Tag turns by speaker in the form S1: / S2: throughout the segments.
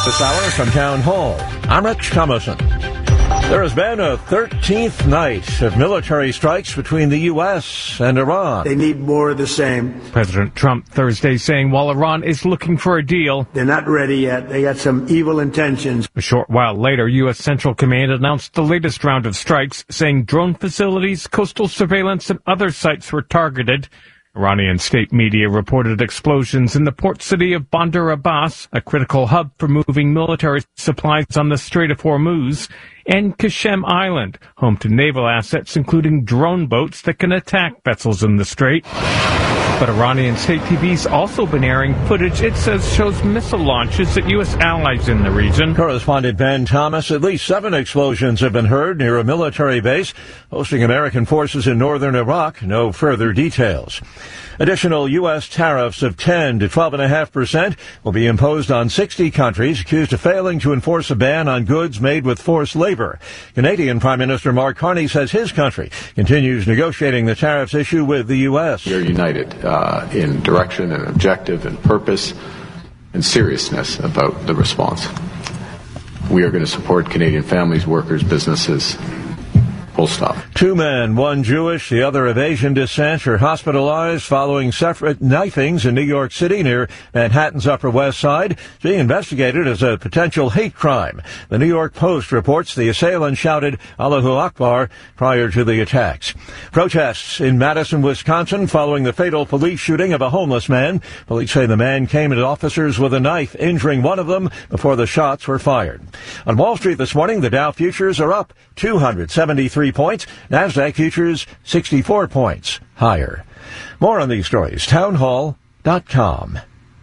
S1: This hour from Town Hall, I'm Rich Thomason. There has been a 13th night of military strikes between the U.S. and Iran.
S2: They need more of the same.
S3: President Trump Thursday saying while Iran is looking for a deal,
S2: they're not ready yet. They got some evil intentions.
S3: A short while later, U.S. Central Command announced the latest round of strikes, saying drone facilities, coastal surveillance, and other sites were targeted. Iranian state media reported explosions in the port city of Bandar Abbas, a critical hub for moving military supplies on the Strait of Hormuz, and Qasem Island, home to naval assets including drone boats that can attack vessels in the strait. But Iranian state TV's also been airing footage it says shows missile launches at U.S. allies in the region.
S1: Correspondent Ben Thomas, at least 7 explosions have been heard near a military base hosting American forces in northern Iraq. No further details. Additional U.S. tariffs of 10 to 12.5% will be imposed on 60 countries accused of failing to enforce a ban on goods made with forced labor. Canadian Prime Minister Mark Carney says his country continues negotiating the tariffs issue with the U.S.
S4: We are united in direction and objective and purpose and seriousness about the response. We are going to support Canadian families, workers, businesses. Full stop. 2
S1: men, one Jewish, the other of Asian descent, are hospitalized following separate knifings in New York City near Manhattan's Upper West Side, being investigated as a potential hate crime. The New York Post reports the assailant shouted Allahu Akbar prior to the attacks. Protests in Madison, Wisconsin following the fatal police shooting of a homeless man. Police say the man came at officers with a knife, injuring one of them before the shots were fired. On Wall Street this morning, the Dow futures are up 273 points. NASDAQ futures 64 points higher. More on these stories, townhall.com.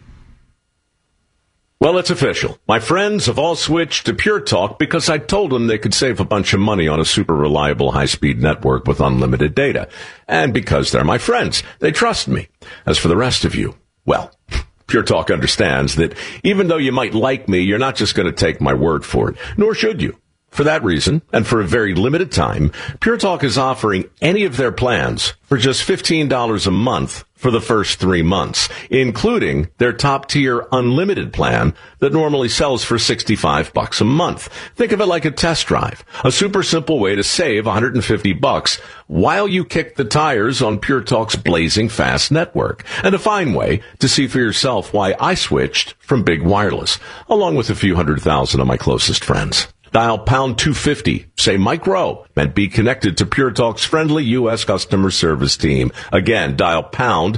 S5: Well, it's official. My friends have all switched to Pure Talk because I told them they could save a bunch of money on a super reliable high-speed network with unlimited data. And because they're my friends, they trust me. As for the rest of you, well, Pure Talk understands that even though you might like me, you're not just going to take my word for it, nor should you. For that reason, and for a very limited time, Pure Talk is offering any of their plans for just $15 a month for the first 3 months, including their top-tier unlimited plan that normally sells for $65 a month. Think of it like a test drive, a super simple way to save $150 while you kick the tires on Pure Talk's blazing fast network, and a fine way to see for yourself why I switched from big wireless, along with a few 100,000 of my closest friends. Dial pound 250, say Mike Rowe, and be connected to Pure Talk's friendly U.S. customer service team. Again, dial pound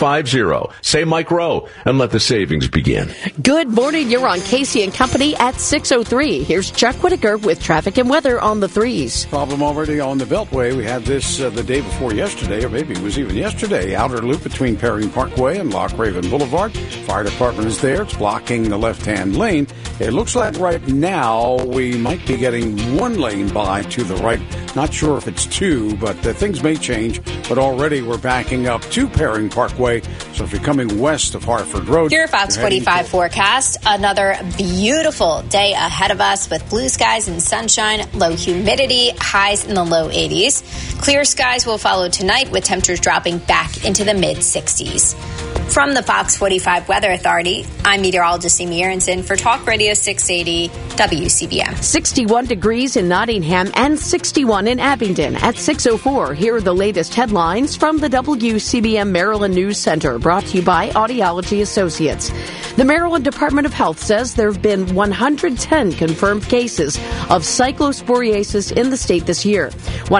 S5: 250, say Mike Rowe, and let the savings begin.
S6: Good morning. You're on Casey and Company at 6:03. Here's Chuck Whitaker with traffic and weather on the 3s.
S7: Problem already on the Beltway. We had this the day before yesterday, or maybe it was even yesterday. Outer loop between Perry Parkway and Loch Raven Boulevard. Fire department is there. It's blocking the left-hand lane. It looks like right now we might be getting 1 lane by to the right. Not sure if it's 2, but things may change. But already we're backing up to Perry Parkway. So if you're coming west of Hartford Road...
S8: Your Fox 45 forecast. Another beautiful day ahead of us with blue skies and sunshine, low humidity, highs in the low 80s. Clear skies will follow tonight with temperatures dropping back into the mid-60s. From the Fox 45 Weather Authority, I'm meteorologist Amy Aronson for Talk Radio 680 WCBM.
S6: 61 degrees in Nottingham and 61 in Abingdon at 6:04. Here are the latest headlines from the WCBM Maryland News Center, brought to you by Audiology Associates. The Maryland Department of Health says there have been 110 confirmed cases of cyclosporiasis in the state this year.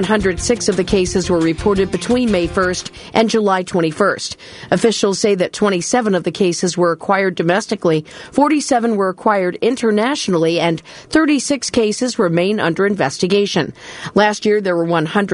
S6: 106 of the cases were reported between May 1st and July 21st. Officials say that 27 of the cases were acquired domestically, 47 were acquired internationally, and 36 cases remain under investigation. Last year, there were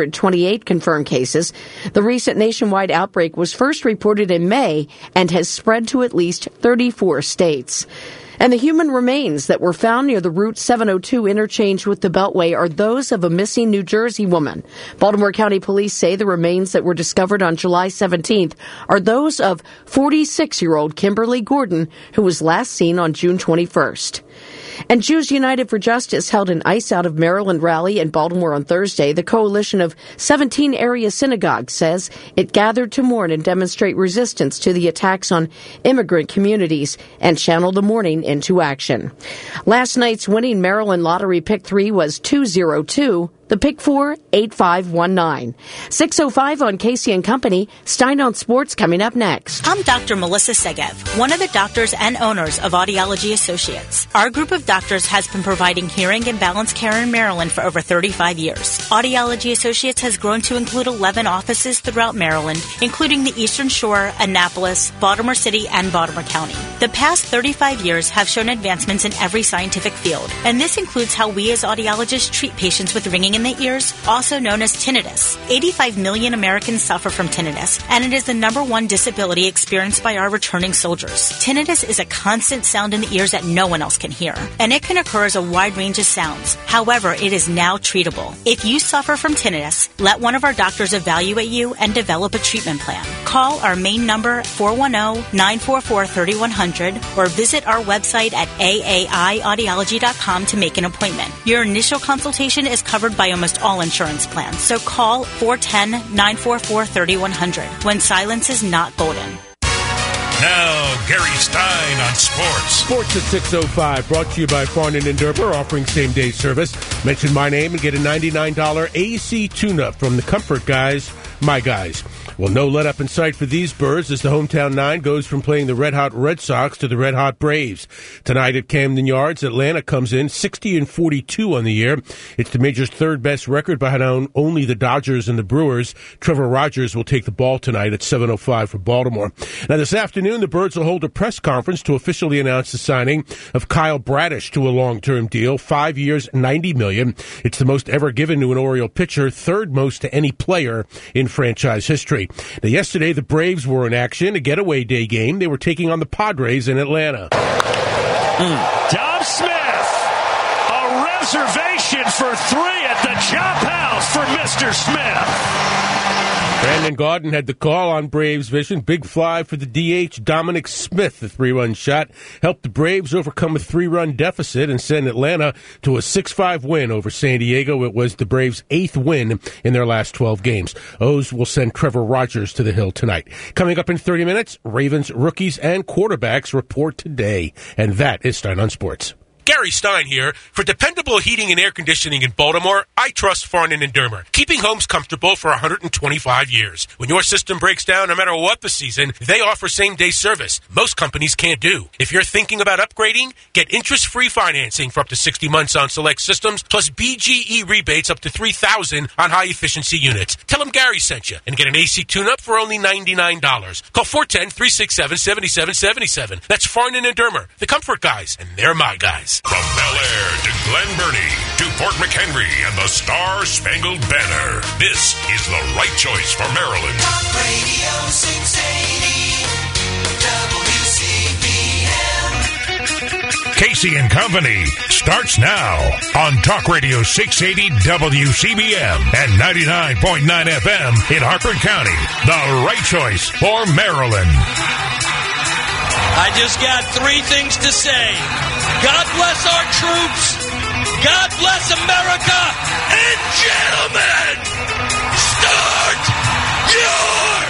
S6: 128 confirmed cases. The recent nationwide outbreak was first reported in May and has spread to at least 34 states. And the human remains that were found near the Route 702 interchange with the Beltway are those of a missing New Jersey woman. Baltimore County Police say the remains that were discovered on July 17th are those of 46-year-old Kimberly Gordon, who was last seen on June 21st. And Jews United for Justice held an ICE Out of Maryland rally in Baltimore on Thursday. The coalition of 17 area synagogues says it gathered to mourn and demonstrate resistance to the attacks on immigrant communities and channel the mourning into action. Last night's winning Maryland Lottery Pick 3 was 202. The Pick 4, 8519. 6:05 on Casey and Company. Stein on Sports coming up next.
S9: I'm Dr. Melissa Segev, one of the doctors and owners of Audiology Associates. Our group of doctors has been providing hearing and balance care in Maryland for over 35 years. Audiology Associates has grown to include 11 offices throughout Maryland, including the Eastern Shore, Annapolis, Baltimore City, and Baltimore County. The past 35 years have shown advancements in every scientific field, and this includes how we as audiologists treat patients with ringing in the ears, also known as tinnitus. 85 million Americans suffer from tinnitus, and it is the number one disability experienced by our returning soldiers. Tinnitus is a constant sound in the ears that no one else can hear, and it can occur as a wide range of sounds. However, it is now treatable. If you suffer from tinnitus, let one of our doctors evaluate you and develop a treatment plan. Call our main number 410-944-3100 or visit our website at aaiaudiology.com to make an appointment. Your initial consultation is covered by almost all insurance plans, so call 410-944-3100 when silence is not golden.
S10: Now, Gary Stein on sports.
S11: Sports at 6:05, brought to you by Farnan and Derber, offering same-day service. Mention my name and get a $99 AC tune-up from the Comfort Guys, my guys. Well, no let-up in sight for these Birds as the hometown nine goes from playing the red-hot Red Sox to the red-hot Braves. Tonight at Camden Yards, Atlanta comes in 60-42 on the year. It's the major's third-best record behind only the Dodgers and the Brewers. Trevor Rogers will take the ball tonight at 7:05 for Baltimore. Now, this afternoon, the Birds will hold a press conference to officially announce the signing of Kyle Bradish to a long-term deal, 5 years, $90 million. It's the most ever given to an Oriole pitcher, third most to any player in franchise history. Now, yesterday, the Braves were in action, a getaway day game. They were taking on the Padres in Atlanta.
S10: Dom Smith, a reservation for three at the Chop House for Mr. Smith.
S11: Brandon Gaudin had the call on Braves Vision. Big fly for the DH, Dominic Smith. The 3-run shot helped the Braves overcome a 3-run deficit and send Atlanta to a 6-5 win over San Diego. It was the Braves' 8th win in their last 12 games. O's will send Trevor Rogers to the Hill tonight. Coming up in 30 minutes, Ravens rookies and quarterbacks report today. And that is Stein on Sports.
S12: Gary Stein here. For dependable heating and air conditioning in Baltimore, I trust Farnan and Dermer, keeping homes comfortable for 125 years. When your system breaks down, no matter what the season, they offer same-day service. Most companies can't do. If you're thinking about upgrading, get interest-free financing for up to 60 months on select systems, plus BGE rebates up to $3,000 on high-efficiency units. Tell them Gary sent you and get an AC tune-up for only $99. Call 410-367-7777. That's Farnan and Dermer, the comfort guys, and they're my guys.
S10: From Bel Air to Glen Burnie to Fort McHenry and the Star-Spangled Banner, this is the right choice for Maryland.
S13: Talk Radio 680 WCBM.
S10: Casey and Company starts now on Talk Radio 680 WCBM and 99.9 FM in Harford County. The right choice for Maryland.
S14: I just got three things to say. God bless our troops. God bless America. And gentlemen, start your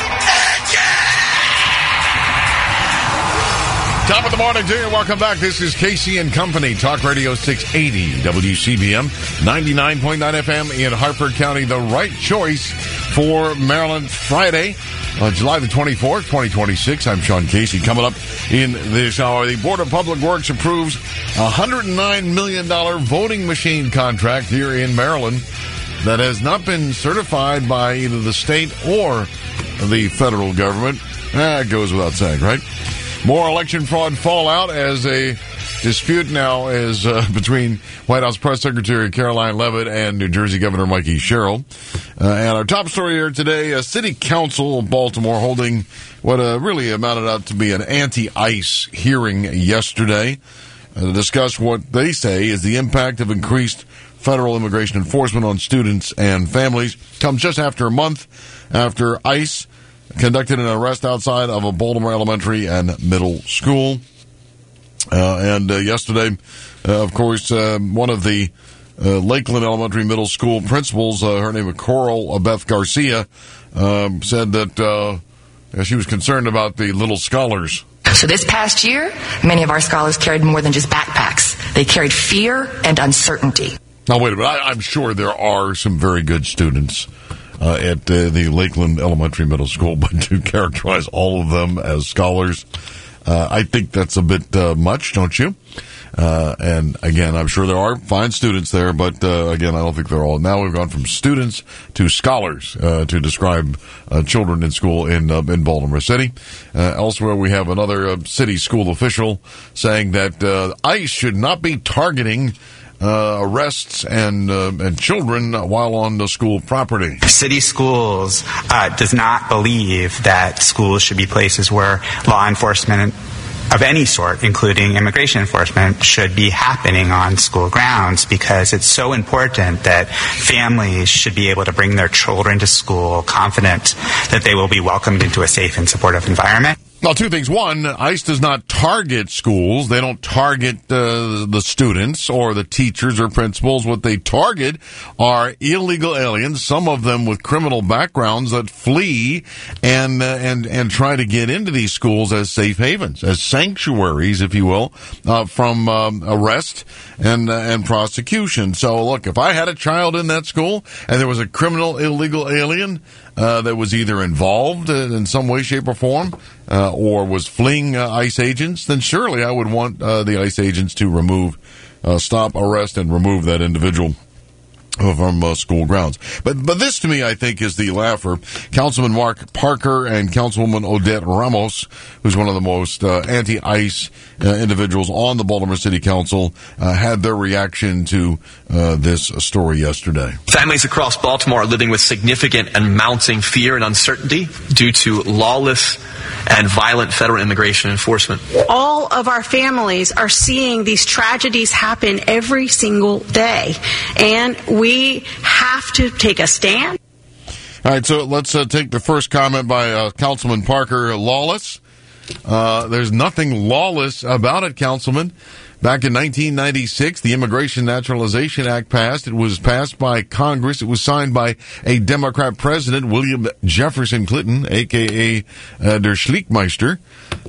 S14: engine.
S15: Top of the morning to you. Welcome back. This is Casey and Company. Talk Radio 680 WCBM, 99.9 FM in Harford County. The right choice for Maryland. Friday, July the 24th, 2026. I'm Sean Casey. Coming up in this hour, the Board of Public Works approves a $109 million voting machine contract here in Maryland that has not been certified by either the state or the federal government. It goes without saying, right? More election fraud fallout as a dispute now is between White House Press Secretary Caroline Leavitt and New Jersey Governor Mikey Sherrill. And our top story here today, a city council of Baltimore holding what really amounted out to be an anti-ICE hearing yesterday to discuss what they say is the impact of increased federal immigration enforcement on students and families. Comes just after a month after ICE conducted an arrest outside of a Baltimore elementary and middle school. And yesterday, of course, one of the Lakeland Elementary Middle School principals, her name is Coral Beth Garcia, said that she was concerned about the little scholars.
S16: So this past year, many of our scholars carried more than just backpacks. They carried fear and uncertainty.
S15: Now, wait a minute. I'm sure there are some very good students at the Lakeland Elementary Middle School, but to characterize all of them as scholars, I think that's a bit much, don't you? And again, I'm sure there are fine students there, but again, I don't think they're all. Now we've gone from students to scholars to describe children in school in Baltimore City. Elsewhere, we have another city school official saying that ICE should not be targeting arrests and children while on the school property.
S17: City schools does not believe that schools should be places where law enforcement of any sort, including immigration enforcement, should be happening on school grounds, because it's so important that families should be able to bring their children to school confident that they will be welcomed into a safe and supportive environment.
S15: Well, two things. One, ICE does not target schools. They don't target the students or the teachers or principals. What they target are illegal aliens, some of them with criminal backgrounds, that flee and try to get into these schools as safe havens, as sanctuaries, if you will, from arrest and prosecution. So, look, if I had a child in that school and there was a criminal illegal alien that was either involved in some way, shape, or form, or was fleeing ICE agents, then surely I would want the ICE agents to stop, arrest, and remove that individual from school grounds. But this, to me, I think, is the laugher. Councilman Mark Parker and Councilwoman Odette Ramos, who's one of the most anti-ICE individuals on the Baltimore City Council, had their reaction to this story yesterday.
S18: Families across Baltimore are living with significant and mounting fear and uncertainty due to lawless and violent federal immigration enforcement.
S19: All of our families are seeing these tragedies happen every single day, and we have to take a stand.
S15: All right, so let's take the first comment by Councilman Parker. Lawless? There's nothing lawless about it, Councilman. Back in 1996, the Immigration Naturalization Act passed. It was passed by Congress. It was signed by a Democrat president, William Jefferson Clinton, a.k.a. Der Schlickmeister.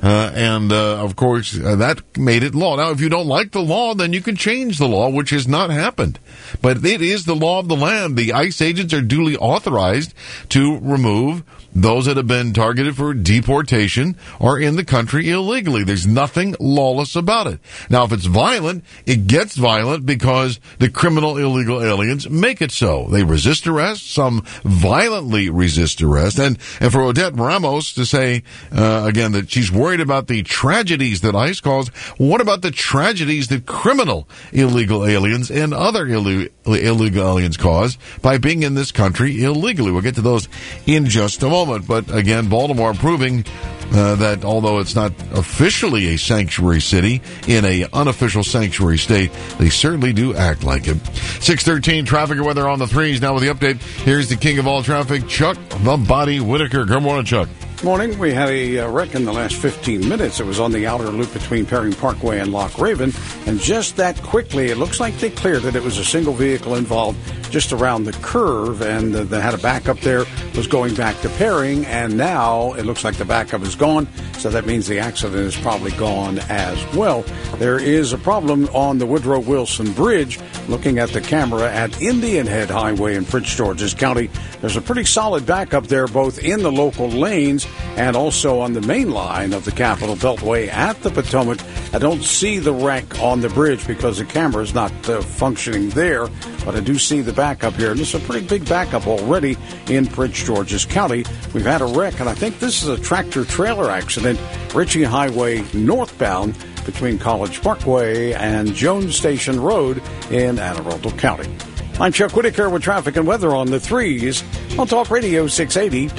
S15: And of course, that made it law. Now, if you don't like the law, then you can change the law, which has not happened. But it is the law of the land. The ICE agents are duly authorized to remove those that have been targeted for deportation or in the country illegally. There's nothing lawless about it. Now, if it's violent, it gets violent because the criminal illegal aliens make it so. They resist arrest. Some violently resist arrest. And for Odette Ramos to say, again, that she's worried about the tragedies that ICE caused, what about the tragedies that criminal illegal aliens and other illegal aliens cause by being in this country illegally? We'll get to those in just a moment. But again, Baltimore proving that although it's not officially a sanctuary city, in a unofficial sanctuary state, they certainly do act like it. 6:13 traffic and weather on the threes. Now with the update, here's the king of all traffic, Chuck the Body Whitaker. Good morning, Chuck.
S7: Morning. We had a wreck in the last 15 minutes. It was on the outer loop between Perry Parkway and Loch Raven. And just that quickly, it looks like they cleared it. It was a single vehicle involved just around the curve, and they had a backup there, was going back to Perry, and now it looks like the backup is gone. So that means the accident is probably gone as well. There is a problem on the Woodrow Wilson Bridge. Looking at the camera at Indian Head Highway in Prince George's County, there's a pretty solid backup there, both in the local lanes and also on the main line of the Capitol Beltway at the Potomac. I don't see the wreck on the bridge because the camera is not functioning there, but I do see the backup here. And this is a pretty big backup already in Prince George's County. We've had a wreck, and I think this is a tractor-trailer accident, Ritchie Highway northbound between College Parkway and Jones Station Road in Anne Arundel County. I'm Chuck Whitaker with traffic and weather on the threes on Talk Radio 680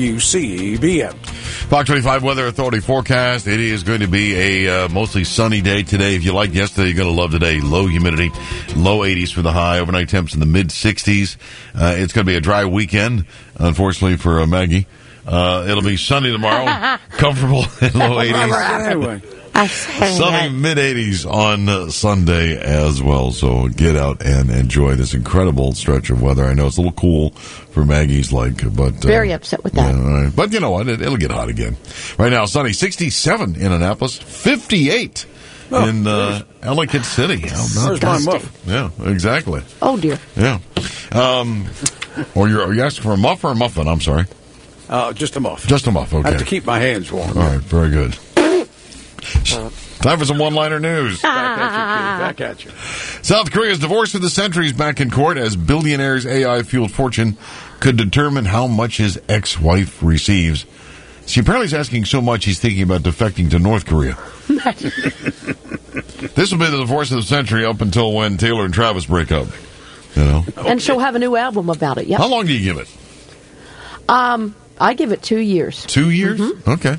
S7: WCBM.
S15: Fox 25 Weather Authority forecast. It is going to be a mostly sunny day today. If you liked yesterday, you're going to love today. Low humidity, low 80s for the high. Overnight temps in the mid-60s. It's going to be a dry weekend, unfortunately for Maggie. It'll be sunny tomorrow, comfortable in low 80s.
S7: Anyway.
S15: Sunny mid-80s on Sunday as well. So get out and enjoy this incredible stretch of weather. I know it's a little cool for Maggie's but
S6: very upset with that.
S15: Yeah, right. But you know what? It'll get hot again. Right now, sunny, 67 in Annapolis, 58 in Ellicott City.
S7: Where's my muff?
S15: Yeah, exactly.
S6: Oh dear.
S15: Yeah. Or are you asking for a muff or a muffin? I'm sorry.
S7: Just a muff.
S15: Just a muff. Okay.
S7: I have to keep my hands warm.
S15: All right. Very good. Time for some one-liner news.
S7: Back at you.
S15: South Korea's divorce of the century is back in court as billionaire's AI-fueled fortune could determine how much his ex-wife receives. She apparently is asking so much he's thinking about defecting to North Korea. This will be the divorce of the century up until when Taylor and Travis break up. You know.
S6: And she'll have a new album about it. Yep.
S15: How long do you give it?
S6: I give it 2 years.
S15: 2 years?
S6: Mm-hmm.
S15: Okay.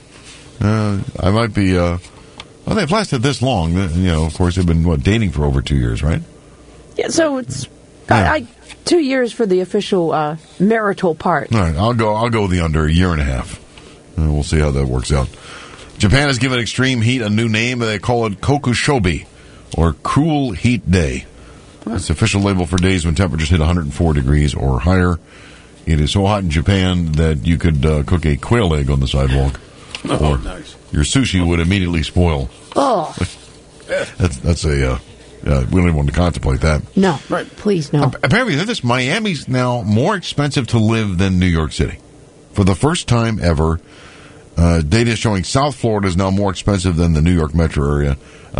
S15: I might be. Well, they've lasted this long. You know, of course, they've been dating for over 2 years, right?
S6: Yeah. So it's 2 years for the official marital part.
S15: All right. I'll go the under a year and a half. We'll see how that works out. Japan has given extreme heat a new name. They call it Kokushobi, or Cruel Heat Day. It's the official label for days when temperatures hit 104 degrees or higher. It is so hot in Japan that you could cook a quail egg on the sidewalk.
S7: Oh, nice.
S15: Your sushi would immediately spoil.
S6: Oh.
S15: That's a... we don't even want to contemplate that.
S6: No. Right. Please, no.
S15: Apparently, this Miami's now more expensive to live than New York City. For the first time ever, data showing South Florida is now more expensive than the New York metro area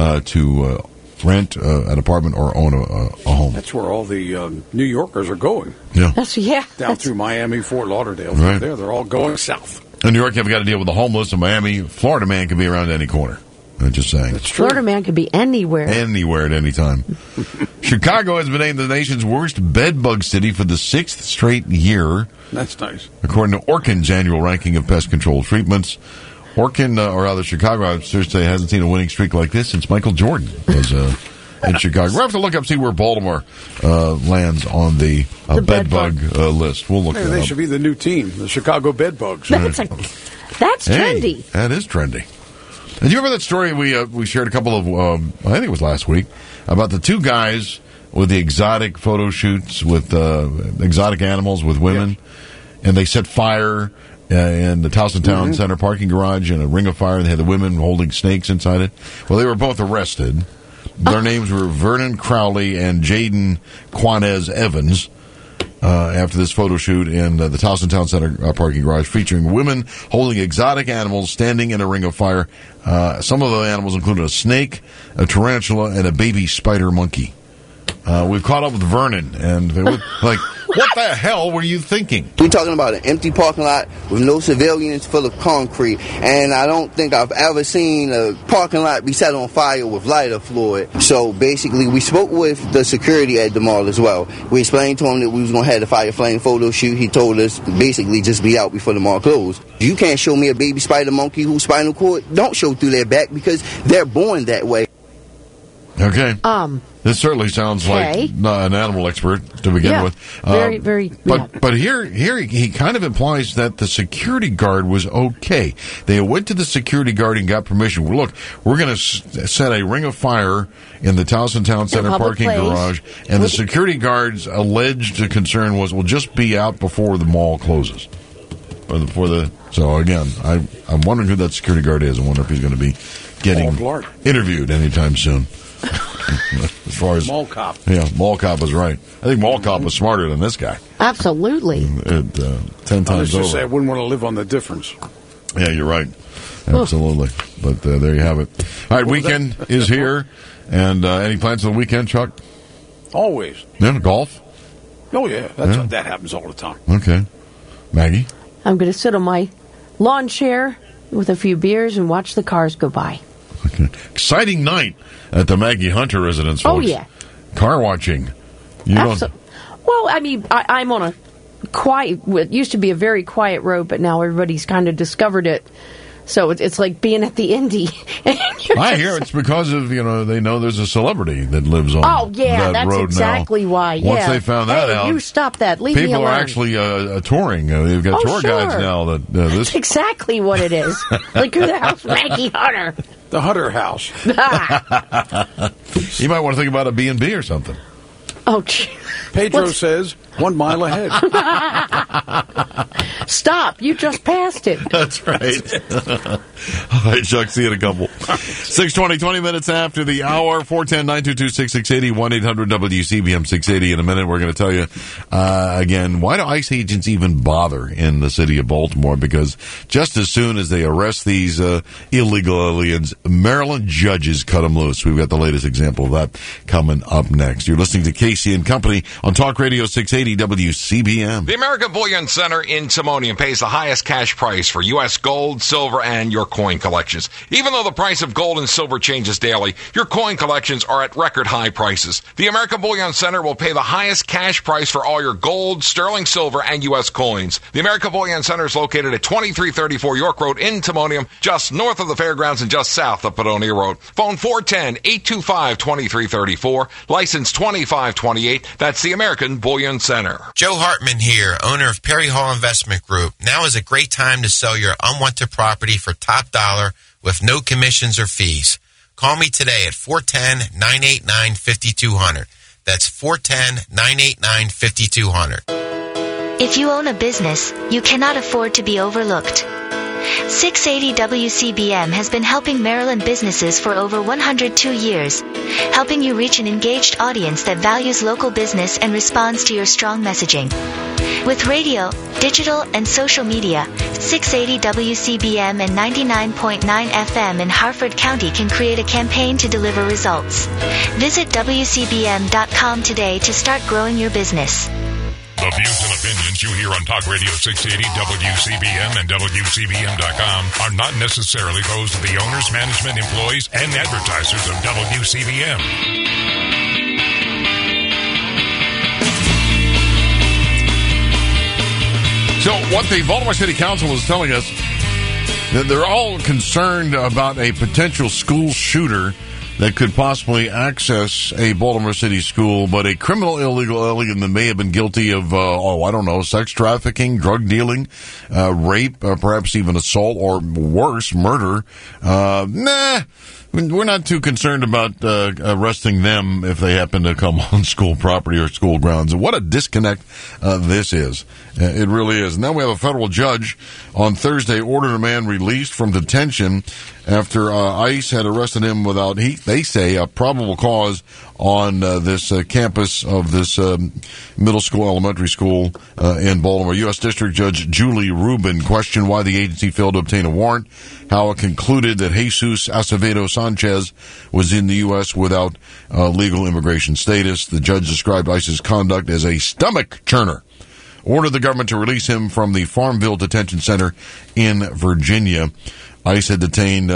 S15: to rent an apartment or own a home.
S7: That's where all the New Yorkers are going.
S15: Yeah.
S7: Down through Miami, Fort Lauderdale.
S15: Right.
S7: They're all going south.
S15: In New York, you've got to deal with the homeless. In Miami, Florida man can be around any corner. I'm just saying.
S7: That's true.
S6: Florida man could be anywhere.
S15: Anywhere at any time. Chicago has been named the nation's worst bedbug city for the 6th straight year.
S7: That's nice.
S15: According to Orkin's annual ranking of pest control treatments. Orkin, or rather Chicago, I should say, hasn't seen a winning streak like this since Michael Jordan was in Chicago. We'll have to look up, see where Baltimore lands on the bedbug list. We'll look
S7: Maybe they should be the new team, the Chicago Bedbugs.
S6: That's trendy.
S15: That is trendy. Did you remember that story we shared a couple of, I think it was last week, about the two guys with the exotic photo shoots with exotic animals with women, yes. And they set fire in the Towson Town Center parking garage in a ring of fire, and they had the women holding snakes inside it. Well, they were both arrested. Their names were Vernon Crowley and Jaden Quanez Evans. After this photo shoot in the Towson Town Center parking garage featuring women holding exotic animals standing in a ring of fire. Some of the animals included a snake, a tarantula, and a baby spider monkey. We've caught up with Vernon, and they were like, what the hell were you thinking?
S20: We're talking about an empty parking lot with no civilians, full of concrete, and I don't think I've ever seen a parking lot be set on fire with lighter fluid. So basically, we spoke with the security at the mall as well. We explained to him that we was going to have the fire flame photo shoot. He told us to basically just be out before the mall closed. You can't show me a baby spider monkey whose spinal cord don't show through their back because they're born that way.
S15: Okay. This certainly sounds like an animal expert to begin with.
S6: Very.
S15: But here he kind of implies that the security guard was okay. They went to the security guard and got permission. Well, look, we're going to set a ring of fire in the Towson Town Center parking garage, and the security guard's alleged concern was, we'll just be out before the mall closes. So again, I'm wondering who that security guard is. I wonder if he's going to be getting interviewed anytime soon. As far as
S7: Mall Cop.
S15: Yeah, Mall Cop was right. I think Mall Cop was smarter than this guy.
S6: Absolutely.
S15: 10 times over.
S7: Say I wouldn't want to live on the difference.
S15: Yeah, you're right. Absolutely. But there you have it. All right, weekend is here. And any plans for the weekend, Chuck?
S7: Always.
S15: Yeah, golf?
S7: Oh, yeah. That happens all the time.
S15: Okay. Maggie?
S6: I'm going to sit on my lawn chair with a few beers and watch the cars go by.
S15: Okay. Exciting night at the Maggie Hunter residence, folks.
S6: Oh, yeah.
S15: Car watching.
S6: Well, I mean, I'm on a quiet, it used to be a very quiet road, but now everybody's kind of discovered it. So it's like being at the Indy.
S15: I hear it's because of, they know there's a celebrity that lives on that road now.
S6: Oh, yeah, that's exactly why.
S15: Once they found that out.
S6: You stop that. Leave me alone.
S15: People are actually touring. They've got tour guides now. That's
S6: exactly what it is. Like, who the hell's Maggie Hunter?
S7: The Hutter House.
S15: You might want to think about a B&B or something.
S6: Oh, gee.
S7: Pedro says 1 mile ahead.
S6: Stop. You just passed it.
S15: That's right. All right, Chuck, see you in a couple. 6:20, 20 minutes after the hour. 410-922-6680, 1-800-WCBM 680. In a minute, we're going to tell you, again, why do ICE agents even bother in the city of Baltimore? Because just as soon as they arrest these illegal aliens, Maryland judges cut them loose. We've got the latest example of that coming up next. You're listening to Casey and Company on Talk Radio 680 WCBM.
S21: The American Bullion Center in Timonium pays the highest cash price for U.S. gold, silver, and your coin collections. Even though the price of gold and silver changes daily, your coin collections are at record high prices. The American Bullion Center will pay the highest cash price for all your gold, sterling silver, and U.S. coins. The American Bullion Center is located at 2334 York Road in Timonium, just north of the fairgrounds and just south of Padonia Road. Phone 410-825-2334, license 2528. That's the American Bullion Center.
S22: Joe Hartman here, owner of Perry Hall Investment Group. Now is a great time to sell your unwanted property for top dollar with no commissions or fees. Call me today at 410-989-5200. That's 410-989-5200.
S23: If you own a business, you cannot afford to be overlooked. 680 WCBM has been helping Maryland businesses for over 102 years, helping you reach an engaged audience that values local business and responds to your strong messaging. With radio, digital, and social media, 680 WCBM and 99.9 FM in Harford County can create a campaign to deliver results. Visit WCBM.com today to start growing your business.
S10: The views and opinions you hear on Talk Radio 680 WCBM and WCBM.com are not necessarily those of the owners, management, employees, and advertisers of WCBM.
S15: So what the Baltimore City Council is telling us, that they're all concerned about a potential school shooter that could possibly access a Baltimore City school, but a criminal illegal alien that may have been guilty of, sex trafficking, drug dealing, rape, perhaps even assault, or worse, murder. We're not too concerned about arresting them if they happen to come on school property or school grounds. And what a disconnect this is. It really is. Now we have a federal judge on Thursday ordered a man released from detention after ICE had arrested him without, they say, a probable cause on this campus of this middle school, elementary school in Baltimore. U.S. District Judge Julie Rubin questioned why the agency failed to obtain a warrant, how it concluded that Jesus Acevedo Sanchez was in the U.S. without legal immigration status. The judge described ICE's conduct as a stomach churner, ordered the government to release him from the Farmville Detention Center in Virginia. ICE had detained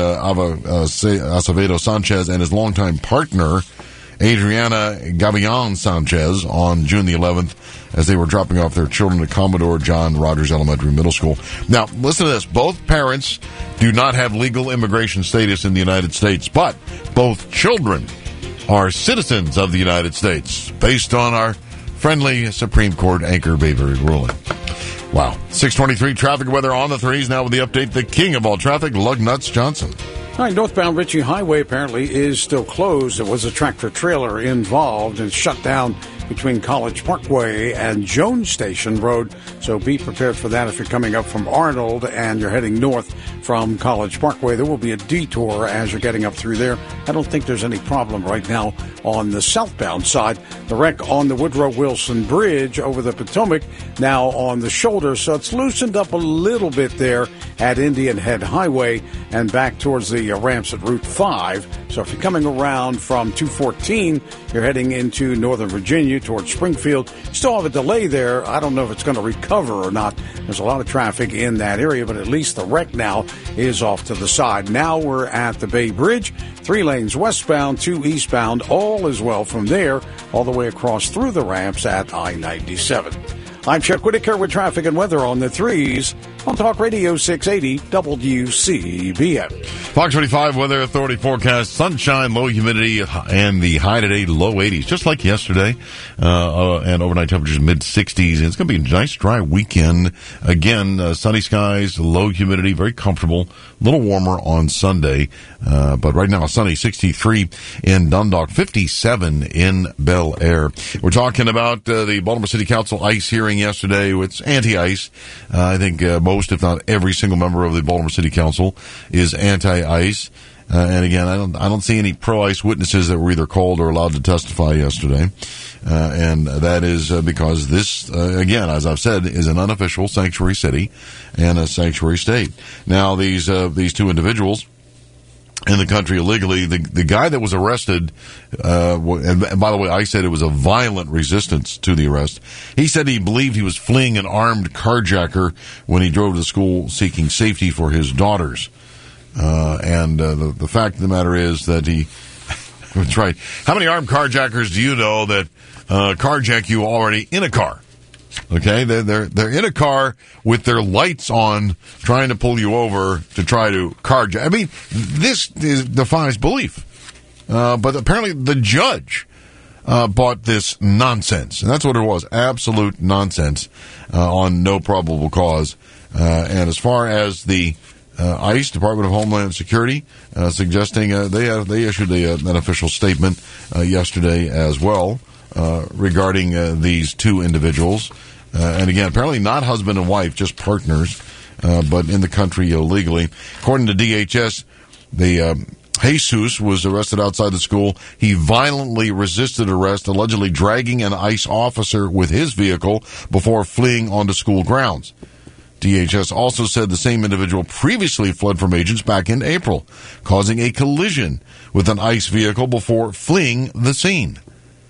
S15: Acevedo Sanchez and his longtime partner, Adriana Gavilan Sanchez, on June the 11th as they were dropping off their children at Commodore John Rogers Elementary Middle School. Now, listen to this. Both parents do not have legal immigration status in the United States, but both children are citizens of the United States based on our friendly Supreme Court Anchor Bavery ruling. Wow. 623 traffic weather on the threes. Now with the update, the king of all traffic, Lugnuts Johnson.
S7: All right, northbound Ritchie Highway apparently is still closed. There was a tractor trailer involved and shut down between College Parkway and Jones Station Road. So be prepared for that if you're coming up from Arnold and you're heading north from College Parkway. There will be a detour as you're getting up through there. I don't think there's any problem right now on the southbound side. The wreck on the Woodrow Wilson Bridge over the Potomac now on the shoulder. So it's loosened up a little bit there at Indian Head Highway and back towards the ramps at Route 5. So if you're coming around from 214, you're heading into Northern Virginia towards Springfield. Still have a delay there. I don't know if it's going to recover or not. There's a lot of traffic in that area, but at least the wreck now is off to the side. Now we're at the Bay Bridge, 3 lanes westbound, 2 eastbound, all as well from there, all the way across through the ramps at I-97. I'm Chuck Whitaker with traffic and weather on the threes on Talk Radio 680 WCBM.
S15: Fox 45 Weather Authority forecast: sunshine, low humidity, and the high today, low 80s, just like yesterday. And overnight temperatures mid-60s. It's going to be a nice, dry weekend. Again, sunny skies, low humidity, very comfortable. A little warmer on Sunday. But right now, sunny, 63 in Dundalk, 57 in Bel Air. We're talking about the Baltimore City Council ICE hearing yesterday. It's anti-ICE. I think most, if not every single member of the Baltimore City Council is anti-ICE. And again, I don't see any pro-ICE witnesses that were either called or allowed to testify yesterday. And that is because this, again, as I've said, is an unofficial sanctuary city and a sanctuary state. Now, these two individuals in the country illegally, the guy that was arrested, and by the way, I said it was a violent resistance to the arrest. He said he believed he was fleeing an armed carjacker when he drove to school seeking safety for his daughters. And the fact of the matter is that that's right. How many armed carjackers do you know that carjack you already in a car? Okay, they're in a car with their lights on, trying to pull you over to try to carjack. I mean, this defies belief. But apparently the judge bought this nonsense, and that's what it was, absolute nonsense on no probable cause. And as far as the ICE, Department of Homeland Security, suggesting they issued an official statement yesterday as well regarding these two individuals. And again, apparently not husband and wife, just partners, but in the country illegally. According to DHS, Jesus was arrested outside the school. He violently resisted arrest, allegedly dragging an ICE officer with his vehicle before fleeing onto school grounds. DHS also said the same individual previously fled from agents back in April, causing a collision with an ICE vehicle before fleeing the scene.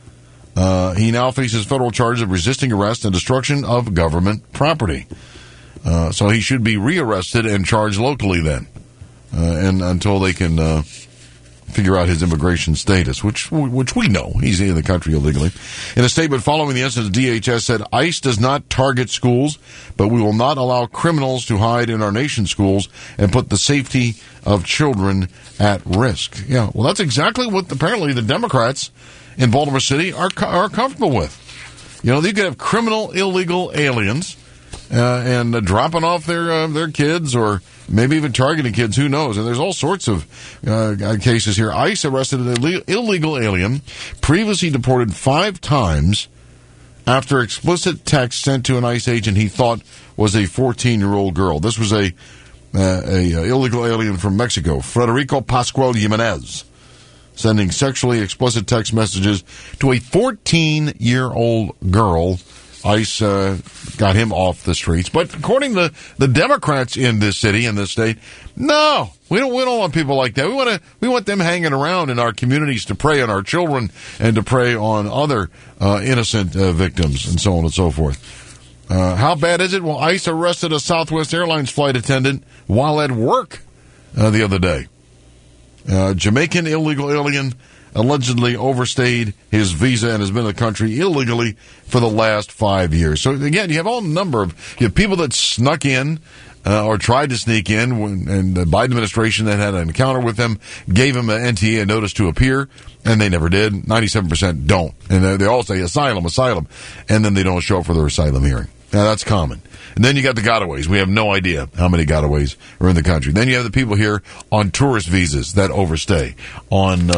S15: He now faces federal charges of resisting arrest and destruction of government property. So he should be rearrested and charged locally then, and until they can figure out his immigration status, which we know he's in the country illegally. In a statement following the incident, DHS said ICE does not target schools, but we will not allow criminals to hide in our nation's schools and put the safety of children at risk. Yeah, well, that's exactly what apparently the Democrats in Baltimore City are comfortable with. You know, you could have criminal, illegal aliens and dropping off their kids, or maybe even targeting kids, who knows? And there's all sorts of cases here. ICE arrested an illegal alien, previously deported 5 times after explicit text sent to an ICE agent he thought was a 14-year-old girl. This was a illegal alien from Mexico, Federico Pascual Jimenez, sending sexually explicit text messages to a 14-year-old girl. ICE got him off the streets. But according to the Democrats in this city, in this state, no, we don't want people like that. We want them hanging around in our communities to prey on our children and to prey on other innocent victims and so on and so forth. How bad is it? Well, ICE arrested a Southwest Airlines flight attendant while at work the other day. Jamaican illegal alien allegedly overstayed his visa and has been in the country illegally for the last 5 years. So again, you have all number of people that snuck in or tried to sneak in, and the Biden administration that had an encounter with them gave him an NTA, a notice to appear, and they never did. 97% don't, and they all say asylum, and then they don't show up for their asylum hearing. Now, that's common. And then you got the gotaways. We have no idea how many gotaways are in the country. Then you have the people here on tourist visas that overstay, on,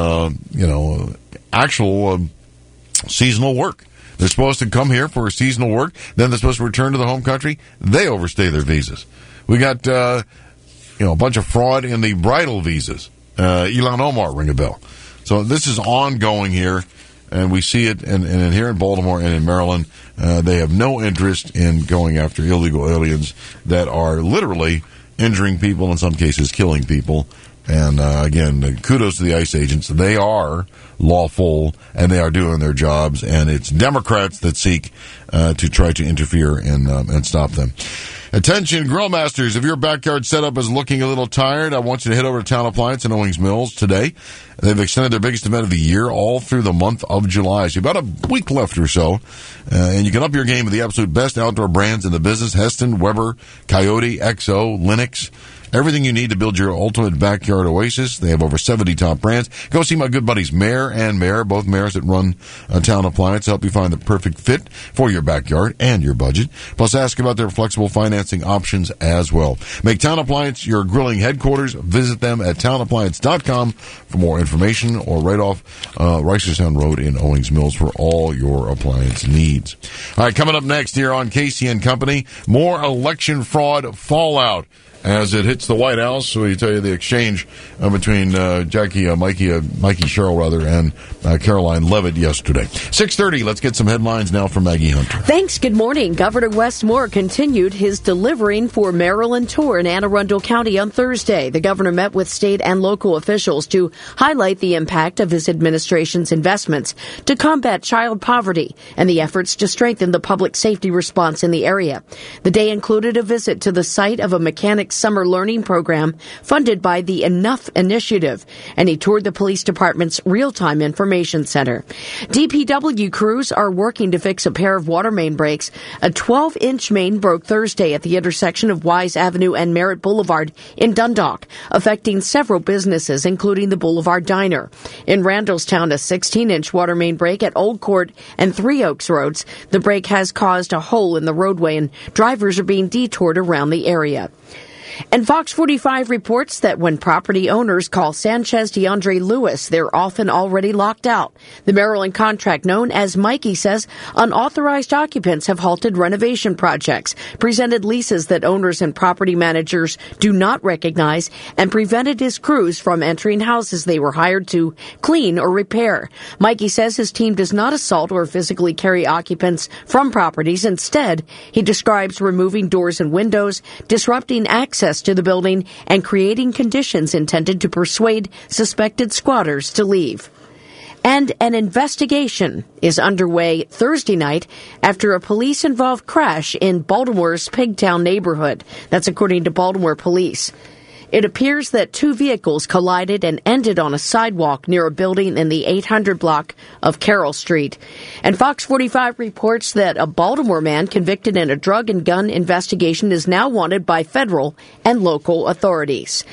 S15: actual seasonal work. They're supposed to come here for seasonal work. Then they're supposed to return to the home country. They overstay their visas. We got, a bunch of fraud in the bridal visas. Ilhan Omar, ring a bell. So this is ongoing here. And we see it and here in Baltimore and in Maryland. They have no interest in going after illegal aliens that are literally injuring people, in some cases killing people. And again, kudos to the ICE agents. They are lawful and they are doing their jobs. And it's Democrats that seek to try to interfere and stop them. Attention, grill masters. If your backyard setup is looking a little tired, I want you to head over to Town Appliance in Owings Mills today. They've extended their biggest event of the year all through the month of July. So about a week left or so. And you can up your game with the absolute best outdoor brands in the business. Heston, Weber, Coyote, XO, Linux. Everything you need to build your ultimate backyard oasis. They have over 70 top brands. Go see my good buddies Mayor and Mayor, both mayors that run Town Appliance, help you find the perfect fit for your backyard and your budget. Plus, ask about their flexible financing options as well. Make Town Appliance your grilling headquarters. Visit them at townappliance.com for more information, or right off Reisterstown Road in Owings Mills for all your appliance needs. All right, coming up next here on Casey and Company, more election fraud fallout as it hits the White House. We tell you the exchange between Mikey Sherrill rather, and Caroline Levitt yesterday. 6:30. Let's get some headlines now from Maggie Hunter.
S6: Thanks. Good morning. Governor Wes Moore continued his Delivering for Maryland tour in Anne Arundel County on Thursday. The governor met with state and local officials to highlight the impact of his administration's investments to combat child poverty and the efforts to strengthen the public safety response in the area. The day included a visit to the site of a mechanics summer learning program funded by the Enough Initiative, and he toured the police department's real-time information center. DPW crews are working to fix a pair of water main breaks. A 12-inch main broke Thursday at the intersection of Wise Avenue and Merritt Boulevard in Dundalk, affecting several businesses, including the Boulevard Diner. In Randallstown, a 16-inch water main break at Old Court and Three Oaks Roads. The break has caused a hole in the roadway, and drivers are being detoured around the area. And Fox 45 reports that when property owners call Sanchez DeAndre Lewis, they're often already locked out. The Maryland contract known as Mikey says unauthorized occupants have halted renovation projects, presented leases that owners and property managers do not recognize, and prevented his crews from entering houses they were hired to clean or repair. Mikey says his team does not assault or physically carry occupants from properties. Instead, he describes removing doors and windows, disrupting access to the building, and creating conditions intended to persuade suspected squatters to leave. And an investigation is underway Thursday night after a police-involved crash in Baltimore's Pigtown neighborhood. That's according to Baltimore police. It appears that two vehicles collided and ended on a sidewalk near a building in the 800 block of Carroll Street. And Fox 45 reports that a Baltimore man convicted in a drug and gun investigation is now wanted by federal and local authorities.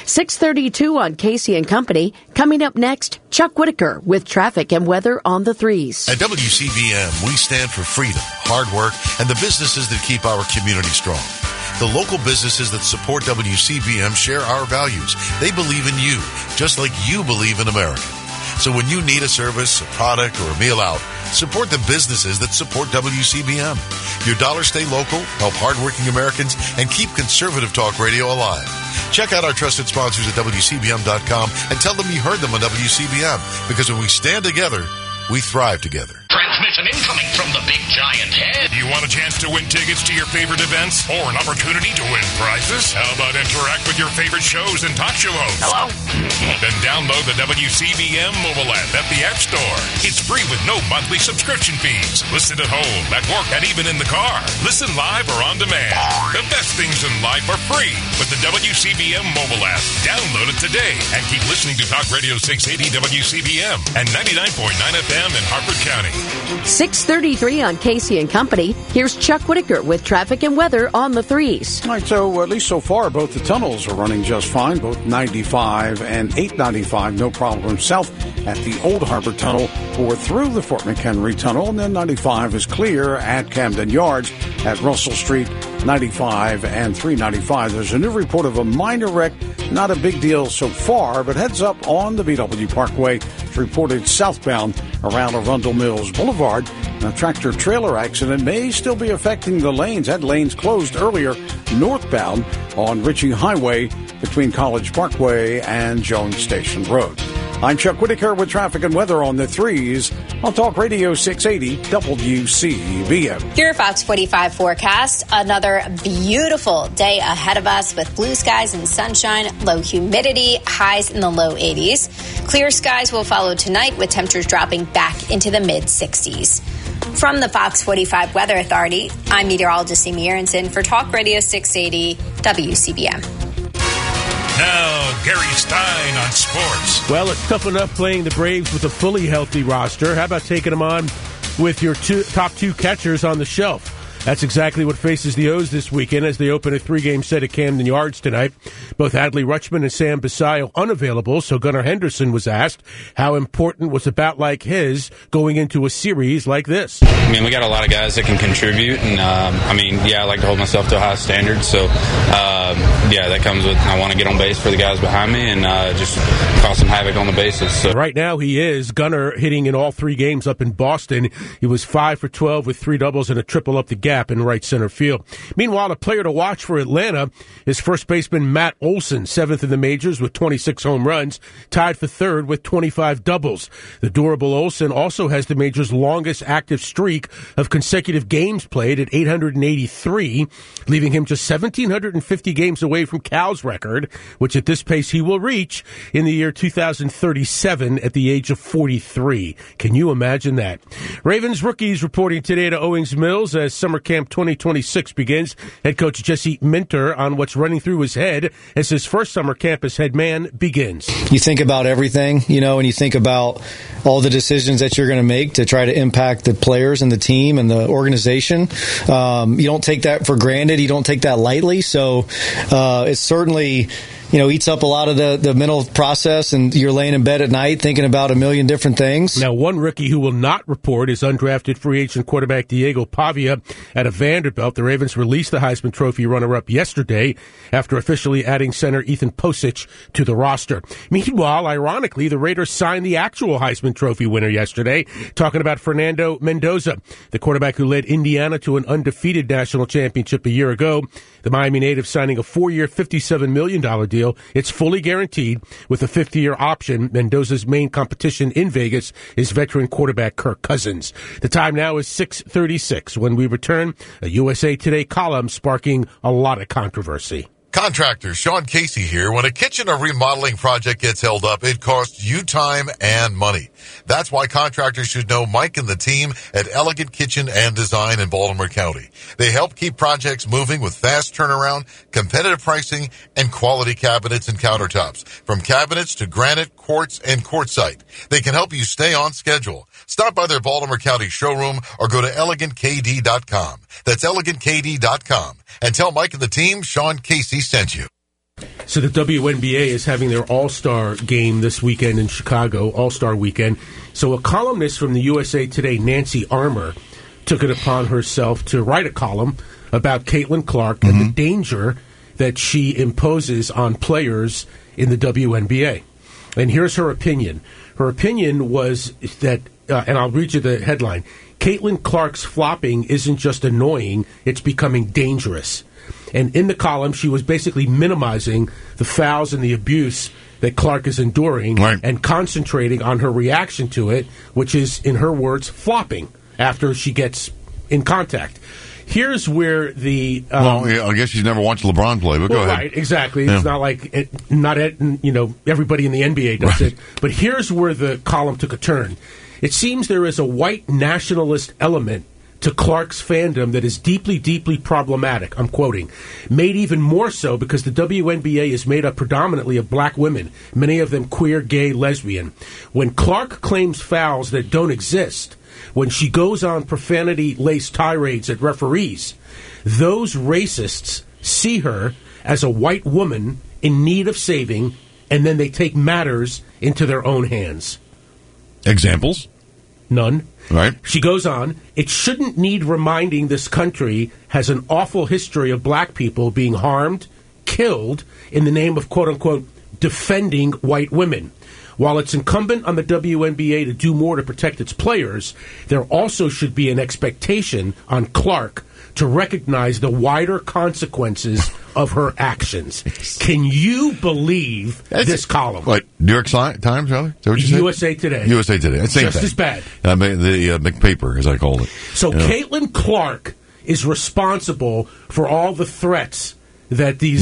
S6: 6:32 on Casey and Company. Coming up next, Chuck Whitaker with traffic and weather on the threes.
S2: At WCBM, we stand for freedom, hard work, and the businesses that keep our community strong. The local businesses that support WCBM share our values. They believe in you, just like you believe in America. So when you need a service, a product, or a meal out, support the businesses that support WCBM. Your dollars stay local, help hardworking Americans, and keep conservative talk radio alive. Check out our trusted sponsors at WCBM.com and tell them you heard them on WCBM, because when we stand together, we thrive together.
S3: Transmission incoming from the big giant head.
S10: You want a chance to win tickets to your favorite events or an opportunity to win prizes? How about interact with your favorite shows and talk show hosts?
S3: Hello?
S10: Then download the WCBM mobile app at the App Store. It's free with no monthly subscription fees. Listen at home, at work, and even in the car. Listen live or on demand. The best things in life are free with the WCBM mobile app. Download it today and keep listening to Talk Radio 680 WCBM and 99.9 FM in Harford County.
S6: 6:33 on Casey and Company. Here's Chuck Whitaker with traffic and weather on the threes.
S7: All right, so at least so far, both the tunnels are running just fine, both 95 and 895, no problem south at the Old Harbor Tunnel or through the Fort McHenry Tunnel, and then 95 is clear at Camden Yards at Russell Street, 95 and 395. There's a new report of a minor wreck, not a big deal so far, but heads up on the BW Parkway. It's reported southbound around Arundel Mills Boulevard. A tractor-trailer accident may still be affecting the lanes. Had lanes closed earlier northbound on Ritchie Highway between College Parkway and Jones Station Road. I'm Chuck Whitaker with traffic and weather on the threes on Talk Radio 680 WCBM.
S8: Your Fox 45 forecast. Another beautiful day ahead of us with blue skies and sunshine, low humidity, highs in the low 80s. Clear skies will follow tonight with temperatures dropping back into the mid-60s. From the Fox 45 Weather Authority, I'm meteorologist Amy Aronson for Talk Radio 680 WCBM.
S10: Now, Gary Stein on sports.
S11: Well, it's tough enough playing the Braves with a fully healthy roster. How about taking them on with your top two catchers on the shelf? That's exactly what faces the O's this weekend as they open a 3-game set at Camden Yards tonight. Both Adley Rutschman and Sam Basayo unavailable, so Gunnar Henderson was asked how important was a bout like his going into a series like this.
S1: I mean, we got a lot of guys that can contribute, and I like to hold myself to a high standard, so that comes with I want to get on base for the guys behind me and just cause some havoc on the bases. So.
S11: Right now he is. Gunnar hitting in all 3 games up in Boston. He was 5 for 12 with 3 doubles and a triple up the gap in right center field. Meanwhile, a player to watch for Atlanta is first baseman Matt Olson, 7th in the majors with 26 home runs, tied for 3rd with 25 doubles. The durable Olson also has the major's longest active streak of consecutive games played at 883, leaving him just 1,750 games away from Cal's record, which at this pace he will reach in the year 2037 at the age of 43. Can you imagine that? Ravens rookies reporting today to Owings Mills as summer camp 2026 begins. Head coach Jesse Minter on what's running through his head as his first summer camp as head man begins.
S4: You think about everything, and you think about all the decisions that you're going to make to try to impact the players and the team and the organization. You don't take that for granted. You don't take that lightly. So it's certainly eats up a lot of the mental process, and you're laying in bed at night thinking about a million different things.
S11: Now, one rookie who will not report is undrafted free agent quarterback Diego Pavia out of Vanderbilt. The Ravens released the Heisman Trophy runner-up yesterday after officially adding center Ethan Posich to the roster. Meanwhile, ironically, the Raiders signed the actual Heisman Trophy winner yesterday, talking about Fernando Mendoza, the quarterback who led Indiana to an undefeated national championship a year ago. The Miami native signing a 4-year, $57 million deal. It's fully guaranteed with a 5th-year option. Mendoza's main competition in Vegas is veteran quarterback Kirk Cousins. The time now is 6:36. When we return, a USA Today column sparking a lot of controversy.
S2: Contractor Sean Casey here. When a kitchen or remodeling project gets held up, it costs you time and money. That's why contractors should know Mike and the team at Elegant Kitchen and Design in Baltimore County. They help keep projects moving with fast turnaround, competitive pricing, and quality cabinets and countertops. From cabinets to granite, quartz, and quartzite. They can help you stay on schedule. Stop by their Baltimore County showroom or go to elegantkd.com. That's elegantkd.com. And tell Mike and the team Sean Casey sent you.
S11: So the WNBA is having their All-Star game this weekend in Chicago, All-Star weekend. So a columnist from the USA Today, Nancy Armour, took it upon herself to write a column about Caitlin Clark and the danger that she imposes on players in the WNBA. And here's her opinion. Her opinion was that, and I'll read you the headline, Caitlin Clark's flopping isn't just annoying, it's becoming dangerous. And in the column, she was basically minimizing the fouls and the abuse that Clark is enduring and concentrating on her reaction to it, which is, in her words, flopping after she gets in contact. Here's where the...
S15: I guess she's never watched LeBron play, but go ahead.
S11: Right, exactly.
S15: Yeah.
S11: It's not like everybody in the NBA does it. But here's where the column took a turn. It seems there is a white nationalist element to Clark's fandom that is deeply, deeply problematic. I'm quoting. Made even more so because the WNBA is made up predominantly of black women, many of them queer, gay, lesbian. When Clark claims fouls that don't exist, when she goes on profanity-laced tirades at referees, those racists see her as a white woman in need of saving, and then they take matters into their own hands.
S15: Examples?
S11: None.
S15: Right.
S11: She goes on, it shouldn't need reminding this country has an awful history of black people being harmed, killed, in the name of, quote-unquote, defending white women. While it's incumbent on the WNBA to do more to protect its players, there also should be an expectation on Clark to recognize the wider consequences of her actions. Can you believe this column?
S15: What, New York Times, Charlie? Is that what you said?
S11: USA Today.
S15: USA Today. It's the same
S11: just
S15: thing.
S11: as bad.
S15: The McPaper, as I called it.
S11: So Caitlin Clark is responsible for all the threats that these,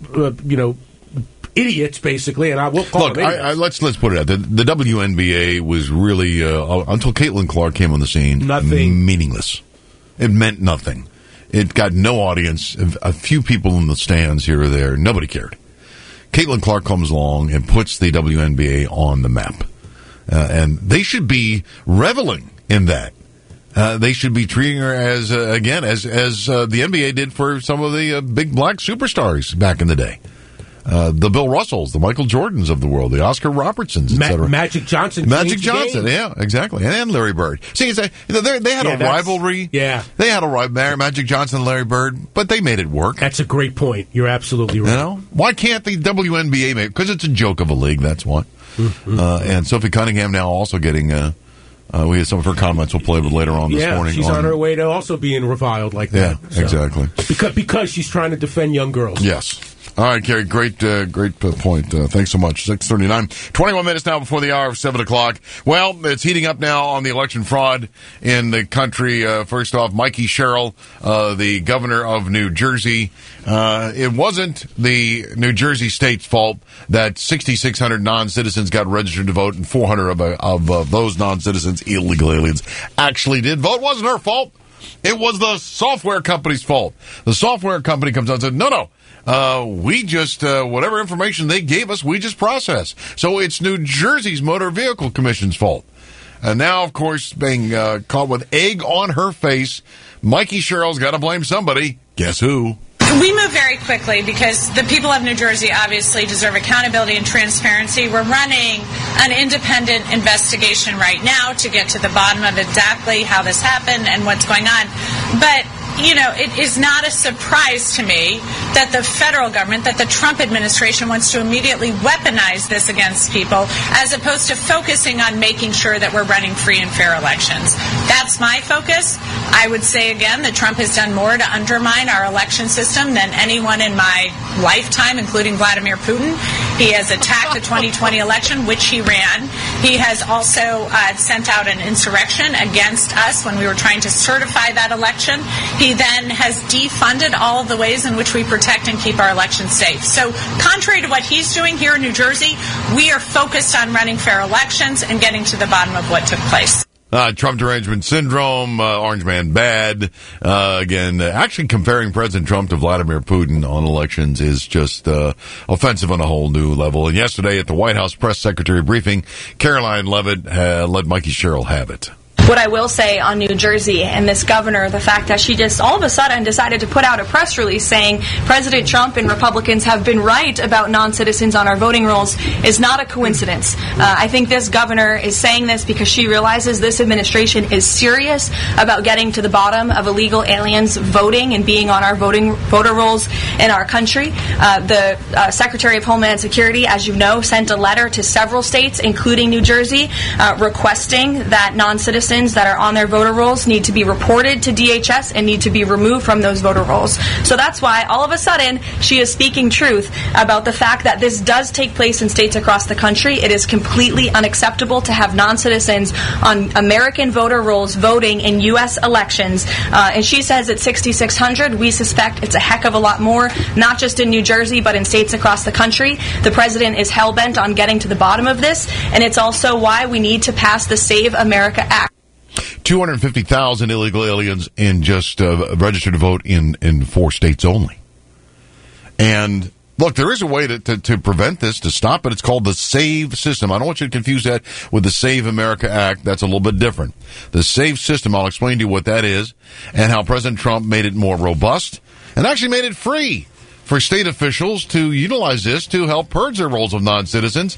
S11: idiots, basically, and I will call them idiots.
S15: Let's put it out. The WNBA was really, until Caitlin Clark came on the scene, meaningless. It meant nothing. It got no audience, a few people in the stands here or there. Nobody cared. Caitlin Clark comes along and puts the WNBA on the map. And they should be reveling in that. They should be treating her as the NBA did for some of the big black superstars back in the day. The Bill Russells, the Michael Jordans of the world, the Oscar Robertsons, etc.
S11: Magic Johnson.
S15: Yeah, exactly. And Larry Bird. See, they had a rivalry.
S11: Yeah.
S15: They had a rivalry, Magic Johnson and Larry Bird, but they made it work.
S11: That's a great point. You're absolutely right.
S15: You know? Why can't the WNBA make it? Because it's a joke of a league, that's why.
S11: Mm-hmm.
S15: And Sophie Cunningham now also getting... we had some of her comments we'll play with later on this morning.
S11: She's on her way to also being reviled like that.
S15: Yeah, exactly.
S11: Because she's trying to defend young girls.
S15: Yes. All right, Gary, great point. Thanks so much. 6:39, 21 minutes now before the hour of 7 o'clock. Well, it's heating up now on the election fraud in the country. First off, Mikey Sherrill, the governor of New Jersey. It wasn't the New Jersey state's fault that 6,600 non-citizens got registered to vote and 400 of those non-citizens, illegal aliens, actually did vote. It wasn't her fault. It was the software company's fault. The software company comes out and said, no. We just, whatever information they gave us, we just process. So it's New Jersey's Motor Vehicle Commission's fault. And now, of course, being caught with egg on her face, Mikey Sherrill's got to blame somebody. Guess who?
S5: We move very quickly because the people of New Jersey obviously deserve accountability and transparency. We're running an independent investigation right now to get to the bottom of exactly how this happened and what's going on. But it is not a surprise to me that the federal government, that the Trump administration wants to immediately weaponize this against people as opposed to focusing on making sure that we're running free and fair elections. That's my focus. I would say again that Trump has done more to undermine our election system than anyone in my lifetime, including Vladimir Putin. He has attacked the 2020 election, which he ran. He has also sent out an insurrection against us when we were trying to certify that election. He then has defunded all of the ways in which we protect and keep our elections safe. So contrary to what he's doing here in New Jersey, we are focused on running fair elections and getting to the bottom of what took place.
S15: Trump derangement syndrome, Orange Man bad. Again, actually comparing President Trump to Vladimir Putin on elections is just offensive on a whole new level. And yesterday at the White House press secretary briefing, Caroline Leavitt let Mikey Sherrill have it.
S9: What I will say on New Jersey and this governor, the fact that she just all of a sudden decided to put out a press release saying President Trump and Republicans have been right about non-citizens on our voting rolls is not a coincidence. I think this governor is saying this because she realizes this administration is serious about getting to the bottom of illegal aliens voting and being on our voter rolls in our country. The Secretary of Homeland Security, as you know, sent a letter to several states, including New Jersey, requesting that non-citizens that are on their voter rolls need to be reported to DHS and need to be removed from those voter rolls. So that's why all of a sudden she is speaking truth about the fact that this does take place in states across the country. It is completely unacceptable to have non-citizens on American voter rolls voting in U.S. elections. And she says it's 6,600. We suspect it's a heck of a lot more, not just in New Jersey, but in states across the country. The president is hell-bent on getting to the bottom of this, and it's also why we need to pass the Save America Act.
S15: 250,000 illegal aliens in just registered to vote in 4 states only. And look, there is a way to prevent this, to stop it. It's called the SAVE system. I don't want you to confuse that with the Save America Act. That's a little bit different. The SAVE system, I'll explain to you what that is and how President Trump made it more robust and actually made it free for state officials to utilize this to help purge their rolls of non-citizens.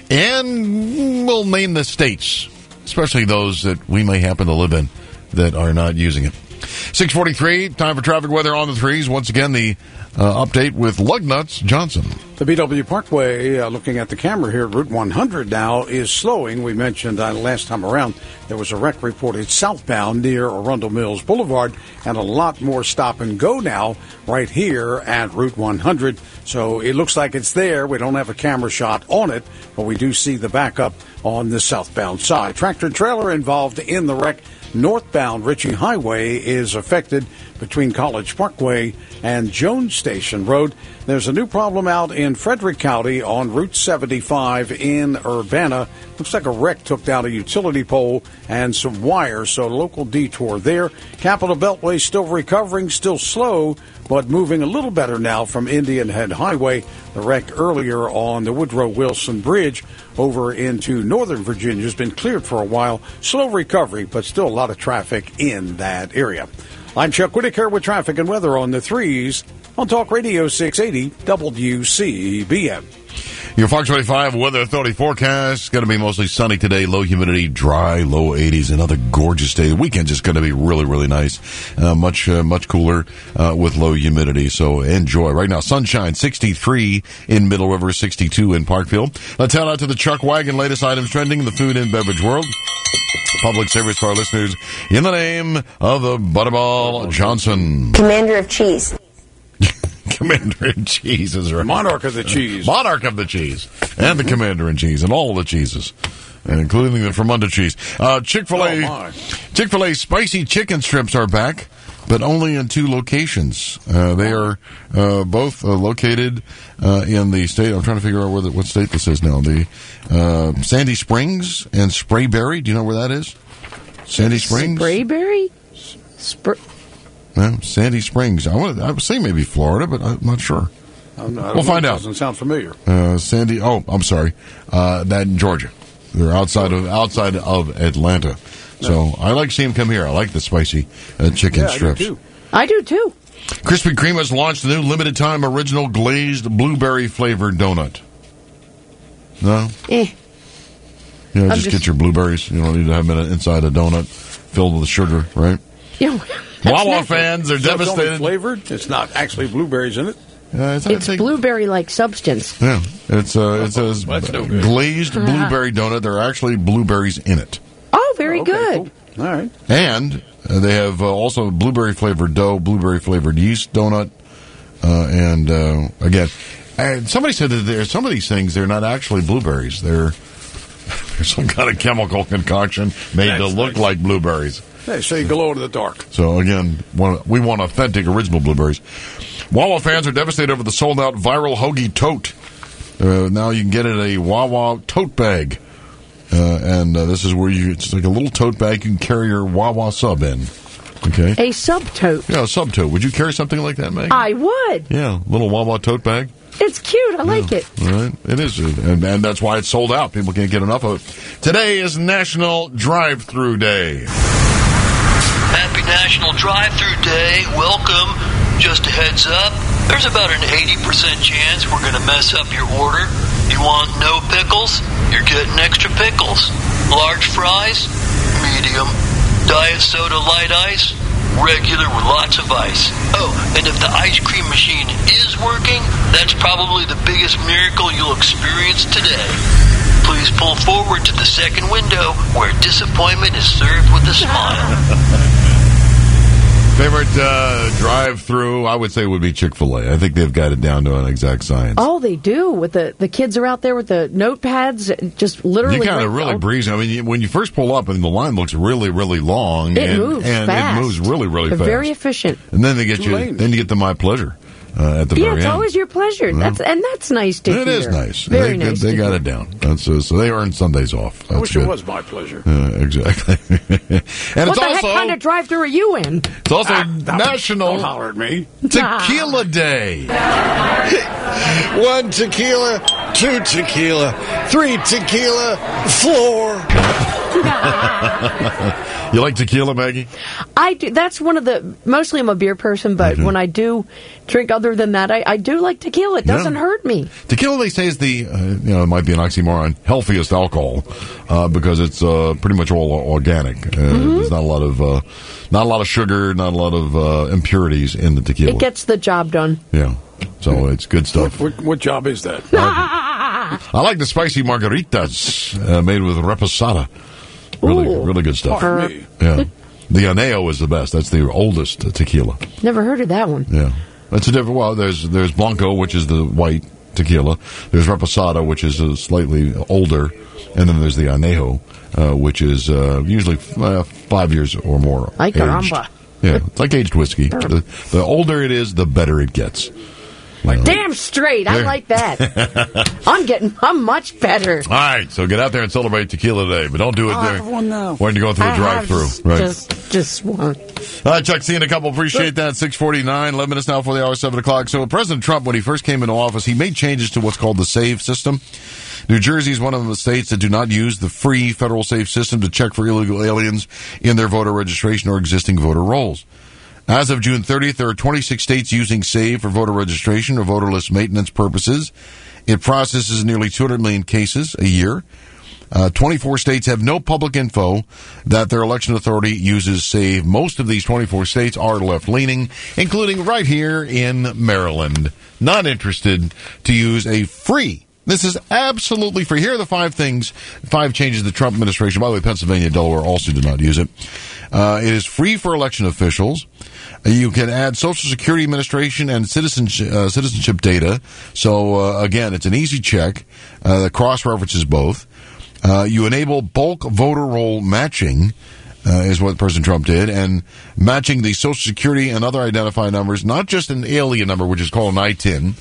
S15: And we'll name the states, especially those that we may happen to live in that are not using it. 6:43, time for traffic weather on the threes. Once again, the update with Lugnuts Johnson.
S7: The BW Parkway, looking at the camera here, Route 100 now is slowing. We mentioned last time around there was a wreck reported southbound near Arundel Mills Boulevard, and a lot more stop and go now right here at Route 100. So it looks like it's there. We don't have a camera shot on it, but we do see the backup on the southbound side. Tractor trailer involved in the wreck. Northbound Ritchie Highway is affected between College Parkway and Jones Station Road. There's a new problem out in Frederick County on Route 75 in Urbana. Looks like a wreck took down a utility pole and some wires, so local detour there. Capitol Beltway still recovering, still slow, but moving a little better now from Indian Head Highway The wreck earlier on the Woodrow Wilson Bridge over into Northern Virginia has been cleared for a while. Slow recovery, but still a lot of traffic in that area. I'm Chuck Whitaker with traffic and weather on the 3s on Talk Radio 680 WCBM.
S15: Your Fox 25 Weather Authority forecast. Going to be mostly sunny today, low humidity, dry, low 80s. Another gorgeous day. The weekend's just going to be really, really nice. Much cooler with low humidity. So enjoy. Right now, sunshine, 63 in Middle River, 62 in Parkfield. Let's head out to the Chuck Wagon. Latest items trending in the food and beverage world. Public service for our listeners. In the name of the Butterball Johnson,
S12: Commander of Cheese.
S15: Commander-in-Cheese is right.
S7: Monarch of the cheese.
S15: Monarch of the cheese. And the Commander-in-Cheese and all the cheeses. And including the Fermunda cheese. Chick-fil-A spicy chicken strips are back, but only in 2 locations. They are both located in the state. I'm trying to figure out what state this is now. The Sandy Springs and Sprayberry. Do you know where that is? Sandy Springs?
S6: Sprayberry?
S15: Sandy Springs. I would say maybe Florida, but I'm not sure. We'll find out.
S7: Doesn't sound familiar.
S15: Sandy. Oh, I'm sorry. That in Georgia. They're outside of Atlanta. So I like seeing them come here. I like the spicy chicken strips.
S6: I do too.
S15: Krispy Kreme has launched the new limited time original glazed blueberry flavored donut. No. Just get your blueberries. You don't need to have them inside a donut filled with sugar, right?
S6: Yeah.
S15: Wawa fans are devastated.
S7: It's only flavored. It's not actually blueberries in it.
S6: It's blueberry-like substance.
S15: Yeah, it says glazed blueberry donut. There are actually blueberries in it.
S6: Oh, very good.
S7: Cool. All right.
S15: And they have also blueberry-flavored dough, blueberry-flavored yeast donut, and again, somebody said that some of these things, they're not actually blueberries. They're some kind of chemical concoction made to look like blueberries.
S7: They say glow in the dark.
S15: So, again, we want authentic, original blueberries. Wawa fans are devastated over the sold-out viral hoagie tote. Now you can get it a Wawa tote bag. And this is where it's like a little tote bag you can carry your Wawa sub in. Okay?
S6: A sub-tote.
S15: Yeah, a sub-tote. Would you carry something like that, Meg?
S6: I would.
S15: Yeah, little Wawa tote bag.
S6: It's cute. I like it.
S15: All right. It is. And that's why it's sold out. People can't get enough of it. Today is National Drive-Thru Day.
S13: Happy National Drive-Thru Day. Welcome. Just a heads up, there's about an 80% chance we're going to mess up your order. You want no pickles? You're getting extra pickles. Large fries? Medium. Diet soda light ice? Regular with lots of ice. Oh, and if the ice cream machine is working, that's probably the biggest miracle you'll experience today. Please pull forward to the second window where disappointment is served with a smile.
S15: Favorite drive-through, I would say, would be Chick-fil-A. I think they've got it down to an exact science.
S6: Oh, they do. With the kids are out there with the notepads, just literally.
S15: You kind of really breeze. I mean, when you first pull up, and the line looks really, really long.
S6: It moves fast.
S15: It moves really, really
S6: They're
S15: fast.
S6: Very efficient.
S15: And then they get you. Then you get the My Pleasure. At the very end.
S6: It's always your pleasure. That's nice to hear.
S15: It is nice.
S6: Very nice.
S15: They got it down. So they earn Sundays off. That's
S7: I wish
S15: good.
S7: it was my pleasure.
S15: Exactly. And
S6: what the heck kind of drive-thru are you in?
S15: It's also National
S7: Don't holler at me.
S15: Tequila Day.
S14: 1 tequila, 2 tequila, 3 tequila, 4.
S15: You like tequila, Maggie?
S6: I do. That's one of the. Mostly, I'm a beer person, but when I do drink other than that, I do like tequila. It doesn't hurt me.
S15: Tequila, they say, is the it might be an oxymoron, healthiest alcohol because it's pretty much all organic. There's not a lot of sugar, not a lot of impurities in the tequila.
S6: It gets the job done.
S15: Yeah, so it's good stuff.
S7: What job is that?
S15: I like the spicy margaritas made with reposada. Really good stuff. Yeah. The Añejo is the best. That's the oldest tequila.
S6: Never heard of that one.
S15: Yeah. That's a different, well, there's Blanco, which is the white tequila. There's Reposada, which is slightly older. And then there's the Añejo, which is usually 5 years or more
S6: Ay,
S15: aged.
S6: caramba.
S15: Yeah, it's like aged whiskey. The older it is, the better it gets.
S6: Damn straight. I like that. I'm much better.
S15: All right, so get out there and celebrate Tequila Day, but don't do it there
S6: one now.
S15: when you're going through a drive-through. Right.
S6: Just one.
S15: All right, Chuck, see you in a couple. Appreciate that. 6:49, 11 minutes now for the hour, 7 o'clock. So President Trump, when he first came into office, he made changes to what's called the SAVE system. New Jersey is one of the states that do not use the free federal SAVE system to check for illegal aliens in their voter registration or existing voter rolls. As of June 30th, there are 26 states using SAVE for voter registration or voter list maintenance purposes. It processes nearly 200 million cases a year. 24 states have no public info that their election authority uses SAVE. Most of these 24 states are left-leaning, including right here in Maryland. Not interested to use a free. This is absolutely free. Here are the 5 changes the Trump administration, by the way, Pennsylvania and Delaware also do not use it. It is free for election officials. You can add Social Security Administration and citizenship data. So, again, it's an easy check that cross-references both. You enable bulk voter roll matching, is what President Trump did, and matching the Social Security and other identifying numbers, not just an alien number, which is called an ITIN,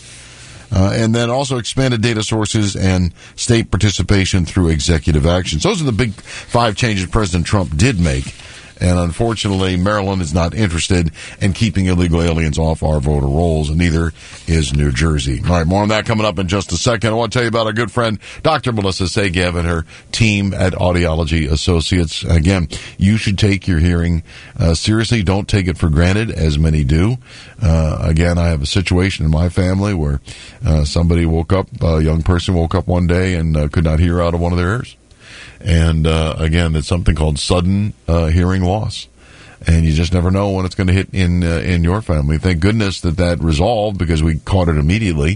S15: and then also expanded data sources and state participation through executive actions. Those are the big 5 changes President Trump did make. And unfortunately, Maryland is not interested in keeping illegal aliens off our voter rolls, and neither is New Jersey. All right, more on that coming up in just a second. I want to tell you about our good friend, Dr. Melissa Segev, and her team at Audiology Associates. Again, you should take your hearing seriously. Don't take it for granted, as many do. Again, I have a situation in my family where somebody woke up, a young person woke up one day and could not hear out of one of their ears. And, again, it's something called sudden hearing loss. And you just never know when it's going to hit in your family. Thank goodness that resolved because we caught it immediately.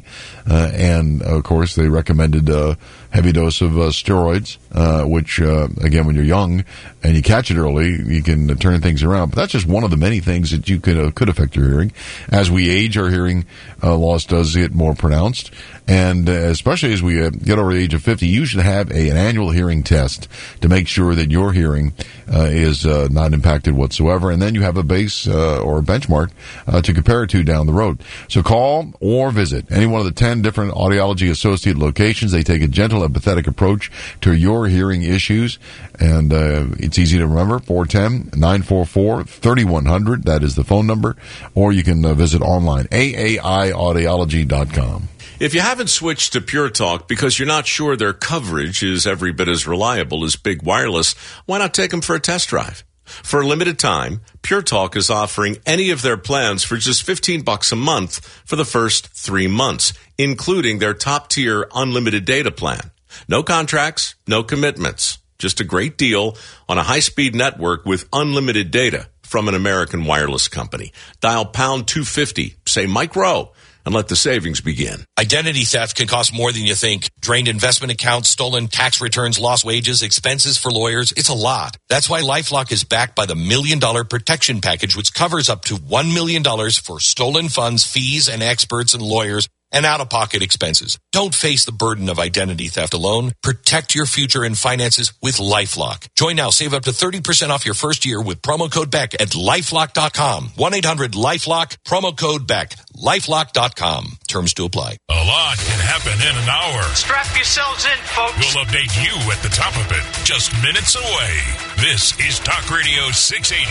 S15: And, of course, they recommended a heavy dose of steroids, which, again, when you're young and you catch it early, you can turn things around. But that's just one of the many things that you could affect your hearing. As we age, our hearing loss does get more pronounced. And especially as we get over the age of 50, you should have an annual hearing test to make sure that your hearing is not impacted whatsoever. And then you have a base or a benchmark to compare it to down the road. So call or visit any one of the 10 different Audiology Associate locations. They take a gentle, empathetic approach to your hearing issues. And it's easy to remember, 410-944-3100. That is the phone number. Or you can visit online, aaiaudiology.com.
S12: If you haven't switched to Pure Talk because you're not sure their coverage is every bit as reliable as Big Wireless, why not take them for a test drive? For a limited time, Pure Talk is offering any of their plans for just $15 a month for the first 3 months, including their top-tier unlimited data plan. No contracts, no commitments. Just a great deal on a high-speed network with unlimited data from an American wireless company. Dial pound 250, say Mike Rowe, and let the savings begin.
S16: Identity theft can cost more than you think. Drained investment accounts, stolen tax returns, lost wages, expenses for lawyers. It's a lot. That's why LifeLock is backed by the $1 Million Protection Package, which covers up to $1 million for stolen funds, fees, and experts and lawyers and out-of-pocket expenses. Don't face the burden of identity theft alone. Protect your future and finances with LifeLock. Join now. Save up to 30% off your first year with promo code BECK at LifeLock.com. 1-800-LifeLock, promo code BECK. LifeLock.com. Terms to apply.
S10: A lot can happen in an hour.
S3: Strap yourselves in, folks.
S10: We'll update you at the top of it, just minutes away. This is Talk Radio 680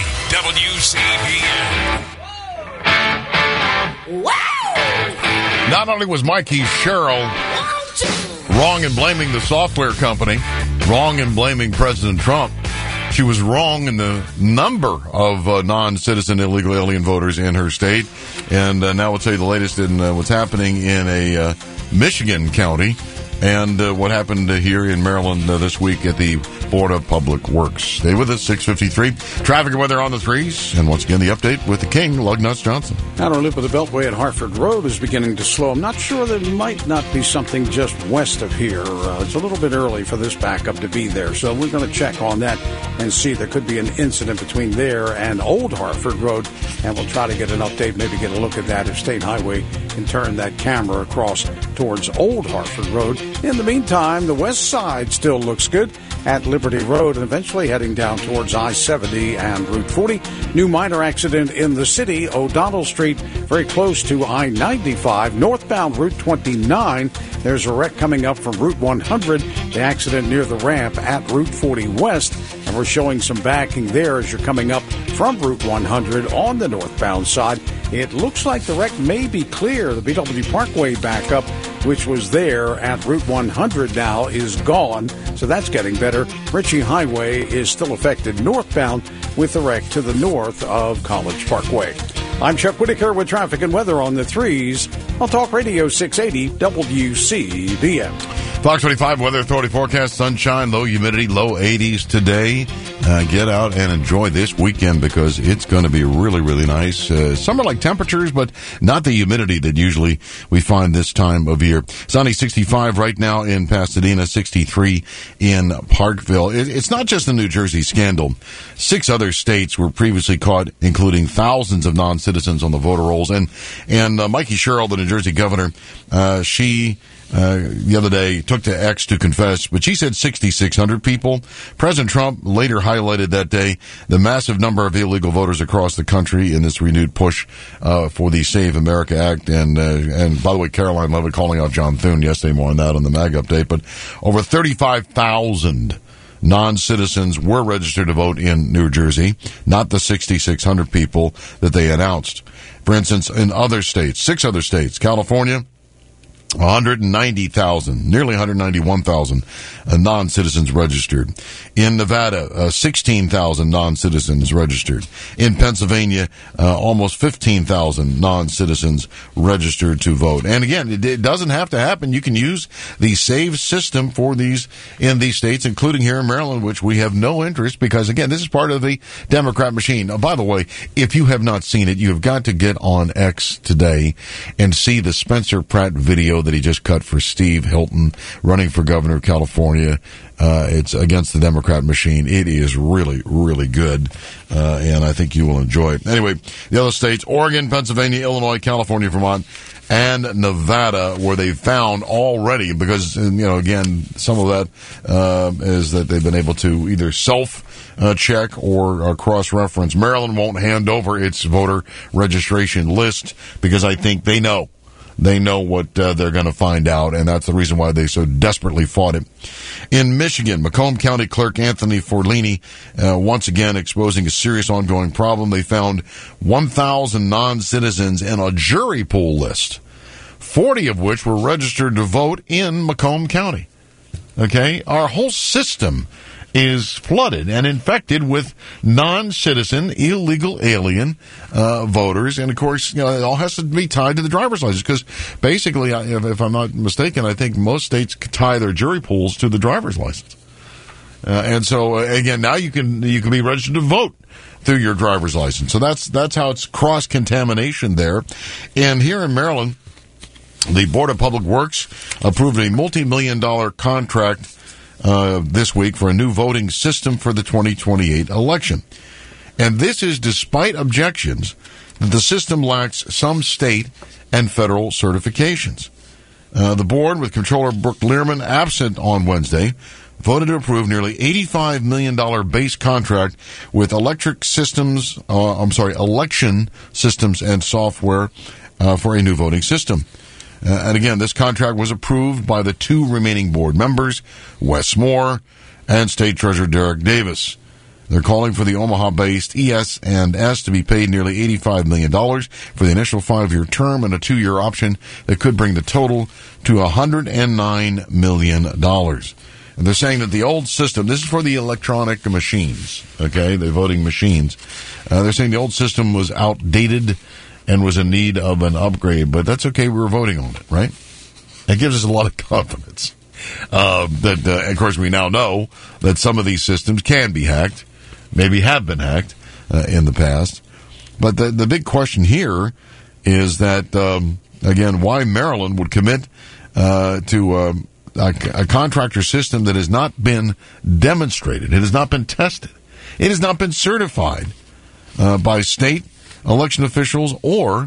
S10: WCBM.
S15: Wow! Not only was Mikey Sherrill wrong in blaming the software company, wrong in blaming President Trump, she was wrong in the number of non-citizen illegal alien voters in her state. And now we'll tell you the latest in what's happening in a Michigan county and what happened here in Maryland this week at the Board of Public Works. Stay with us, 6:53. Traffic and weather on the threes. And once again, the update with the king, Lugnuts Johnson.
S7: Outer loop of the Beltway at Hartford Road is beginning to slow. I'm not sure there might not be something just west of here. It's a little bit early for this backup to be there. So we're going to check on that and see. There could be an incident between there and Old Hartford Road. And we'll try to get an update, maybe get a look at that if State Highway can turn that camera across towards Old Hartford Road. In the meantime, the west side still looks good at Liberty Road and eventually heading down towards I-70 and Route 40. New minor accident in the city, O'Donnell Street, very close to I-95. Northbound Route 29, there's a wreck coming up from Route 100. The accident near the ramp at Route 40 West. And we're showing some backing there as you're coming up from Route 100 on the northbound side. It looks like the wreck may be clear. The BW Parkway backup, which was there at Route 100 now, is gone. So that's getting better. Ritchie Highway is still affected northbound with the wreck to the north of College Parkway. I'm Chuck Whitaker with traffic and weather on the 3s on Talk Radio 680 WCBM.
S15: Fox 25 Weather Authority forecast, sunshine, low humidity, low 80s today. Get out and enjoy this weekend because it's going to be really, really nice. Summer-like temperatures, but not the humidity that usually we find this time of year. Sunny 65 right now in Pasadena, 63 in Parkville. It's not just the New Jersey scandal. 6 other states were previously caught, including thousands of non-citizens on the voter rolls. And Mikey Sherrill, the New Jersey governor, she the other day took to X to confess, but she said 6,600 people. President Trump later highlighted that day the massive number of illegal voters across the country in this renewed push for the Save America Act. And by the way, Caroline Levitt calling out John Thune yesterday, more on that on the MAG update. But over 35,000 non-citizens were registered to vote in New Jersey, not the 6,600 people that they announced. For instance, in other states, 6 other states, California, 190,000, nearly 191,000 non-citizens registered. In Nevada, 16,000 non-citizens registered. In Pennsylvania, almost 15,000 non-citizens registered to vote. And again, it doesn't have to happen. You can use the SAVE system for these in these states, including here in Maryland, which we have no interest because, again, this is part of the Democrat machine. By the way, if you have not seen it, you have got to get on X today and see the Spencer Pratt video that he just cut for Steve Hilton running for governor of California. It's against the Democrat machine. It is really, really good, and I think you will enjoy it. Anyway, the other states, Oregon, Pennsylvania, Illinois, California, Vermont, and Nevada, where they found already, because, again, some of that is that they've been able to either self-check or cross-reference. Maryland won't hand over its voter registration list because I think they know. They know what they're going to find out, and that's the reason why they so desperately fought it. In Michigan, Macomb County Clerk Anthony Forlini once again exposing a serious ongoing problem. They found 1,000 non-citizens in a jury pool list, 40 of which were registered to vote in Macomb County. Okay? Our whole system is flooded and infected with non-citizen, illegal alien voters. And, of course, it all has to be tied to the driver's license because basically, if I'm not mistaken, I think most states tie their jury pools to the driver's license. And so, again, now you can be registered to vote through your driver's license. So that's how it's cross-contamination there. And here in Maryland, the Board of Public Works approved a multi-million-dollar contract this week for a new voting system for the 2028 election. And this is despite objections that the system lacks some state and federal certifications. The board, with Comptroller Brooke Learman absent on Wednesday, voted to approve nearly $85 million base contract with election systems and software for a new voting system. And again, this contract was approved by the 2 remaining board members, Wes Moore and State Treasurer Derek Davis. They're calling for the Omaha-based ES&S to be paid nearly $85 million for the initial 5-year term and a 2-year option that could bring the total to $109 million. And they're saying that the old system, this is for the electronic machines, okay, the voting machines. They're saying the old system was outdated and was in need of an upgrade, but that's okay. We were voting on it, right? That gives us a lot of confidence. Of course, we now know that some of these systems can be hacked, maybe have been hacked in the past. But the big question here is that, again, why Maryland would commit to a contractor system that has not been demonstrated. It has not been tested. It has not been certified by state election officials or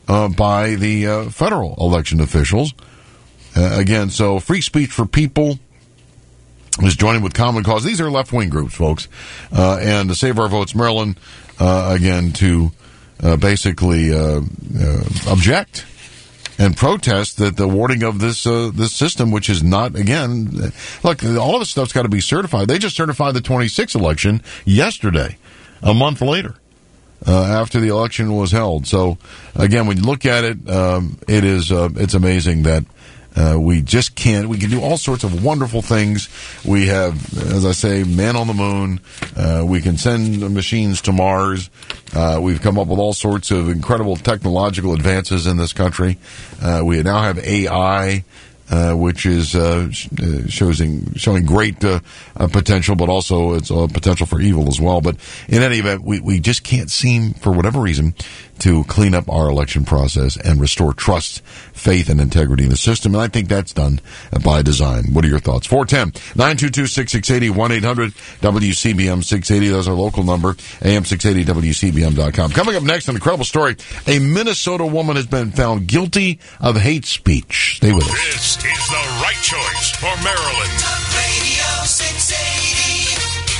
S15: by the federal election officials. Again, so Free Speech for People is joining with Common Cause. These are left-wing groups, folks. And to Save Our Votes Maryland, again, to basically object and protest that the awarding of this system, which is not, again, look, all of this stuff's got to be certified. They just certified the 26th election yesterday, a month later, after the election was held. So, again, when you look at it, it's amazing that we just can't. We can do all sorts of wonderful things. We have, as I say, man on the moon. We can send machines to Mars. We've come up with all sorts of incredible technological advances in this country. We now have AI, which is showing great potential, but also it's potential for evil as well. But in any event, we just can't seem, for whatever reason, to clean up our election process and restore trust, faith, and integrity in the system. And I think that's done by design. What are your thoughts? 410-922-6680, 1-800-WCBM-680. That's our local number, AM680WCBM.com. Coming up next, an incredible story. A Minnesota woman has been found guilty of hate speech. Stay with us.
S10: This is the right choice for Maryland. Talk Radio 680,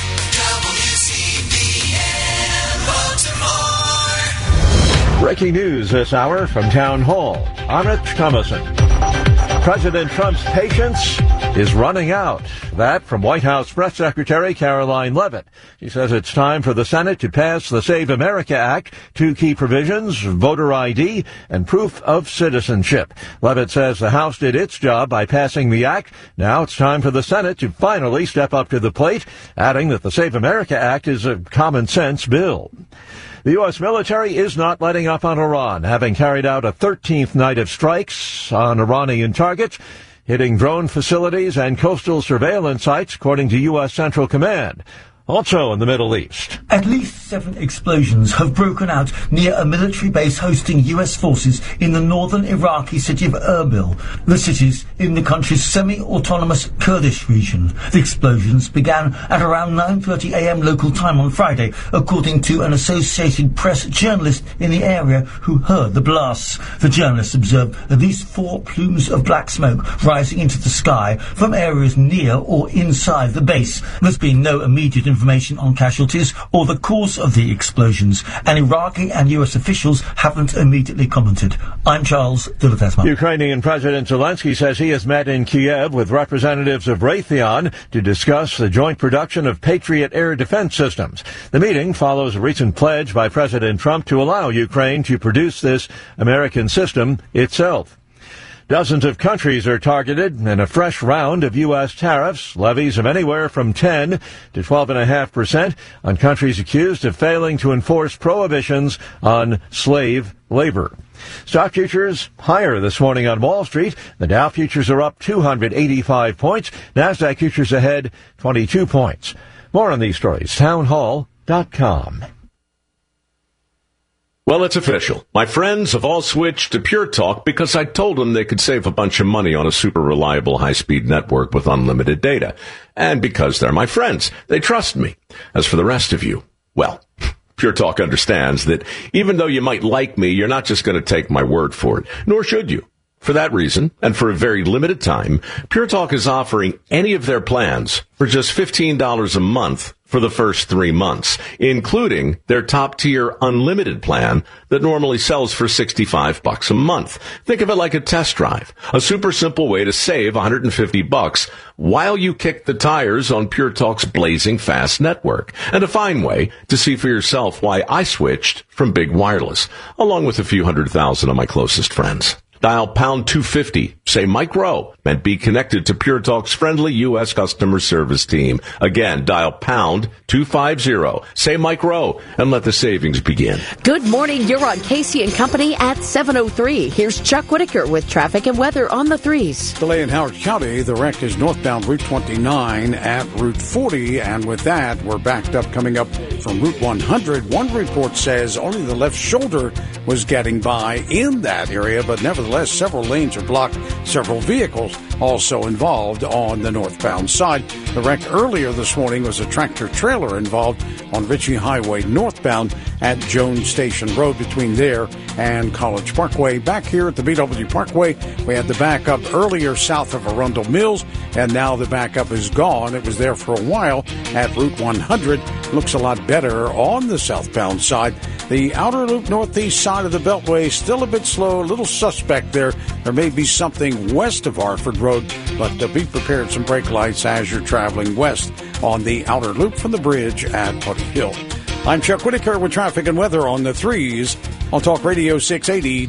S10: WCBM Baltimore.
S17: Breaking news this hour from Town Hall. I'm Rich Thomason. President Trump's patience is running out. That from White House Press Secretary Caroline Leavitt. She says it's time for the Senate to pass the Save America Act, two key provisions, voter ID and proof of citizenship. Leavitt says the House did its job by passing the act. Now it's time for the Senate to finally step up to the plate, adding that the Save America Act is a common sense bill. The U.S. military is not letting up on Iran, having carried out a 13th night of strikes on Iranian targets, hitting drone facilities and coastal surveillance sites, according to U.S. Central Command. Also in the Middle East.
S18: At least 7 explosions have broken out near a military base hosting U.S. forces in the northern Iraqi city of Erbil. The city's in the country's semi-autonomous Kurdish region. The explosions began at around 9:30 a.m. local time on Friday, according to an Associated Press journalist in the area who heard the blasts. The journalist observed at least 4 plumes of black smoke rising into the sky from areas near or inside the base. There's been no immediate information on casualties or the cause of the explosions, and Iraqi and U.S. officials haven't immediately commented. I'm Charles de la Tesma.
S17: Ukrainian President Zelensky says he has met in Kiev with representatives of Raytheon to discuss the joint production of Patriot air defense systems. The meeting follows a recent pledge by President Trump to allow Ukraine to produce this American system itself. Dozens of countries are targeted in a fresh round of U.S. tariffs, levies of anywhere from 10 to 12.5% on countries accused of failing to enforce prohibitions on slave labor. Stock futures higher this morning on Wall Street. The Dow futures are up 285 points. NASDAQ futures ahead 22 points. More on these stories, townhall.com.
S12: Well, it's official. My friends have all switched to Pure Talk because I told them they could save a bunch of money on a super reliable high-speed network with unlimited data. And because they're my friends, they trust me. As for the rest of you, well, Pure Talk understands that even though you might like me, you're not just going to take my word for it, nor should you. For that reason, and for a very limited time, Pure Talk is offering any of their plans for just $15 a month for the first 3 months, including their top-tier unlimited plan that normally sells for $65 a month. Think of it like a test drive, a super simple way to save $150 while you kick the tires on Pure Talk's blazing fast network, and a fine way to see for yourself why I switched from big wireless, along with a few 100,000 of my closest friends. Dial pound 250, say Mike Rowe, and be connected to Pure Talk's friendly U.S. customer service team. Again, dial pound 250, say Mike Rowe, and let the savings begin.
S6: Good morning. You're on Casey and Company at 7:03. Here's Chuck Whitaker with traffic and weather on the 3s.
S7: Delay in Howard County. The wreck is northbound Route 29 at Route 40. And with that, we're backed up coming up from Route 100. One report says only the left shoulder was getting by in that area, but nevertheless, several lanes are blocked. Several vehicles vehicles also involved on the northbound side. The wreck earlier this morning was a tractor-trailer involved on Ritchie Highway northbound at Jones Station Road between there and College Parkway. Back here at the BW Parkway, we had the backup earlier south of Arundel Mills, and now the backup is gone. It was there for a while at Route 100. Looks a lot better on the southbound side. The outer loop northeast side of the Beltway still a bit slow, a little suspect there. There may be something west of Harford Road, but be prepared some brake lights as you're traveling west on the outer loop from the bridge at Putty Hill. I'm Chuck Whitaker with traffic and weather on the 3s on Talk Radio 680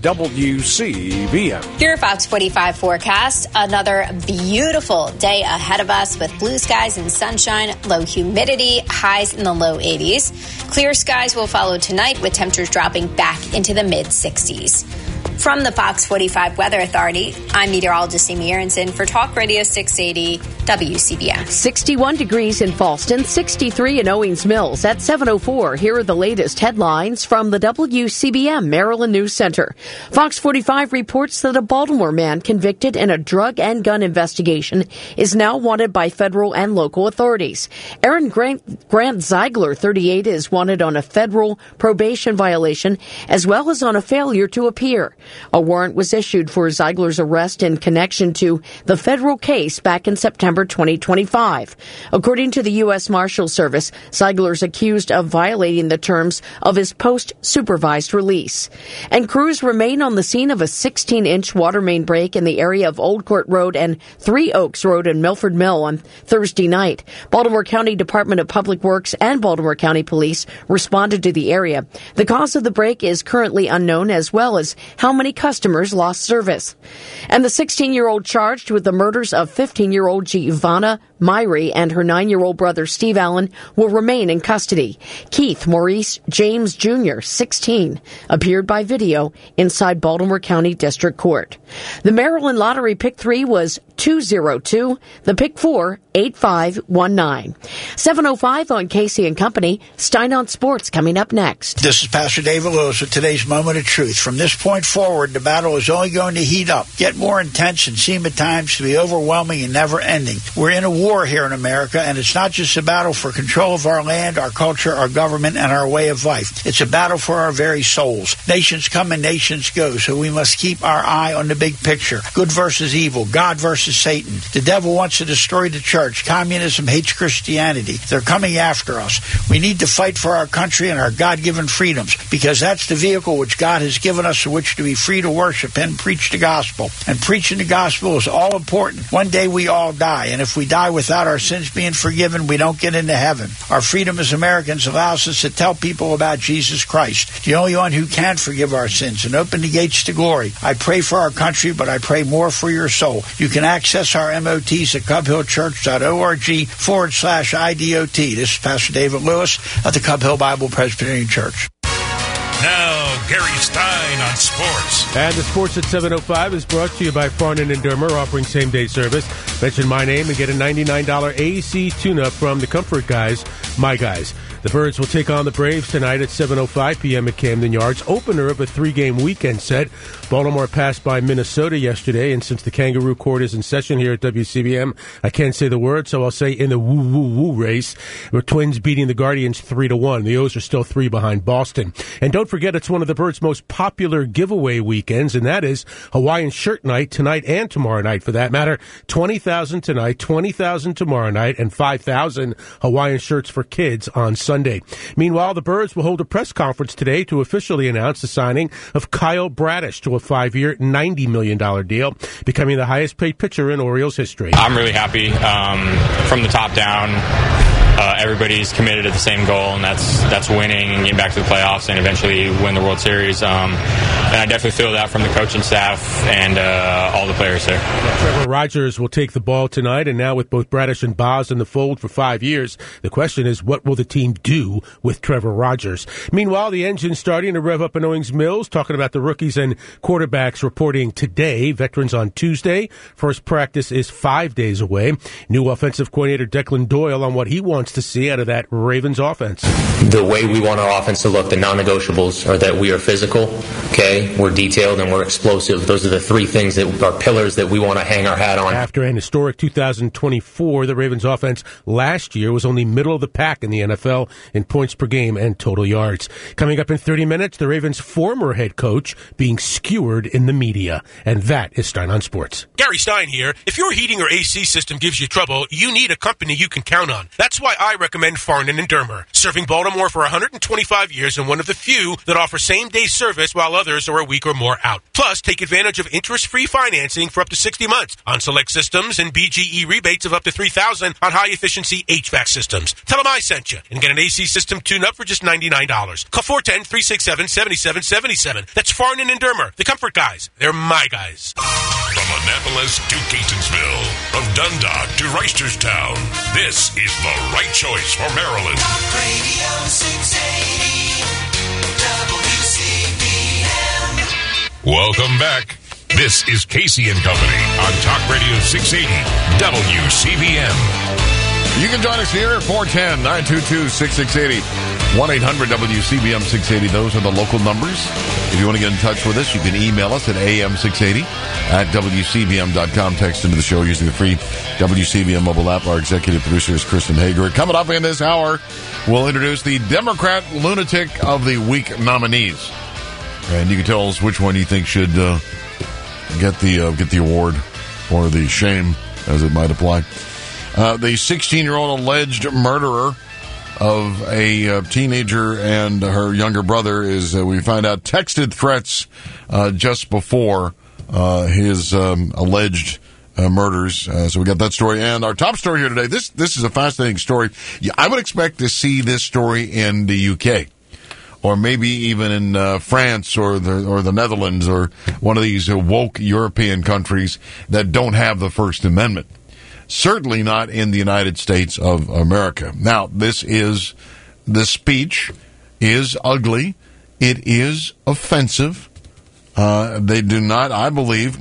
S7: WCBM.
S8: Your Fox 45 forecast. Another beautiful day ahead of us with blue skies and sunshine, low humidity, highs in the low 80s. Clear skies will follow tonight with temperatures dropping back into the mid-60s. From the Fox 45 Weather Authority, I'm meteorologist Amy Aronson for Talk Radio 680 WCBM.
S6: 61 degrees in Falston, 63 in Owings Mills. At 7:04, here are the latest headlines from the WCBM Maryland News Center. Fox 45 reports that a Baltimore man convicted in a drug and gun investigation is now wanted by federal and local authorities. Aaron Grant Ziegler, 38, is wanted on a federal probation violation as well as on a failure to appear. A warrant was issued for Ziegler's arrest in connection to the federal case back in September 2025. According to the U.S. Marshal Service, Ziegler's accused of violating the terms of his post-supervised release. And crews remain on the scene of a 16-inch water main break in the area of Old Court Road and Three Oaks Road in Milford Mill on Thursday night. Baltimore County Department of Public Works and Baltimore County Police responded to the area. The cause of the break is currently unknown, as well as how many customers lost service. And the 16-year-old charged with the murders of 15-year-old Giovanna Myrie and her 9-year-old brother Steve Allen will remain in custody. Keith Maurice James Jr., 16, appeared by video inside Baltimore County District Court. The Maryland Lottery Pick 3 was 202, the Pick 4, 8519. 7:05 on Casey and Company. Stein on Sports coming up next.
S19: This is Pastor David Lewis with today's Moment of Truth. From this point forward, the battle is only going to heat up, get more intense, and seem at times to be overwhelming and never ending. We're in a war here in America, and it's not just a battle for control of our land, our culture, our government, and our way of life. It's a battle for our very souls. Nations come and nations go, so we must keep our eye on the big picture. Good versus evil, God versus Satan. The devil wants to destroy the church. Communism hates Christianity. They're coming after us. We need to fight for our country and our God-given freedoms, because that's the vehicle which God has given us for which to be free to worship and preach the gospel. And preaching the gospel is all important. One day we all die, and if we die without our sins being forgiven, we don't get into heaven. Our freedom as Americans allows us to tell people about Jesus Christ, the only one who can forgive our sins and open the gates to glory. I pray for our country, but I pray more for your soul. You can access our MOTs at cubhillchurch.org/IDOT. This is Pastor David Lewis at the Cub Hill Bible Presbyterian Church.
S10: Now, Gary Stein on sports.
S11: And the sports at 7:05 is brought to you by Farnan and Dermer, offering same-day service. Mention my name and get a $99 AC tune-up from the Comfort Guys, my guys. The Birds will take on the Braves tonight at 7:05 p.m. at Camden Yards. Opener of a 3-game weekend set. Baltimore passed by Minnesota yesterday, and since the Kangaroo Court is in session here at WCBM, I can't say the word, so I'll say in the woo-woo-woo race. The Twins beating the Guardians 3-1. The O's are still 3 behind Boston. And don't forget, it's one of the Birds' most popular giveaway weekends, and that is Hawaiian Shirt Night tonight and tomorrow night, for that matter. 20,000 tonight, 20,000 tomorrow night, and 5,000 Hawaiian shirts for kids on Sunday. Meanwhile, the Birds will hold a press conference today to officially announce the signing of Kyle Bradish to a 5-year, $90 million deal, becoming the highest-paid pitcher in Orioles history.
S20: I'm really happy from the top down. Everybody's committed to the same goal, and that's winning and getting back to the playoffs and eventually win the World Series. And I definitely feel that from the coaching staff and all the players there.
S11: Trevor Rogers will take the ball tonight, and now with both Bradish and Boz in the fold for 5 years, the question is, what will the team do with Trevor Rogers? Meanwhile, the engine's starting to rev up in Owings Mills, talking about the rookies and quarterbacks reporting today. Veterans on Tuesday. First practice is 5 days away. New offensive coordinator Declan Doyle on what he wants wants to see out of that Ravens offense.
S21: The way we want our offense to look, the non-negotiables are that we are physical, okay, we're detailed, and we're explosive. Those are the three things that are pillars that we want to hang our hat on.
S11: After an historic 2024, the Ravens offense last year was only middle of the pack in the NFL in points per game and total yards. Coming up in 30 minutes, the Ravens' former head coach being skewered in the media. And that is Stein on Sports.
S22: Gary Stein here. If your heating or AC system gives you trouble, you need a company you can count on. That's why I recommend Farnan and Dermer. Serving Baltimore for 125 years and one of the few that offer same-day service while others are a week or more out. Plus, take advantage of interest-free financing for up to 60 months on select systems and BGE rebates of up to $3,000 on high-efficiency HVAC systems. Tell them I sent you and get an AC system tune-up for just $99. Call 410-367-7777. That's Farnan and Dermer, the comfort guys. They're my guys.
S10: From Annapolis to Catonsville, from Dundalk to Reisterstown, this is the right choice for Maryland.
S23: Radio 680 WCBM.
S10: Welcome back. This is Casey and Company on Talk Radio 680 WCBM.
S15: You can join us here at 410-922-6680. 1-800-WCBM-680. Those are the local numbers. If you want to get in touch with us, you can email us at am680@WCBM.com. Text into the show using the free WCBM mobile app. Our executive producer is Kristen Hager. Coming up in this hour, we'll introduce the Democrat Lunatic of the Week nominees. And you can tell us which one you think should get the award or the shame, as it might apply. The 16-year-old alleged murderer of a teenager and her younger brother is, we find out, texted threats just before his alleged murders. So we got that story. And our top story here today, this is a fascinating story. I would expect to see this story in the UK. Or maybe even in France or the Netherlands or one of these woke European countries that don't have the First Amendment. Certainly not in the United States of America. Now, this speech is ugly. It is offensive. They do not, I believe,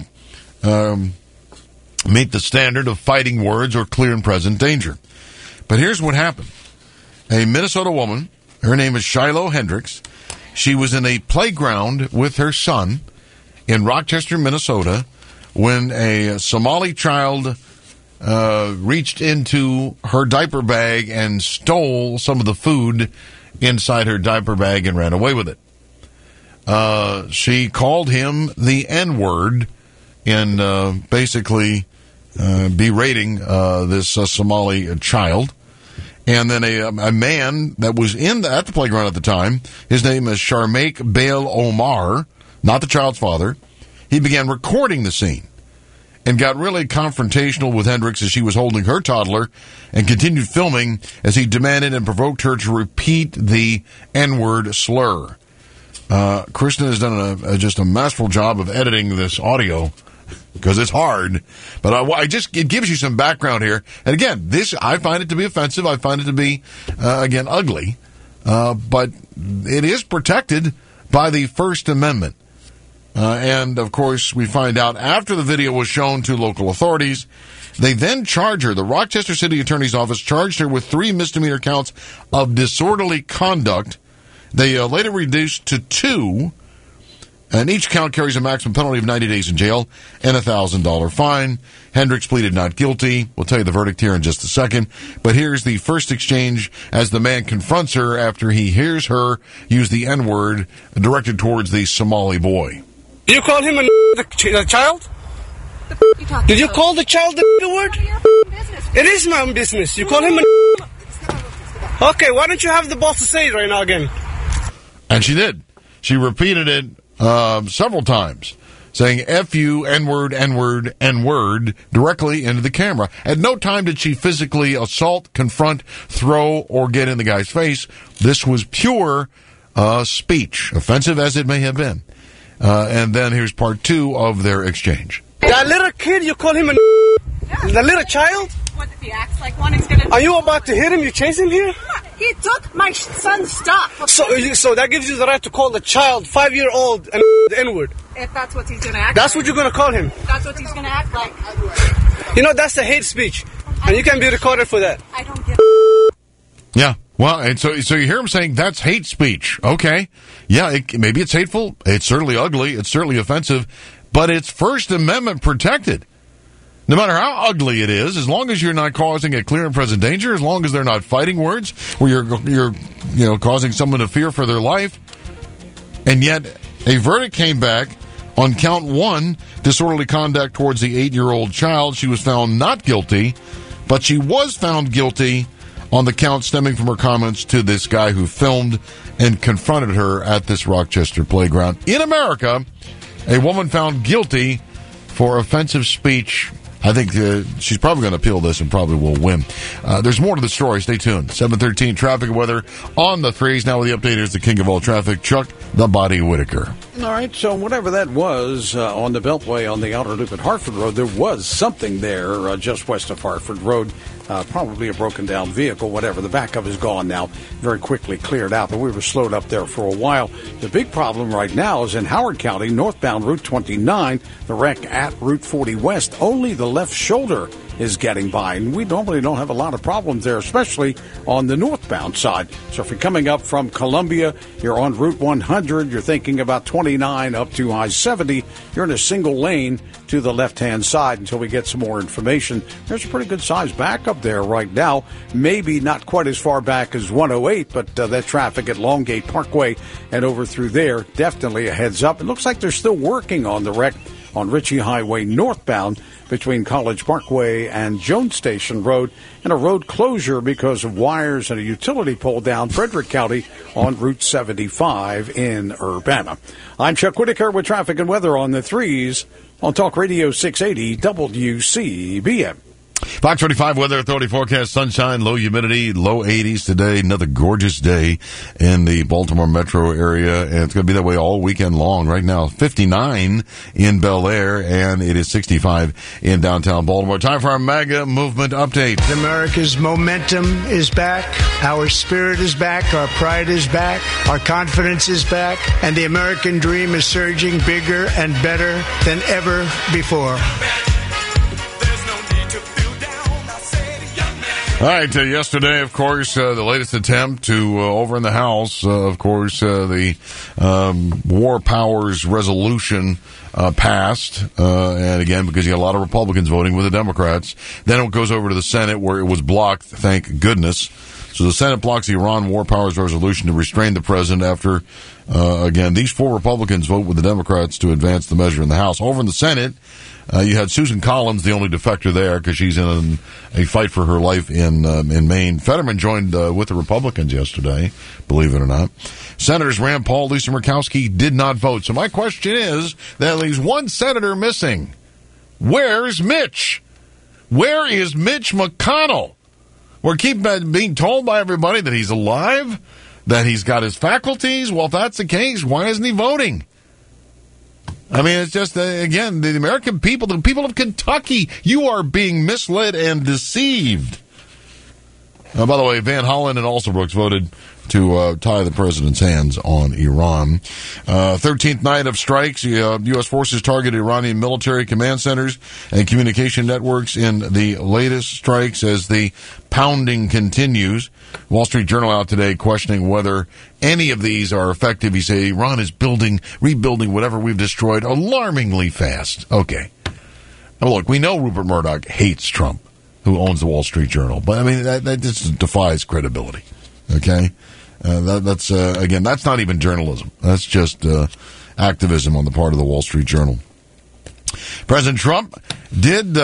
S15: meet the standard of fighting words or clear and present danger. But here's what happened. A Minnesota woman, her name is Shiloh Hendricks. She was in a playground with her son in Rochester, Minnesota, when a Somali child reached into her diaper bag and stole some of the food inside her diaper bag and ran away with it. She called him the N-word in basically berating this Somali child. And then a man that was at the playground at the time, his name is Sharmaik Bail Omar, not the child's father. He began recording the scene and got really confrontational with Hendricks as she was holding her toddler and continued filming as he demanded and provoked her to repeat the N-word slur. Kristen has done just a masterful job of editing this audio because it's hard, but it gives you some background here. And again, I find it to be offensive. I find it to be, again, ugly, but it is protected by the First Amendment. And, of course, we find out after the video was shown to local authorities, they then charge her. The Rochester City Attorney's Office charged her with 3 misdemeanor counts of disorderly conduct. They later reduced to 2, and each count carries a maximum penalty of 90 days in jail and a $1,000 fine. Hendricks pleaded not guilty. We'll tell you the verdict here in just a second. But here's the first exchange as the man confronts her after he hears her use the N-word directed towards the Somali boy.
S24: Did you call him the child? Did you call the child the word? It is my own business. You call him Okay, why don't you have the boss to say it right now again?
S15: And she did. She repeated it several times, saying F you, N-word, N-word, N-word directly into the camera. At no time did she physically assault, confront, throw, or get in the guy's face. This was pure speech, offensive as it may have been. And then here's part 2 of their exchange.
S24: That little kid, you call him the little child?
S25: What, if he acts like one, he's gonna...
S24: Are you about to hit him? You chase him here?
S25: He took my son's stuff.
S24: So that gives you the right to call the child, 5-year-old, the N-word?
S25: If that's what he's gonna act
S24: That's what you're gonna call him?
S25: That's what he's gonna act like.
S24: You know, that's the hate speech. And you can be recorded for that.
S25: I don't give
S15: Yeah. Well, and so you hear him saying that's hate speech. Okay. Yeah, maybe it's hateful. It's certainly ugly. It's certainly offensive. But it's First Amendment protected. No matter how ugly it is, as long as you're not causing a clear and present danger, as long as they're not fighting words where you're causing someone to fear for their life. And yet a verdict came back on count 1, disorderly conduct towards the 8-year-old child. She was found not guilty, but she was found guilty on the count stemming from her comments to this guy who filmed and confronted her at this Rochester playground. In America, a woman found guilty for offensive speech. I think she's probably going to appeal this and probably will win. There's more to the story. Stay tuned. 7:13 traffic and weather on the 3s. Now with the update is the king of all traffic, Chuck the Body Whitaker.
S7: All right, so whatever that was on the Beltway on the outer loop at Hartford Road, there was something there just west of Hartford Road. Probably a broken down vehicle, whatever. The backup is gone now, very quickly cleared out, but we were slowed up there for a while. The big problem right now is in Howard County, northbound Route 29, the wreck at Route 40 West. Only the left shoulder is getting by, and we normally don't have a lot of problems there, especially on the northbound side. So if you're coming up from Columbia, you're on Route 100, you're thinking about 29 up to I-70, you're in a single lane to the left-hand side until we get some more information. There's a pretty good-sized backup there right now. Maybe not quite as far back as 108, but that traffic at Longgate Parkway and over through there, definitely a heads up. It looks like they're still working on the wreck on Ritchie Highway northbound between College Parkway and Jones Station Road, and a road closure because of wires and a utility pole down Frederick County on Route 75 in Urbana. I'm Chuck Whitaker with traffic and weather on the 3s on Talk Radio 680 WCBM.
S15: 5:25 Weather Authority forecast: sunshine, low humidity, low 80s today. Another gorgeous day in the Baltimore metro area, and it's going to be that way all weekend long. Right now, 59 in Bel Air, and it is 65 in downtown Baltimore. Time for our MAGA movement update.
S1: America's momentum is back. Our spirit is back. Our pride is back. Our confidence is back. And the American dream is surging bigger and better than ever before.
S15: All right, yesterday, of course, the latest attempt to, over in the House, of course, the War Powers resolution passed, and again, because you got a lot of Republicans voting with the Democrats. Then it goes over to the Senate, where it was blocked, thank goodness. So the Senate blocks the Iran War Powers resolution to restrain the president after, again, these 4 Republicans vote with the Democrats to advance the measure in the House. Over in the Senate, you had Susan Collins, the only defector there, because she's in a fight for her life in Maine. Fetterman joined with the Republicans yesterday, believe it or not. Senators Rand Paul, Lisa Murkowski did not vote. So my question is, there leaves one senator missing. Where's Mitch? Where is Mitch McConnell? We keep being told by everybody that he's alive, that he's got his faculties. Well, if that's the case, why isn't he voting? I mean, it's just, again, the American people, the people of Kentucky, you are being misled and deceived. By the way, Van Hollen and Alsobrooks voted to tie the president's hands on Iran. 13th night of strikes. U.S. forces targeted Iranian military command centers and communication networks in the latest strikes as the pounding continues. Wall Street Journal out today questioning whether any of these are effective. He said Iran is rebuilding whatever we've destroyed alarmingly fast. Okay. Now look, we know Rupert Murdoch hates Trump, who owns the Wall Street Journal. But, I mean, that just defies credibility. Okay? That's again, that's not even journalism. That's just activism on the part of the Wall Street Journal. President Trump did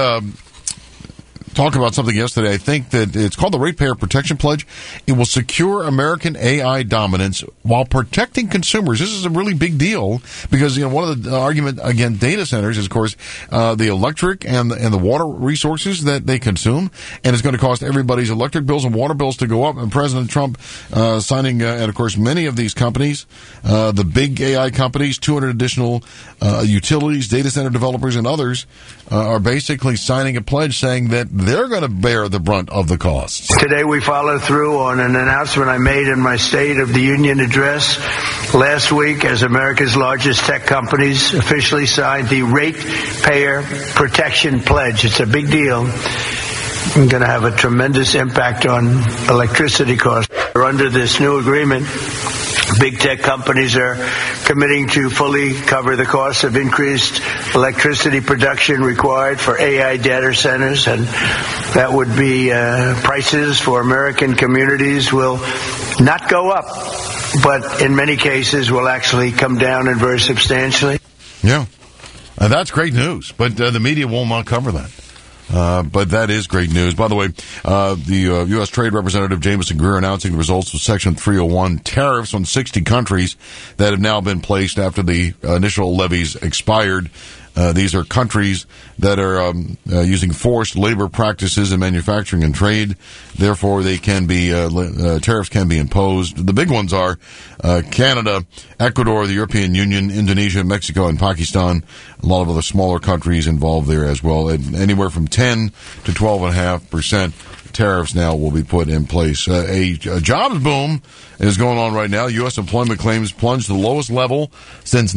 S15: talk about something yesterday. I think that it's called the Ratepayer Protection Pledge. It will secure American AI dominance while protecting consumers. This is a really big deal because, you know, one of the argument against data centers is, of course, the electric and the water resources that they consume, and it's going to cost everybody's electric bills and water bills to go up. And President Trump signing, and of course, many of these companies, the big AI companies, 200 additional utilities, data center developers, and others are basically signing a pledge saying that they're going to bear the brunt of the costs.
S1: Today we follow through on an announcement I made in my State of the Union address last week as America's largest tech companies officially signed the Ratepayer Protection Pledge. It's a big deal. going to have a tremendous impact on electricity costs. Under this new agreement, big tech companies are committing to fully cover the cost of increased electricity production required for AI data centers, and that would be prices for American communities will not go up, but in many cases will actually come down and very substantially.
S15: Yeah, that's great news, but the media will not cover that. But that is great news. By the way, the U.S. Trade Representative Jameson Greer announcing the results of Section 301 tariffs on 60 countries that have now been placed after the initial levies expired. These are countries that are using forced labor practices in manufacturing and trade. Therefore, they can be tariffs can be imposed. The big ones are Canada, Ecuador, the European Union, Indonesia, Mexico, and Pakistan. A lot of other smaller countries involved there as well. And anywhere from 10 to 12.5% tariffs now will be put in place. A jobs boom is going on right now. U.S. employment claims plunged to the lowest level since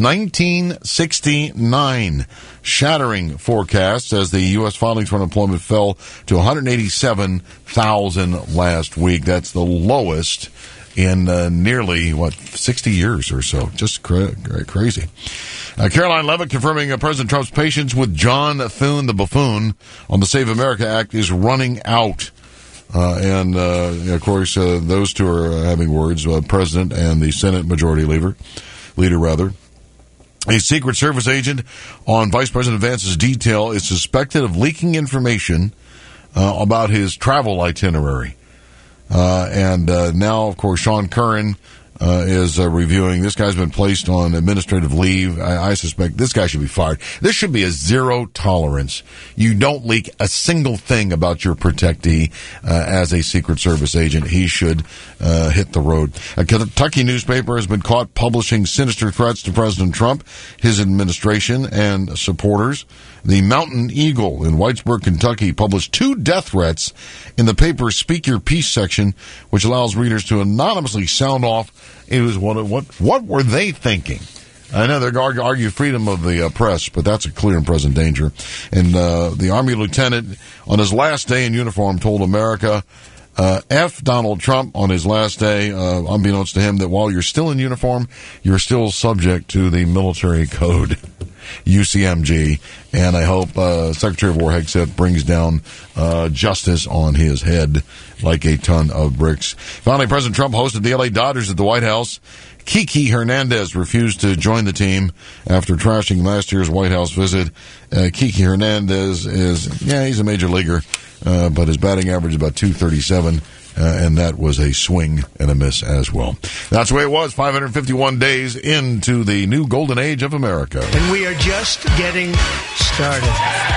S15: 1969, shattering forecasts as the U.S. filings for unemployment fell to 187,000 last week. That's the lowest in nearly, 60 years or so. Just crazy. Caroline Leavitt confirming President Trump's patience with John Thune the buffoon on the Save America Act is running out. Of course, those two are having words, President and the Senate Majority Leader. A Secret Service agent on Vice President Vance's detail is suspected of leaking information about his travel itinerary. Now, of course, Sean Curran is reviewing. This guy's been placed on administrative leave. I suspect this guy should be fired. This should be a zero tolerance. You don't leak a single thing about your protectee as a Secret Service agent. He should hit the road. A Kentucky newspaper has been caught publishing sinister threats to President Trump, his administration, and supporters. The Mountain Eagle in Whitesburg, Kentucky, published 2 death threats in the paper's Speak Your Peace section, which allows readers to anonymously sound off. It was what were they thinking? I know they're argue freedom of the press, but that's a clear and present danger. And the Army lieutenant, on his last day in uniform, told America, F Donald Trump on his last day, unbeknownst to him, that while you're still in uniform, you're still subject to the military code. UCMG, and I hope Secretary of War Hegseth brings down justice on his head like a ton of bricks. Finally, President Trump hosted the LA Dodgers at the White House. Kiki Hernandez refused to join the team after trashing last year's White House visit. Kiki Hernandez he's a major leaguer, but his batting average is about .237. And that was a swing and a miss as well. That's the way it was 551 days into the new golden age of America.
S1: And we are just getting started.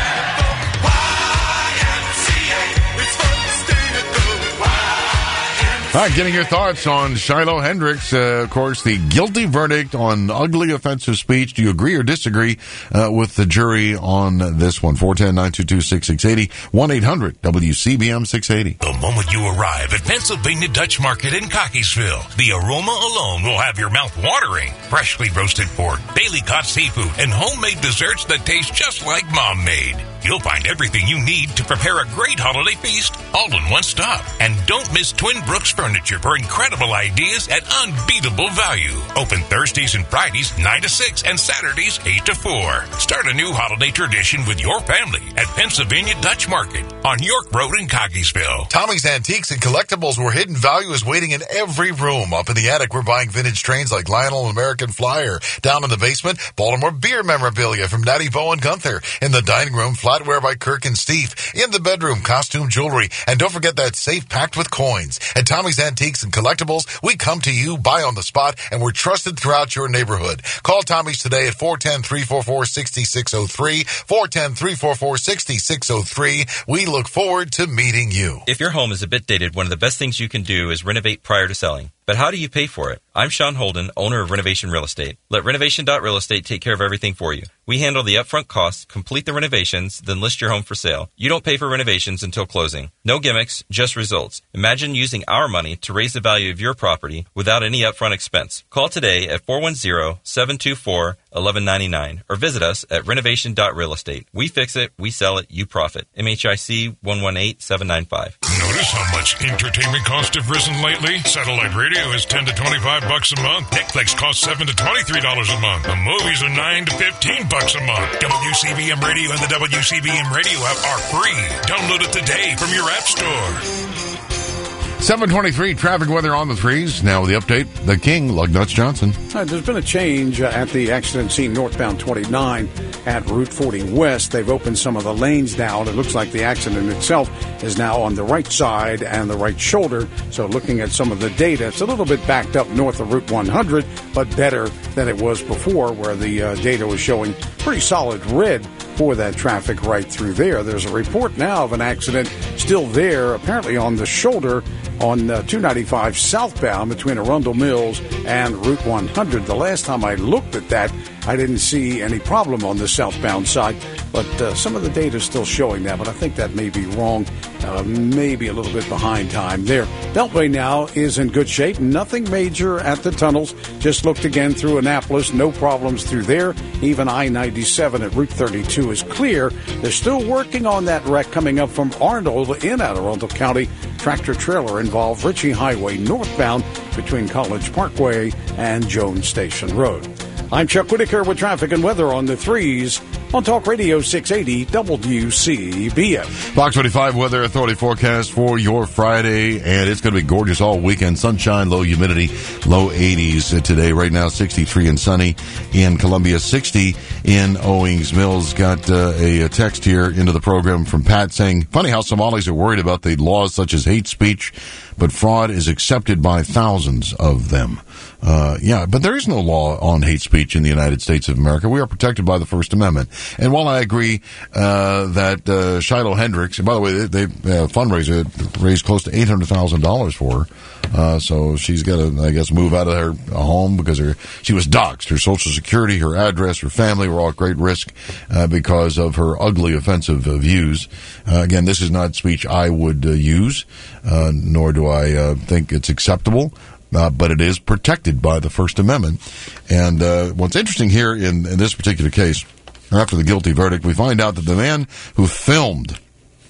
S15: All right, getting your thoughts on Shiloh Hendricks. Of course, the guilty verdict on ugly offensive speech. Do you agree or disagree with the jury on this one? 410-922-6680, 1-800-WCBM-680.
S10: The moment you arrive at Pennsylvania Dutch Market in Cockeysville, the aroma alone will have your mouth watering. Freshly roasted pork, daily caught seafood, and homemade desserts that taste just like Mom made. You'll find everything you need to prepare a great holiday feast all in one stop. And don't miss Twin Brooks Furniture for incredible ideas at unbeatable value. Open Thursdays and Fridays 9 to 6 and Saturdays 8 to 4. Start a new holiday tradition with your family at Pennsylvania Dutch Market on York Road in Cockeysville.
S2: Tommy's Antiques and Collectibles, where hidden value is waiting in every room. Up in the attic, we're buying vintage trains like Lionel and American Flyer. Down in the basement, Baltimore beer memorabilia from Natty Bo and Gunther. In the dining room, flatware by Kirk and Steve. In the bedroom, costume jewelry. And don't forget that safe packed with coins. At Tommy's Antiques and Collectibles, we come to you, buy on the spot, and we're trusted throughout your neighborhood. Call Tommy's today at 410-344-6603, 410-344-6603. We look forward to meeting you.
S4: If your home is a bit dated, one of the best things you can do is renovate prior to selling. But how do you pay for it? I'm Sean Holden, owner of Renovation Real Estate. Let Renovation.Real Estate take care of everything for you. We handle the upfront costs, complete the renovations, then list your home for sale. You don't pay for renovations until closing. No gimmicks, just results. Imagine using our money to raise the value of your property without any upfront expense. Call today at 410-724 1199, or visit us at renovation.realestate. We fix it, we sell it, you profit. MHIC 118795.
S10: Notice how much entertainment costs have risen lately? Satellite radio is $10 to $25 a month. Netflix costs $7 to $23 a month. The movies are $9 to $15 a month. WCBM Radio and the WCBM Radio app are free. Download it today from your app store.
S15: 723 traffic weather on the threes. Now with the update, the King, Lugnuts Johnson.
S7: There's been a change at the accident scene northbound 29 at Route 40 West. They've opened some of the lanes now, and it looks like the accident itself is now on the right side and the right shoulder. So looking at some of the data, it's a little bit backed up north of Route 100, but better than it was before, where the data was showing pretty solid red for that traffic right through there. There's a report now of an accident still there, apparently on the shoulder on 295 southbound between Arundel Mills and Route 100. The last time I looked at that, I didn't see any problem on the southbound side, but some of the data is still showing that, but I think that may be wrong, maybe a little bit behind time there. Beltway now is in good shape. Nothing major at the tunnels. Just looked again through Annapolis. No problems through there. Even I-97 at Route 32 is clear. They're still working on that wreck coming up from Arnold in Anne Arundel County. Tractor trailer involved Ritchie Highway northbound between College Parkway and Jones Station Road. I'm Chuck Whitaker with traffic and weather on the threes on Talk Radio 680 WCBM.
S15: Fox 25 Weather Authority forecast for your Friday, and it's going to be gorgeous all weekend. Sunshine, low humidity, low 80s today. Right now, 63 and sunny in Columbia, 60 in Owings Mills. Got a text here into the program from Pat saying, funny how Somalis are worried about the laws such as hate speech, but fraud is accepted by thousands of them. But there is no law on hate speech in the United States of America. We are protected by the First Amendment. And while I agree that Shiloh Hendricks, and by the way, they fundraiser raised close to $800,000 for her. So she's got to, I guess, move out of her home because she was doxxed. Her Social Security, her address, her family were all at great risk because of her ugly, offensive views. Again, this is not speech I would use, nor do I think it's acceptable. But it is protected by the First Amendment. And what's interesting here in this particular case, after the guilty verdict, we find out that the man who filmed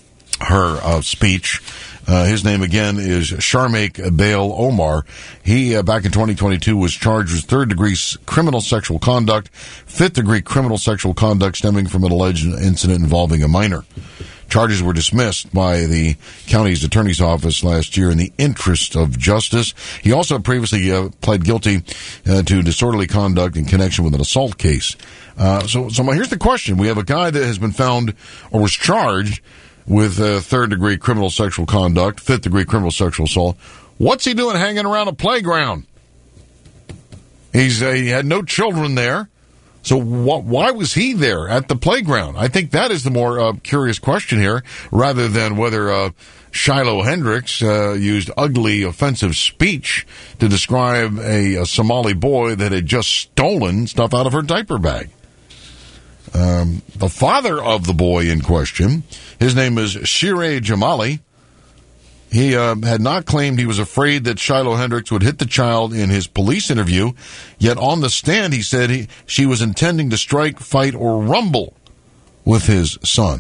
S15: her speech, his name again is Sharmaik Bale Omar. He, back in 2022, was charged with third-degree criminal sexual conduct, fifth-degree criminal sexual conduct stemming from an alleged incident involving a minor. Charges were dismissed by the county's attorney's office last year in the interest of justice. He also previously pled guilty to disorderly conduct in connection with an assault case. So here's the question. We have a guy that has been found or was charged with third-degree criminal sexual conduct, fifth-degree criminal sexual assault. What's he doing hanging around a playground? He had no children there. So why was he there at the playground? I think that is the more curious question here, rather than whether Shiloh Hendricks used ugly, offensive speech to describe a Somali boy that had just stolen stuff out of her diaper bag. The father of the boy in question, his name is Shireh Jamali. He had not claimed he was afraid that Shiloh Hendricks would hit the child in his police interview, yet on the stand he said she was intending to strike, fight, or rumble with his son.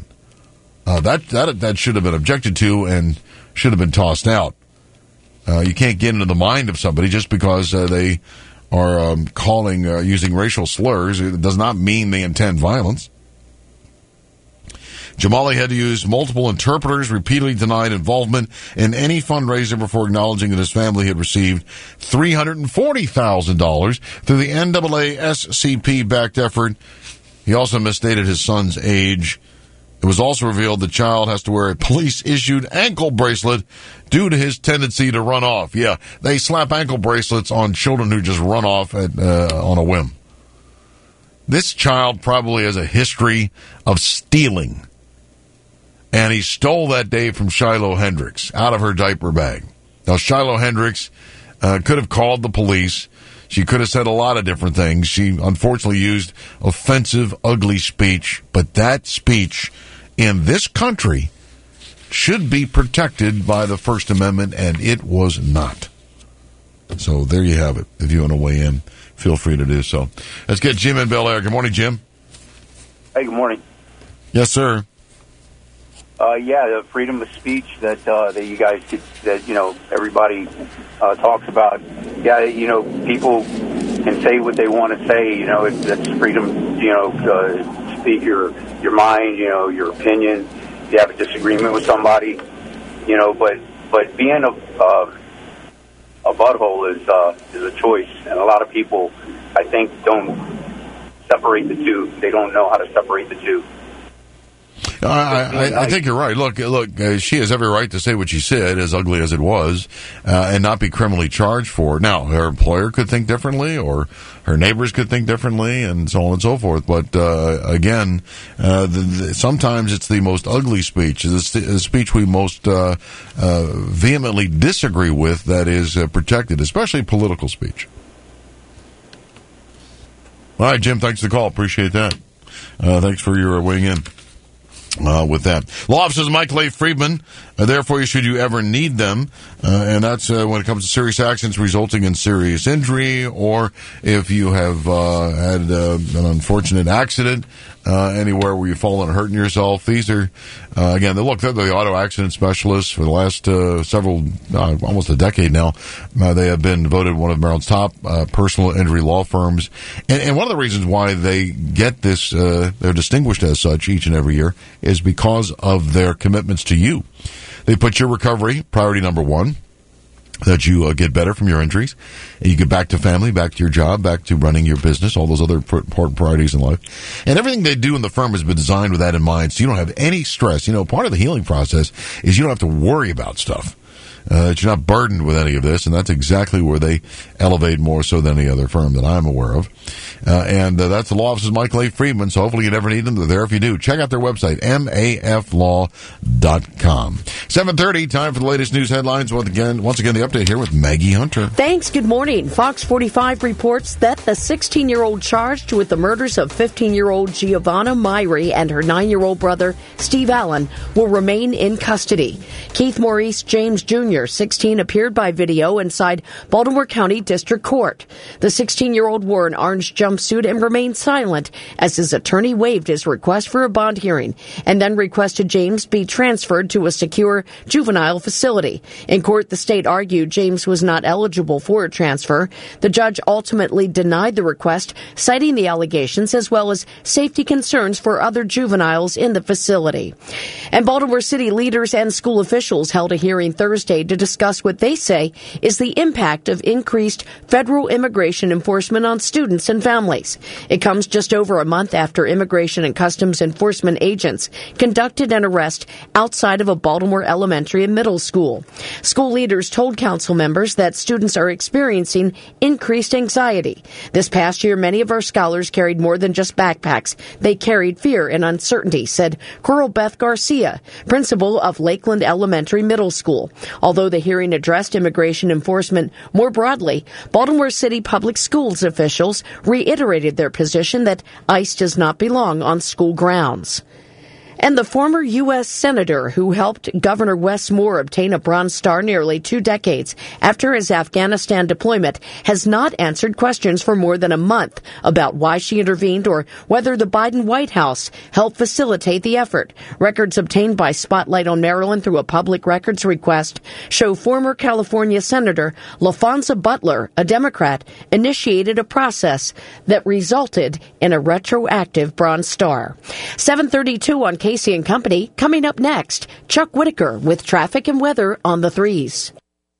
S15: That should have been objected to and should have been tossed out. You can't get into the mind of somebody just because they are using racial slurs. It does not mean they intend violence. Jamali had to use multiple interpreters, repeatedly denied involvement in any fundraiser before acknowledging that his family had received $340,000 through the NAASCP-backed effort. He also misstated his son's age. It was also revealed the child has to wear a police-issued ankle bracelet due to his tendency to run off. Yeah, they slap ankle bracelets on children who just run off on a whim. This child probably has a history of stealing. And he stole that day from Shiloh Hendricks out of her diaper bag. Now, Shiloh Hendricks could have called the police. She could have said a lot of different things. She unfortunately used offensive, ugly speech. But that speech in this country should be protected by the First Amendment, and it was not. So there you have it. If you want to weigh in, feel free to do so. Let's get Jim in Bel Air. Good morning, Jim.
S5: Hey, good morning.
S15: Yes, sir.
S5: The freedom of speech that you guys could, everybody talks about. Yeah, people can say what they want to say. That's freedom. To speak your mind. Your opinion. If you have a disagreement with somebody, but being a butthole is a choice, and a lot of people, I think, don't separate the two. They don't know how to separate the two.
S15: I think you're right. Look, she has every right to say what she said, as ugly as it was, and not be criminally charged for it. Now, her employer could think differently, or her neighbors could think differently, and so on and so forth. But again, sometimes it's the most ugly speech, the speech we most vehemently disagree with, that is protected, especially political speech. All right, Jim, thanks for the call. Appreciate that. Thanks for your weighing in. With that. Law offices Mike Leigh Friedman are there for you should you ever need them. And that's when it comes to serious accidents resulting in serious injury, or if you have had an unfortunate accident anywhere where you've fallen and hurting yourself. These are, again, they're the auto accident specialists for the last almost a decade now. They have been voted one of Maryland's top personal injury law firms. And one of the reasons why they get this, they're distinguished as such each and every year, is because of their commitments to you. They put your recovery priority number one, that you get better from your injuries, and you get back to family, back to your job, back to running your business, all those other important priorities in life. And everything they do in the firm has been designed with that in mind, so you don't have any stress. Part of the healing process is you don't have to worry about stuff. That you're not burdened with any of this, and that's exactly where they elevate more so than any other firm that I'm aware of. And that's the law offices Mike Leigh Friedman, so hopefully you never need them. They're there if you do. Check out their website, maflaw.com. 7:30, time for the latest news headlines. Once again, the update here with Maggie Hunter.
S6: Thanks. Good morning. Fox 45 reports that the 16-year-old charged with the murders of 15-year-old Giovanna Myrie and her 9-year-old brother, Steve Allen, will remain in custody. Keith Maurice James Jr., 16, appeared by video inside Baltimore County District Court. The 16-year-old wore an orange jumpsuit and remained silent as his attorney waived his request for a bond hearing and then requested James be transferred to a secure juvenile facility. In court, the state argued James was not eligible for a transfer. The judge ultimately denied the request, citing the allegations as well as safety concerns for other juveniles in the facility. And Baltimore City leaders and school officials held a hearing Thursday to discuss what they say is the impact of increased federal immigration enforcement on students and families. It comes just over a month after Immigration and Customs Enforcement agents conducted an arrest outside of a Baltimore elementary and middle school. School leaders told council members that students are experiencing increased anxiety. This past year, many of our scholars carried more than just backpacks. They carried fear and uncertainty, said Coral Beth Garcia, principal of Lakeland Elementary Middle School. Although the hearing addressed immigration enforcement more broadly, Baltimore City Public Schools officials reiterated their position that ICE does not belong on school grounds. And the former U.S. Senator who helped Governor Wes Moore obtain a Bronze Star nearly 2 decades after his Afghanistan deployment has not answered questions for more than a month about why she intervened or whether the Biden White House helped facilitate the effort. Records obtained by Spotlight on Maryland through a public records request show former California Senator LaFonza Butler, a Democrat, initiated a process that resulted in a retroactive Bronze Star. 7:32 on Casey and Company. Coming up next, Chuck Whitaker with traffic and weather on the 3s.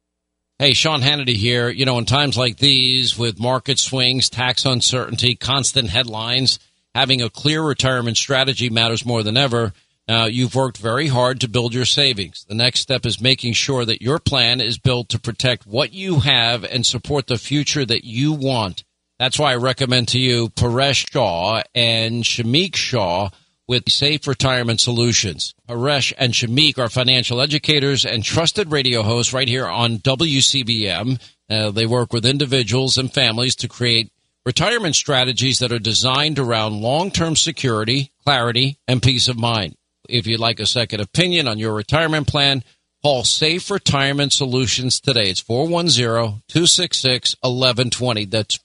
S9: Hey, Sean Hannity here. In times like these, with market swings, tax uncertainty, constant headlines, having a clear retirement strategy matters more than ever. You've worked very hard to build your savings. The next step is making sure that your plan is built to protect what you have and support the future that you want. That's why I recommend to you Paresh Shah and Shamik Shah with Safe Retirement Solutions. Paresh and Shamik are financial educators and trusted radio hosts right here on WCBM. They work with individuals and families to create retirement strategies that are designed around long-term security, clarity, and peace of mind. If you'd like a second opinion on your retirement plan, Call Safe Retirement Solutions today. It's 410-266-1120. That's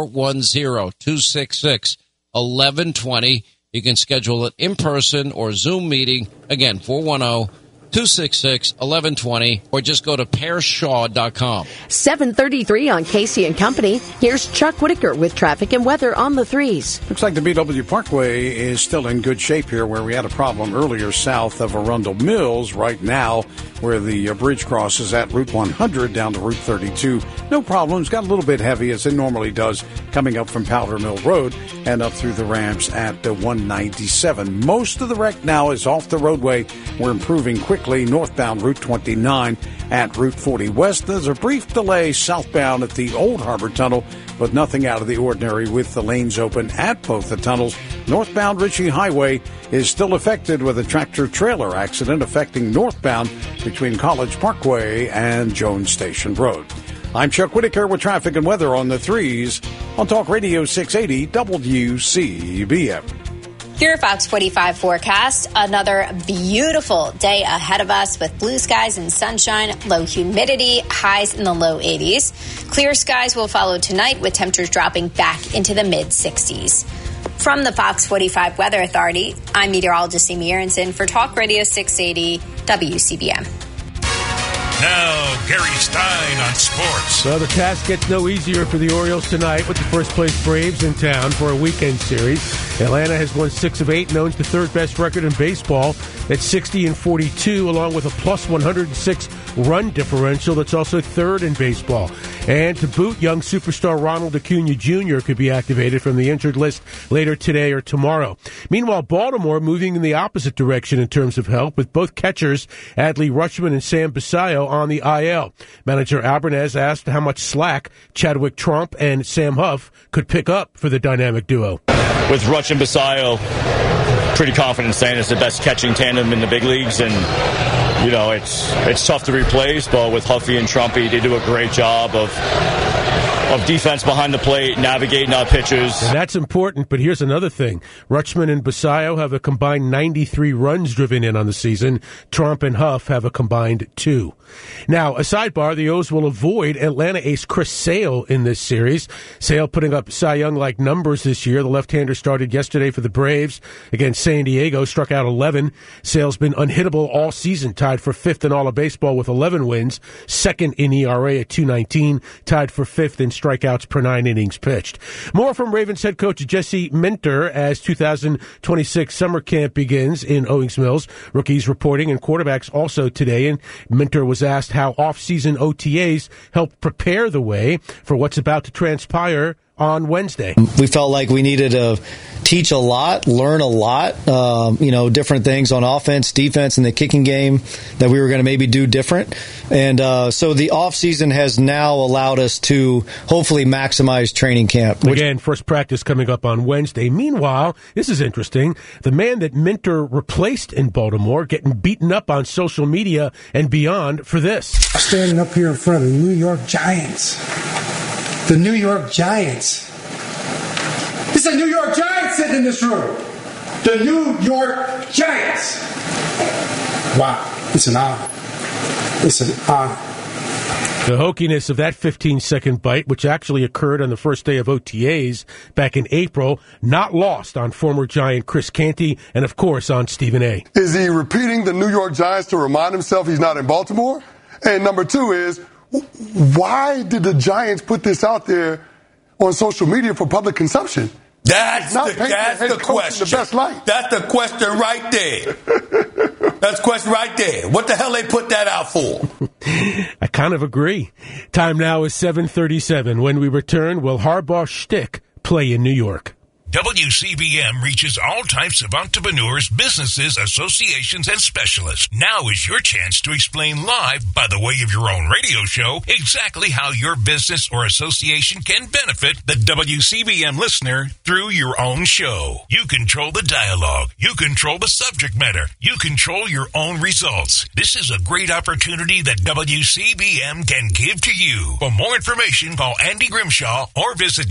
S9: 410-266-1120. You can schedule it in person or Zoom meeting. Again, 410-266-1120, or just go to pearshaw.com.
S6: 7:33 on Casey and Company. Here's Chuck Whitaker with traffic and weather on the threes.
S7: Looks like the BW Parkway is still in good shape here, where we had a problem earlier south of Arundel Mills. Right now, where the bridge crosses at Route 100 down to Route 32. No problems. Got a little bit heavy, as it normally does, coming up from Powder Mill Road and up through the ramps at 197. Most of the wreck now is off the roadway. We're improving quickly northbound Route 29 at Route 40 West. There's a brief delay southbound at the Old Harbor Tunnel, but nothing out of the ordinary with the lanes open at both the tunnels. Northbound Ritchie Highway is still affected with a tractor-trailer accident affecting northbound between College Parkway and Jones Station Road. I'm Chuck Whitaker with traffic and weather on the threes on Talk Radio 680 WCBM.
S8: Your Fox 45 forecast. Another beautiful day ahead of us with blue skies and sunshine, low humidity, highs in the low 80s. Clear skies will follow tonight with temperatures dropping back into the mid-60s. From the Fox 45 Weather Authority, I'm meteorologist Amy Aronson for Talk Radio 680 WCBM.
S10: Now, Gary Stein on sports.
S11: Well, the task gets no easier for the Orioles tonight with the first-place Braves in town for a weekend series. Atlanta has won 6 of 8 and owns the third-best record in baseball at 60-42, along with a plus 106 run differential that's also third in baseball. And to boot, young superstar Ronald Acuna Jr. could be activated from the injured list later today or tomorrow. Meanwhile, Baltimore moving in the opposite direction in terms of health, with both catchers Adley Rutschman and Sam Basayo on the IL. Manager Albernez asked how much slack Chadwick Trump and Sam Huff could pick up for the dynamic duo.
S3: With Rutsch and Basayo, pretty confident saying it's the best catching tandem in the big leagues, and you know it's tough to replace, but with Huffy and Trumpy, they do a great job of defense behind the plate, navigating our pitchers.
S11: And that's important, but here's another thing. Rutschman and Basayo have a combined 93 runs driven in on the season. Trump and Huff have a combined 2. Now, a sidebar, the O's will avoid Atlanta ace Chris Sale in this series. Sale putting up Cy Young-like numbers this year. The left-hander started yesterday for the Braves against San Diego, struck out 11. Sale's been unhittable all season, tied for 5th in all of baseball with 11 wins, 2nd in ERA at 2.19, tied for 5th in strikeouts per 9 innings pitched. More from Ravens head coach Jesse Minter as 2026 summer camp begins in Owings Mills. Rookies reporting and quarterbacks also today, and Minter was asked how off-season OTAs help prepare the way for what's about to transpire on Wednesday.
S13: We felt like we needed to teach a lot, learn a lot, different things on offense, defense, and the kicking game that we were going to maybe do different. And so the offseason has now allowed us to hopefully maximize training camp.
S11: Again, first practice coming up on Wednesday. Meanwhile, this is interesting. The man that Minter replaced in Baltimore getting beaten up on social media and beyond for this.
S14: Standing up here in front of the New York Giants. The New York Giants. It's a New York Giants sitting in this room. The New York Giants. Wow. It's an honor. It's an honor.
S11: The hokiness of that 15-second bite, which actually occurred on the first day of OTAs back in April, not lost on former Giant Chris Canty and, of course, on Stephen A.
S16: Is he repeating the New York Giants to remind himself he's not in Baltimore? And number 2 is, why did the Giants put this out there on social media for public consumption?
S18: That's the question.
S16: The best light.
S18: That's the question right there. That's the question right there. What the hell they put that out for?
S11: I kind of agree. Time now is 7:37. When we return, will Harbaugh's shtick play in New York?
S10: WCBM reaches all types of entrepreneurs, businesses, associations, and specialists. Now is your chance to explain live, by the way of your own radio show, exactly how your business or association can benefit the WCBM listener through your own show. You control the dialogue. You control the subject matter. You control your own results. This is a great opportunity that WCBM can give to you. For more information, call Andy Grimshaw or visit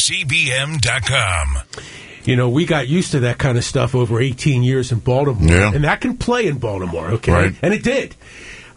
S10: WCBM.com.
S11: You know, we got used to that kind of stuff over 18 years in Baltimore.
S15: Yeah.
S11: And that can play in Baltimore, okay?
S15: Right.
S11: And it did.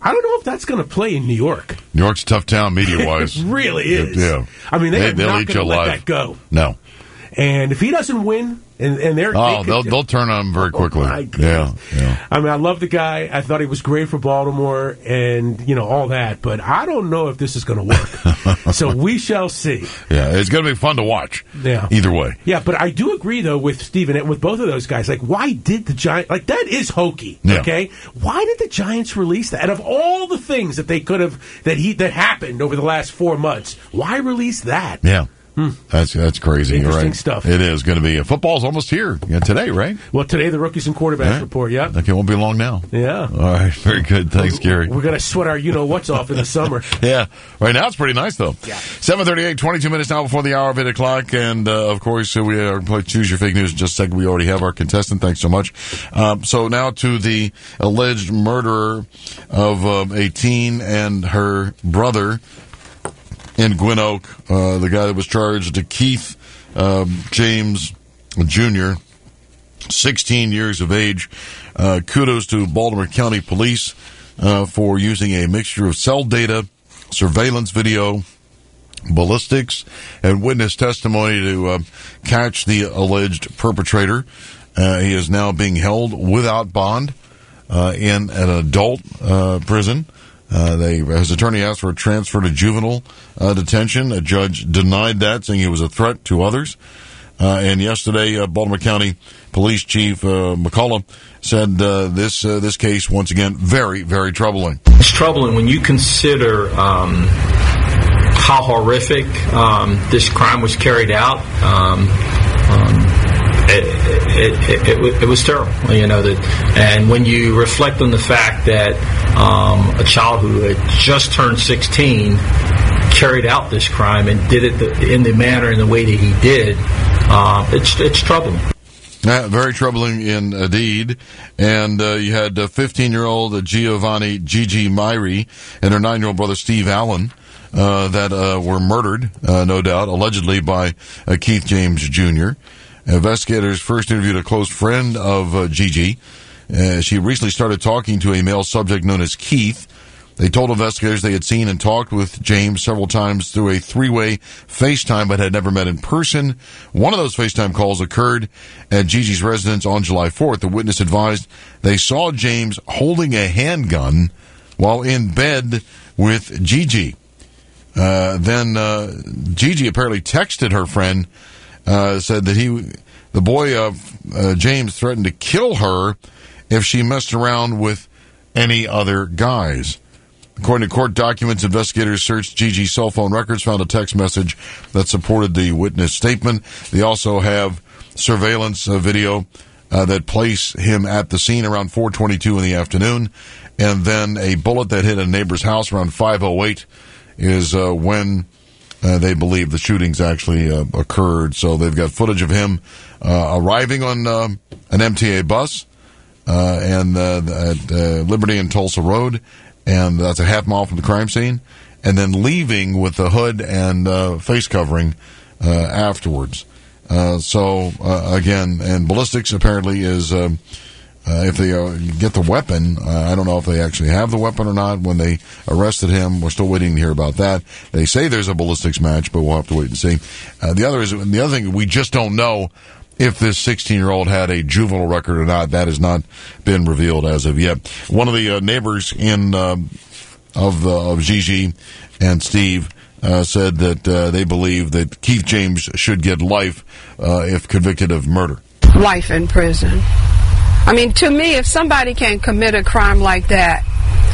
S11: I don't know if that's going to play in New York.
S15: New York's a tough town media-wise.
S11: It really is.
S15: Yeah.
S11: I mean, they'll not
S15: eat
S11: going to
S15: you
S11: let
S15: alive.
S11: that go.
S15: No.
S11: And if he doesn't win, and
S15: they'll turn on him very quickly.
S11: My goodness.
S15: Yeah.
S11: I mean, I love the guy. I thought he was great for Baltimore, and all that. But I don't know if this is going to work. So we shall see.
S15: Yeah, it's going to be fun to watch.
S11: Yeah.
S15: Either way.
S11: Yeah, but I do agree though with Steven, with both of those guys. Like, why did the Giants? Like, that is hokey.
S15: Yeah.
S11: Okay, why did the Giants release that? Out of all the things that they could have that happened over the last 4 months, why release that?
S15: Yeah. That's crazy.
S11: Interesting
S15: right?
S11: stuff.
S15: It is going to be. Football's almost here today, right?
S11: Well, today the rookies and quarterbacks report. Yeah,
S15: okay, won't be long now.
S11: Yeah.
S15: All right, very good. Thanks, Gary.
S11: We're going to sweat our what's off in the summer.
S15: Yeah, right now it's pretty nice though.
S11: Yeah.
S15: 7:38, 22 minutes now before the hour of 8 o'clock, and of course we are going to play Choose Your Fake News in just a second. We already have our contestant. Thanks so much. So now to the alleged murderer of a teen and her brother in Gwynn Oak, the guy that was charged, Keith James Jr., 16 years of age. Kudos to Baltimore County Police for using a mixture of cell data, surveillance video, ballistics, and witness testimony to catch the alleged perpetrator. He is now being held without bond in an adult prison. His attorney asked for a transfer to juvenile detention. A judge denied that, saying he was a threat to others. And yesterday, Baltimore County Police Chief McCullough said this case, once again, very, very troubling.
S12: It's troubling when you consider how horrific this crime was carried out. It was terrible, and when you reflect on the fact that a child who had just turned 16 carried out this crime and did it in the manner and the way that he did, it's troubling.
S15: Very troubling indeed. And you had 15-year-old Giovanni Gigi Myrie and her 9-year-old brother Steve Allen that were murdered, no doubt, allegedly by Keith James Jr. Investigators first interviewed a close friend of Gigi. She recently started talking to a male subject known as Keith. They told investigators they had seen and talked with James several times through a three-way FaceTime but had never met in person. One of those FaceTime calls occurred at Gigi's residence on July 4th. The witness advised they saw James holding a handgun while in bed with Gigi. Then Gigi apparently texted her friend, said that the boy James threatened to kill her if she messed around with any other guys. According to court documents, investigators searched Gigi's cell phone records, found a text message that supported the witness statement. They also have surveillance video that placed him at the scene around 4:22 in the afternoon, and then a bullet that hit a neighbor's house around 5:08 is when they believe the shootings actually occurred. So they've got footage of him arriving on an MTA bus and at Liberty and Tulsa Road, and that's a half mile from the crime scene, and then leaving with the hood and face covering afterwards. Again, and ballistics apparently is if they get the weapon, I don't know if they actually have the weapon or not. When they arrested him, we're still waiting to hear about that. They say there's a ballistics match, but we'll have to wait and see. The other thing, we just don't know if this 16-year-old had a juvenile record or not. That has not been revealed as of yet. One of the neighbors of Gigi and Steve said that they believe that Keith James should get life if convicted of murder.
S17: Life in prison. I mean, to me, if somebody can commit a crime like that,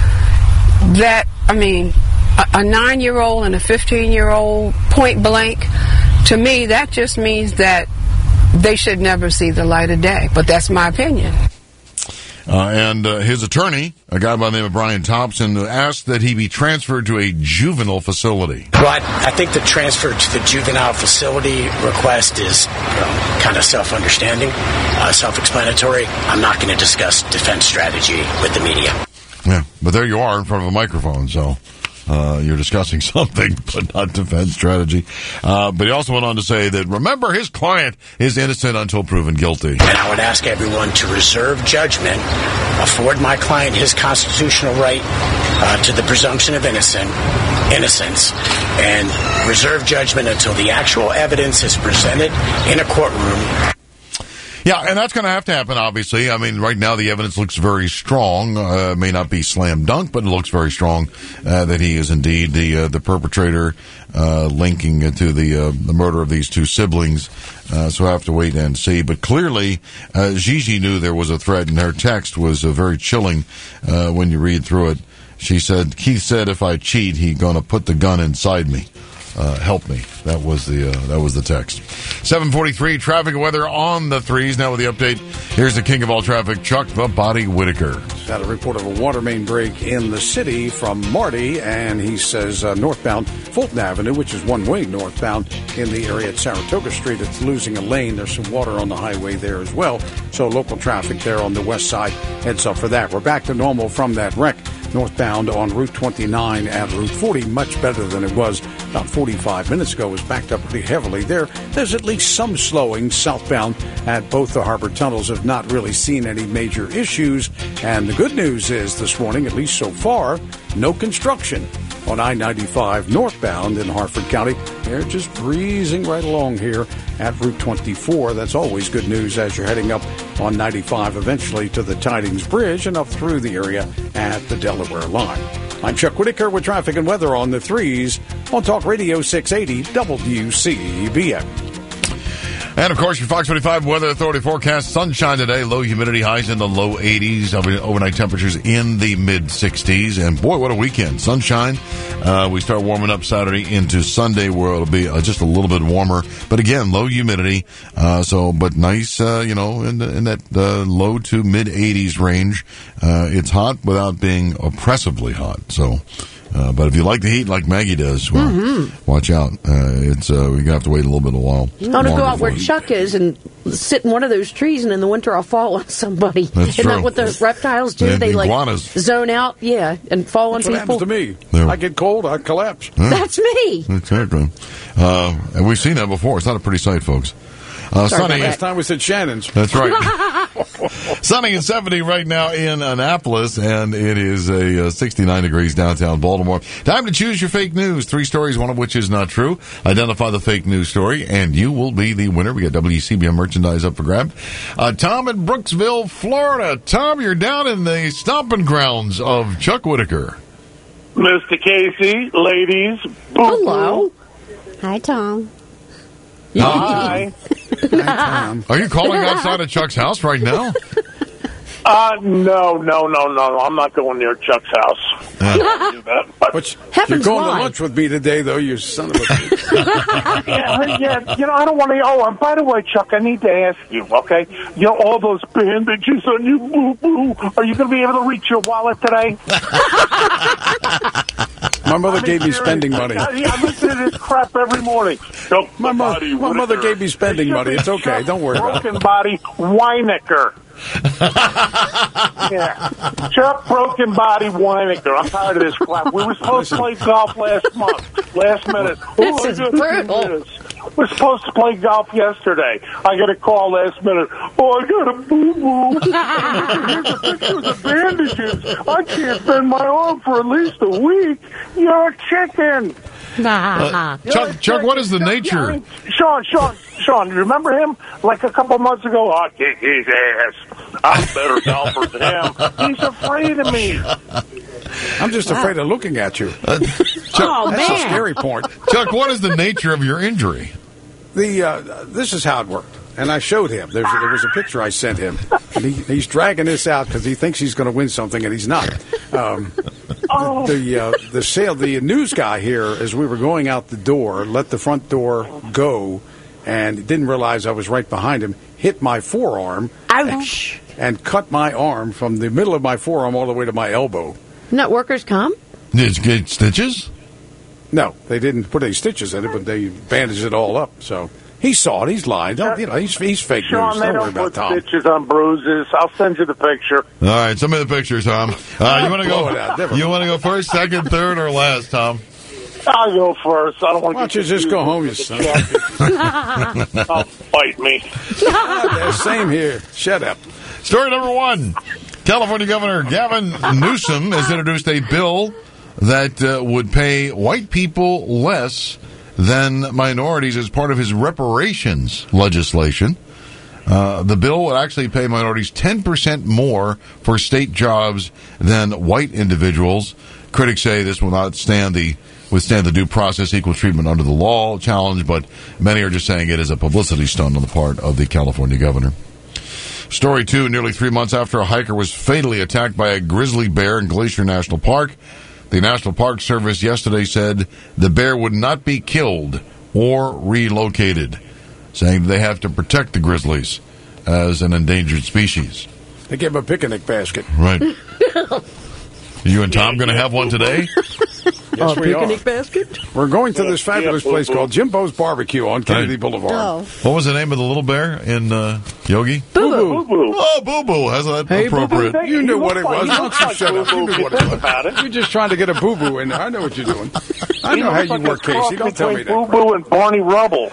S17: a 9-year-old and a 15-year-old point blank, to me, that just means that they should never see the light of day. But that's my opinion.
S15: And his attorney, a guy by the name of Brian Thompson, asked that he be transferred to a juvenile facility.
S19: Well, I think the transfer to the juvenile facility request is kind of self-understanding, self-explanatory. I'm not going to discuss defense strategy with the media.
S15: Yeah, but there you are in front of a microphone, so You're discussing something, but not defense strategy. But he also went on to say that, remember, his client is innocent until proven guilty.
S19: And I would ask everyone to reserve judgment, afford my client his constitutional right to the presumption of innocence, and reserve judgment until the actual evidence is presented in a courtroom.
S15: Yeah, and that's going to have to happen, obviously. I mean, right now the evidence looks very strong. May not be slam dunk, but it looks very strong that he is indeed the perpetrator, linking it to the murder of these two siblings. So I have to wait and see. But clearly, Gigi knew there was a threat, and her text was very chilling when you read through it. She said, Keith said if I cheat, he's going to put the gun inside me. Help me. That was the text. 7:43 traffic and weather on the threes. Now with the update, here's the king of all traffic, Chuck the Body Whitaker.
S7: Got a report of a water main break in the city from Marty, and he says northbound Fulton Avenue, which is one way northbound in the area at Saratoga Street, it's losing a lane. There's some water on the highway there as well. So local traffic there on the west side heads up for that. We're back to normal from that wreck. Northbound on Route 29 and Route 40, much better than it was about 45 minutes ago. It was backed up pretty heavily there. There's at least some slowing southbound at both the harbor tunnels. Have not really seen any major issues. And the good news is this morning, at least so far, no construction on I-95 northbound in Harford County. They're just breezing right along here at Route 24. That's always good news as you're heading up on 95 eventually to the Tidings Bridge and up through the area at the Delaware line. I'm Chuck Whitaker with traffic and weather on the threes on Talk Radio 680 WCBM.
S15: And, of course, your Fox 25 Weather Authority forecast. Sunshine today, low humidity, highs in the low 80s, overnight temperatures in the mid-60s. And, boy, what a weekend. Sunshine. We start warming up Saturday into Sunday where it'll be just a little bit warmer. But, again, low humidity. But nice, in that low to mid-80s range. It's hot without being oppressively hot. So... but if you like the heat like Maggie does, well, watch out. We're going to have to wait a little bit of a while.
S6: I want to go out where Chuck is and sit in one of those trees, and in the winter I'll fall on somebody.
S15: That's
S6: Isn't
S15: true.
S6: that what the reptiles do?
S15: They
S6: iguanas. Zone out, and fall on
S7: That's what
S6: people.
S7: happens to me. I get cold, I collapse.
S6: That's me.
S15: Exactly. And we've seen that before. It's not a pretty sight, folks. Sunny.
S7: Last time we said Shannon's.
S15: That's right. Sunny and 70 right now in Annapolis, and it is a 69 degrees downtown Baltimore. Time to choose your fake news. 3 stories, one of which is not true. Identify the fake news story, and you will be the winner. We got WCBM merchandise up for grab. Tom in Brooksville, Florida. Tom, you're down in the stomping grounds of Chuck Whitaker.
S20: Mr. Casey, ladies,
S6: hello.
S21: Hi, Tom.
S20: Hi.
S15: Are you calling outside of Chuck's house right now?
S20: No. I'm not going near Chuck's house. I don't do that. But
S7: You're going to lunch with me today, though, you son of a bitch.
S20: yeah. I don't want to. Oh, and by the way, Chuck, I need to ask you, okay? All those bandages on you, boo-boo. Are you going to be able to reach your wallet today?
S7: My mother gave me spending money.
S20: I listen to this crap every morning.
S7: My mother gave me spending money. It's okay. Don't worry about it.
S20: Broken Body Weinecker. Yeah. Chuck Broken Body Weinecker. I'm tired of this crap. We were supposed to play golf last minute.
S6: This is brutal.
S20: We're supposed to play golf yesterday. I get a call last minute. Oh, I got a boo-boo. Here's a picture of the bandages. I can't bend my arm for at least a week. You're a chicken.
S15: Chuck, what is the nature?
S20: Sean, you remember him? Like a couple months ago, I'll kick his ass. I'm a better golfer than him. He's afraid of me.
S7: I'm just afraid of looking at you.
S6: Oh,
S7: That's
S6: man.
S7: a scary point.
S15: Chuck, what is the nature of your injury?
S7: This is how it worked. And I showed him. There was a picture I sent him. And he's dragging this out because he thinks he's going to win something, and he's not. The news guy here, as we were going out the door, let the front door go, and didn't realize I was right behind him, hit my forearm.
S6: Ouch.
S7: And cut my arm from the middle of my forearm all the way to my elbow.
S6: Not workers' comp?
S15: Did you get stitches?
S7: No, they didn't put any stitches in it, but they bandaged it all up. So He saw it. He's lying. Don't, he's fake
S20: Sean,
S7: news.
S20: they
S7: Don't worry
S20: don't
S7: about
S20: put
S7: Tom.
S20: stitches on bruises. I'll send you the picture.
S2: All right, send me the picture, Tom. You want to
S7: Blow it out.
S2: go?
S7: Never
S2: You want to go first, second, third, or last, Tom?
S20: I'll go first. I don't want
S7: Why don't you just go home, you son?
S20: I'll fight me.
S7: Yeah, same here. Shut up.
S2: Story number one. California Governor Gavin Newsom has introduced a bill that would pay white people less than minorities as part of his reparations legislation. The bill would actually pay minorities 10% more for state jobs than white individuals. Critics say this will not withstand the due process, equal treatment under the law challenge, but many are just saying it is a publicity stunt on the part of the California governor. Story 2, nearly 3 months after a hiker was fatally attacked by a grizzly bear in Glacier National Park, the National Park Service yesterday said the bear would not be killed or relocated, saying they have to protect the grizzlies as an endangered species.
S7: They gave him a picnic basket.
S2: Right. You and Tom going to have one today?
S7: Yes, we
S6: picnic
S7: are.
S6: basket?
S7: We're going to this fabulous place called Jimbo's Barbecue on Kennedy Boulevard.
S6: Oh.
S2: What was the name of the little bear in Yogi?
S7: Boo Boo.
S2: Oh, Boo Boo. How's that
S7: Hey,
S2: appropriate?
S7: Boo Boo. You knew what it was. Don't you shut up. You knew what it was.
S20: About it.
S7: You're just trying to get a boo boo in there. I know what you're doing. I know how you work, Casey. Don't tell me
S20: Boo
S7: that.
S20: Boo and Barney Rubble.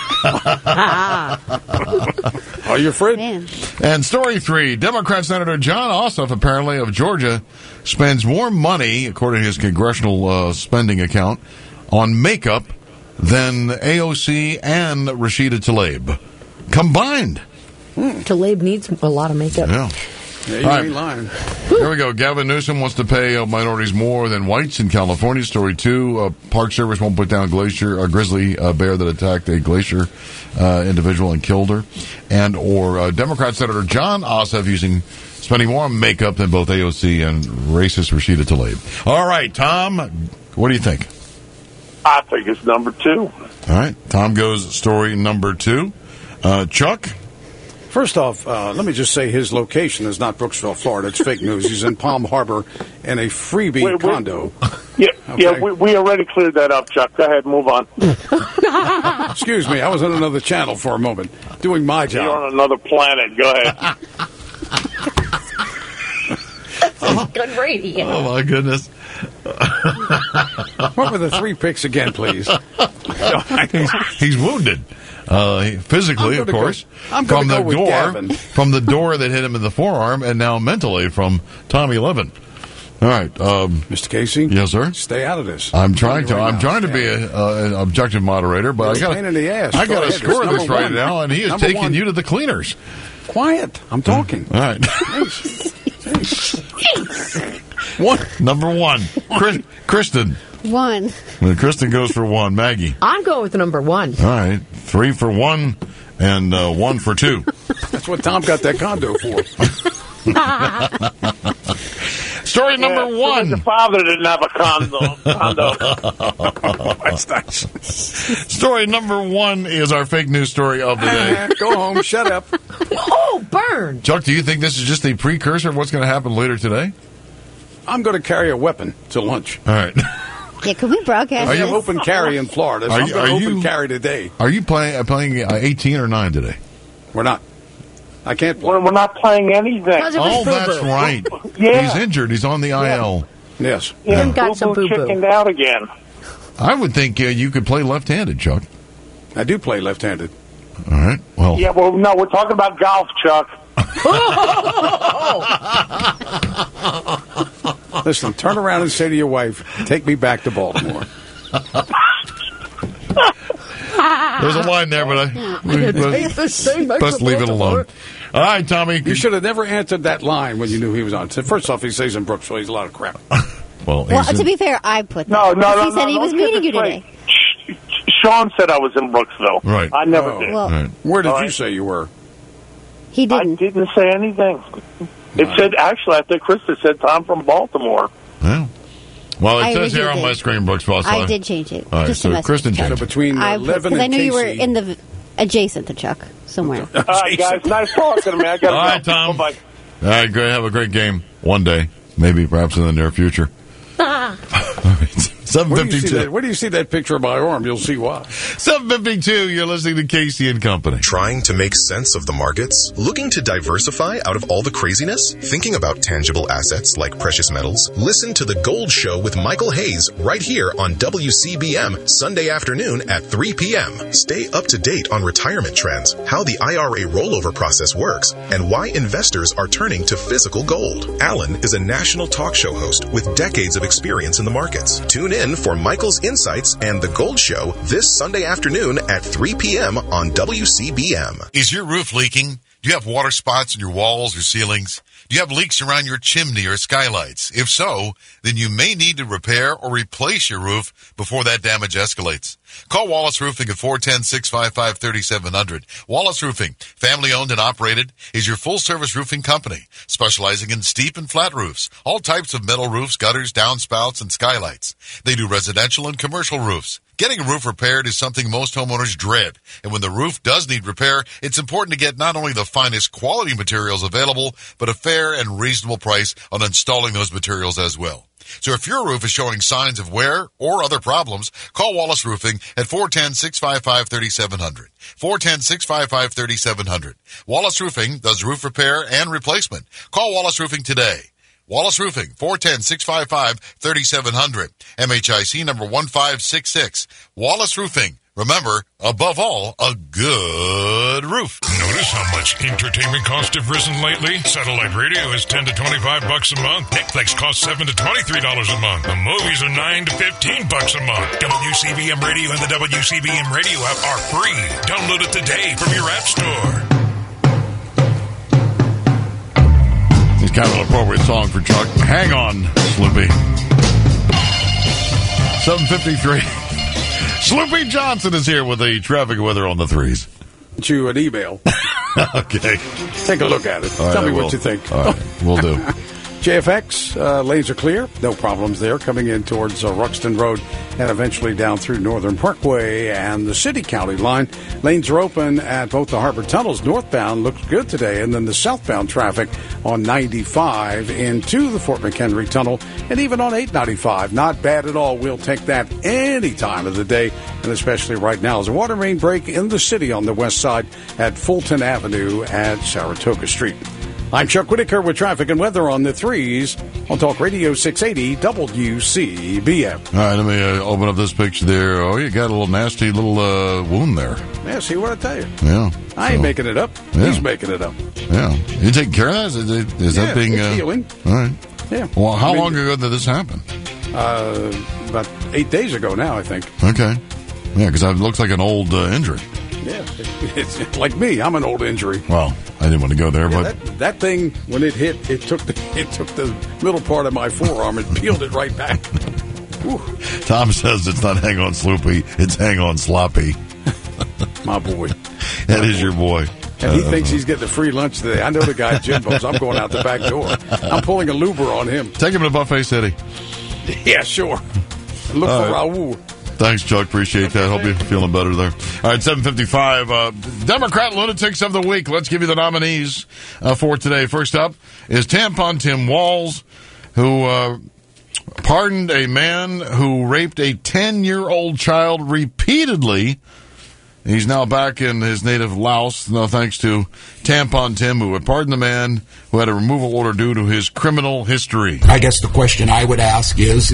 S7: Are you afraid?
S2: And story 3, Democrat Senator John Ossoff, apparently of Georgia, spends more money, according to his congressional spending account, on makeup than AOC and Rashida Tlaib combined.
S6: Tlaib needs a lot of makeup.
S2: Yeah.
S7: Yeah, you
S2: All right.
S7: ain't lying.
S2: Here we go. Gavin Newsom wants to pay minorities more than whites in California. Story 2, Park Service won't put down a grizzly bear that attacked a Glacier individual and killed her. Or Democrat Senator John Ossoff spending more on makeup than both AOC and racist Rashida Tlaib. All right, Tom, what do you think?
S20: I think it's number 2.
S2: All right, Tom goes story number 2. Chuck?
S7: First off, let me just say his location is not Brooksville, Florida. It's fake news. He's in Palm Harbor in a freebie condo.
S20: Yeah, we already cleared that up, Chuck. Go ahead, move on.
S7: Excuse me, I was on another channel for a moment, doing my job.
S20: You're on another planet. Go ahead.
S6: Good radio.
S2: Oh, my goodness.
S7: What were the 3 picks again, please?
S2: He's wounded. Physically, of course, from the door that hit him in the forearm, and now mentally from Tommy Levin. All right,
S7: Mr. Casey.
S2: Yes, sir.
S7: Stay out of this.
S2: I'm trying to be an objective moderator, but I got
S7: pain in the ass.
S2: I got to
S7: Go
S2: score
S7: ahead.
S2: this right now, and he is taking
S7: 1.
S2: you to the cleaners.
S7: Quiet. I'm talking.
S2: All right. Number 1, Kristen.
S21: 1.
S2: Kristen goes for 1. Maggie.
S6: I'm going with number 1.
S2: All right, 3 for 1, and 1 for 2.
S7: That's what Tom got that condo for.
S2: Story number 1.
S20: The father didn't have a condo.
S2: Story number 1 is our fake news story of the day.
S7: Go home. Shut up.
S6: Oh, burn.
S2: Chuck, do you think this is just a precursor of what's going to happen later today?
S7: I'm going to carry a weapon to lunch.
S2: All right.
S21: Yeah, can we broadcast
S7: Are you
S21: this?
S7: open carry in Florida? So I'm going to open carry today.
S2: Are you playing 18 or 9 today?
S7: We're not. I can't play.
S20: We're not playing anything.
S2: Oh, that's right.
S20: Yeah.
S2: He's injured. He's on the IL.
S7: Yes.
S20: Yeah,
S6: got some
S20: Boo-Boo
S6: boo-boo.
S20: chickened out again.
S2: I would think you could play left-handed, Chuck.
S7: I do play left-handed.
S2: All right. Well.
S20: Yeah, well, no, we're talking about golf, Chuck.
S7: Listen, turn around and say to your wife, take me back to Baltimore.
S2: There's a line there, but let's leave it alone. All right, Tommy.
S7: You should have never answered that line when you knew he was on. So first off, he says in Brooksville, he's a lot of crap.
S21: Well, to be fair, I put that. He said he was meeting you today.
S20: Sean said I was in Brooksville.
S2: Right.
S20: I never did.
S21: Well,
S2: Right.
S7: Where did you say you were?
S21: He didn't.
S20: I didn't say anything. It said, actually, I think Krista said Tom from Baltimore.
S2: Yeah. Well, it
S21: I
S2: says here on
S21: originally
S2: my screen, Brooksville. So
S21: I did change it.
S2: All right,
S21: Just a
S2: so
S21: message.
S2: Kristen changed
S7: So
S2: it.
S7: between 11
S21: because I
S7: and
S21: knew you were
S7: Casey.
S21: in the adjacent to Chuck somewhere.
S20: All right, guys. Nice talking to me. I got to
S2: All right, Tom.
S20: Bye-bye.
S2: All right, great. Have a great game one day, maybe perhaps in the near future. All right. 7:52.
S7: Where do you see that picture of my arm? You'll see why.
S2: 7:52. You're listening to Casey and Company.
S1: Trying to make sense of the markets? Looking to diversify out of all the craziness? Thinking about tangible assets like precious metals? Listen to The Gold Show with Michael Hayes right here on WCBM Sunday afternoon at 3 p.m. Stay up to date on retirement trends, how the IRA rollover process works, and why investors are turning to physical gold. Alan is a national talk show host with decades of experience in the markets. Tune in for Michael's insights and The Gold Show this Sunday afternoon at 3 p.m. on WCBM.
S2: Is your roof leaking? Do you have water spots in your walls or ceilings? Do you have leaks around your chimney or skylights? If so, then you may need to repair or replace your roof before that damage escalates. Call Wallace Roofing at 410-655-3700. Wallace Roofing, family owned and operated, is your full-service roofing company, specializing in steep and flat roofs, all types of metal roofs, gutters, downspouts, and skylights. They do residential and commercial roofs. Getting a roof repaired is something most homeowners dread, and when the roof does need repair, it's important to get not only the finest quality materials available, but a fair and reasonable price on installing those materials as well. So if your roof is showing signs of wear or other problems, call Wallace Roofing at 410-655-3700. 410-655-3700. Wallace Roofing does roof repair and replacement. Call Wallace Roofing today. Wallace Roofing, 410-655-3700. MHIC number 1566. Wallace Roofing. Remember, above all, a good roof.
S10: Notice how much entertainment costs have risen lately? Satellite radio is $10 to $25 a month. Netflix costs $7 to $23 a month. The movies are $9 to $15 a month. WCBM Radio and the WCBM Radio app are free. Download it today from your app store.
S15: It's kind of an appropriate song for Chuck. Hang on, Sloopy. 7:53. Sloopy Johnson is here with the traffic weather on the threes.
S7: You an email.
S15: Okay.
S7: Take a look at it. Tell me what you think.
S15: All right, we'll do.
S7: JFX, lanes are clear. No problems there coming in towards Ruxton Road and eventually down through Northern Parkway and the city-county line. Lanes are open at both the Harbor Tunnels. Northbound looks good today, and then the southbound traffic on 95 into the Fort McHenry Tunnel and even on 895. Not bad at all. We'll take that any time of the day, and especially right now. There's a water main break in the city on the west side at Fulton Avenue at Saratoga Street. I'm Chuck Whitaker with traffic and weather on the threes on Talk Radio 680 WCBM.
S15: All right, let me open up this picture there. Oh, you got a little nasty little wound there.
S7: Yeah, see what I tell you.
S15: Yeah.
S7: I ain't making it up.
S15: Yeah.
S7: He's making it up.
S15: Yeah. You taking care of that? Is that being...
S7: it's healing.
S15: All right.
S7: Yeah.
S15: Well, how long ago did this happen?
S7: About 8 days ago now, I think.
S15: Okay. Yeah, because it looks like an old injury.
S7: Yeah, it's like me. I'm an old injury.
S15: Well, I didn't want to go there, but
S7: that thing when it hit, it took the middle part of my forearm and peeled it right back.
S15: Tom says it's not hang on Sloopy, it's hang on Sloppy.
S7: My boy,
S15: that is your boy.
S7: And he thinks he's getting a free lunch today. I know the guy at Jimbo's. I'm going out the back door. I'm pulling a Luber on him.
S15: Take him to Buffet City.
S7: Yeah, sure. Look for Raul.
S15: Thanks, Chuck. Appreciate that. Hope you're feeling better there. All right, 7:55. Democrat Lunatics of the Week. Let's give you the nominees for today. First up is Tampon Tim Walz, who pardoned a man who raped a 10-year-old child repeatedly. He's now back in his native Laos, thanks to Tampon Tim, who had pardoned the man who had a removal order due to his criminal history.
S22: I guess the question I would ask is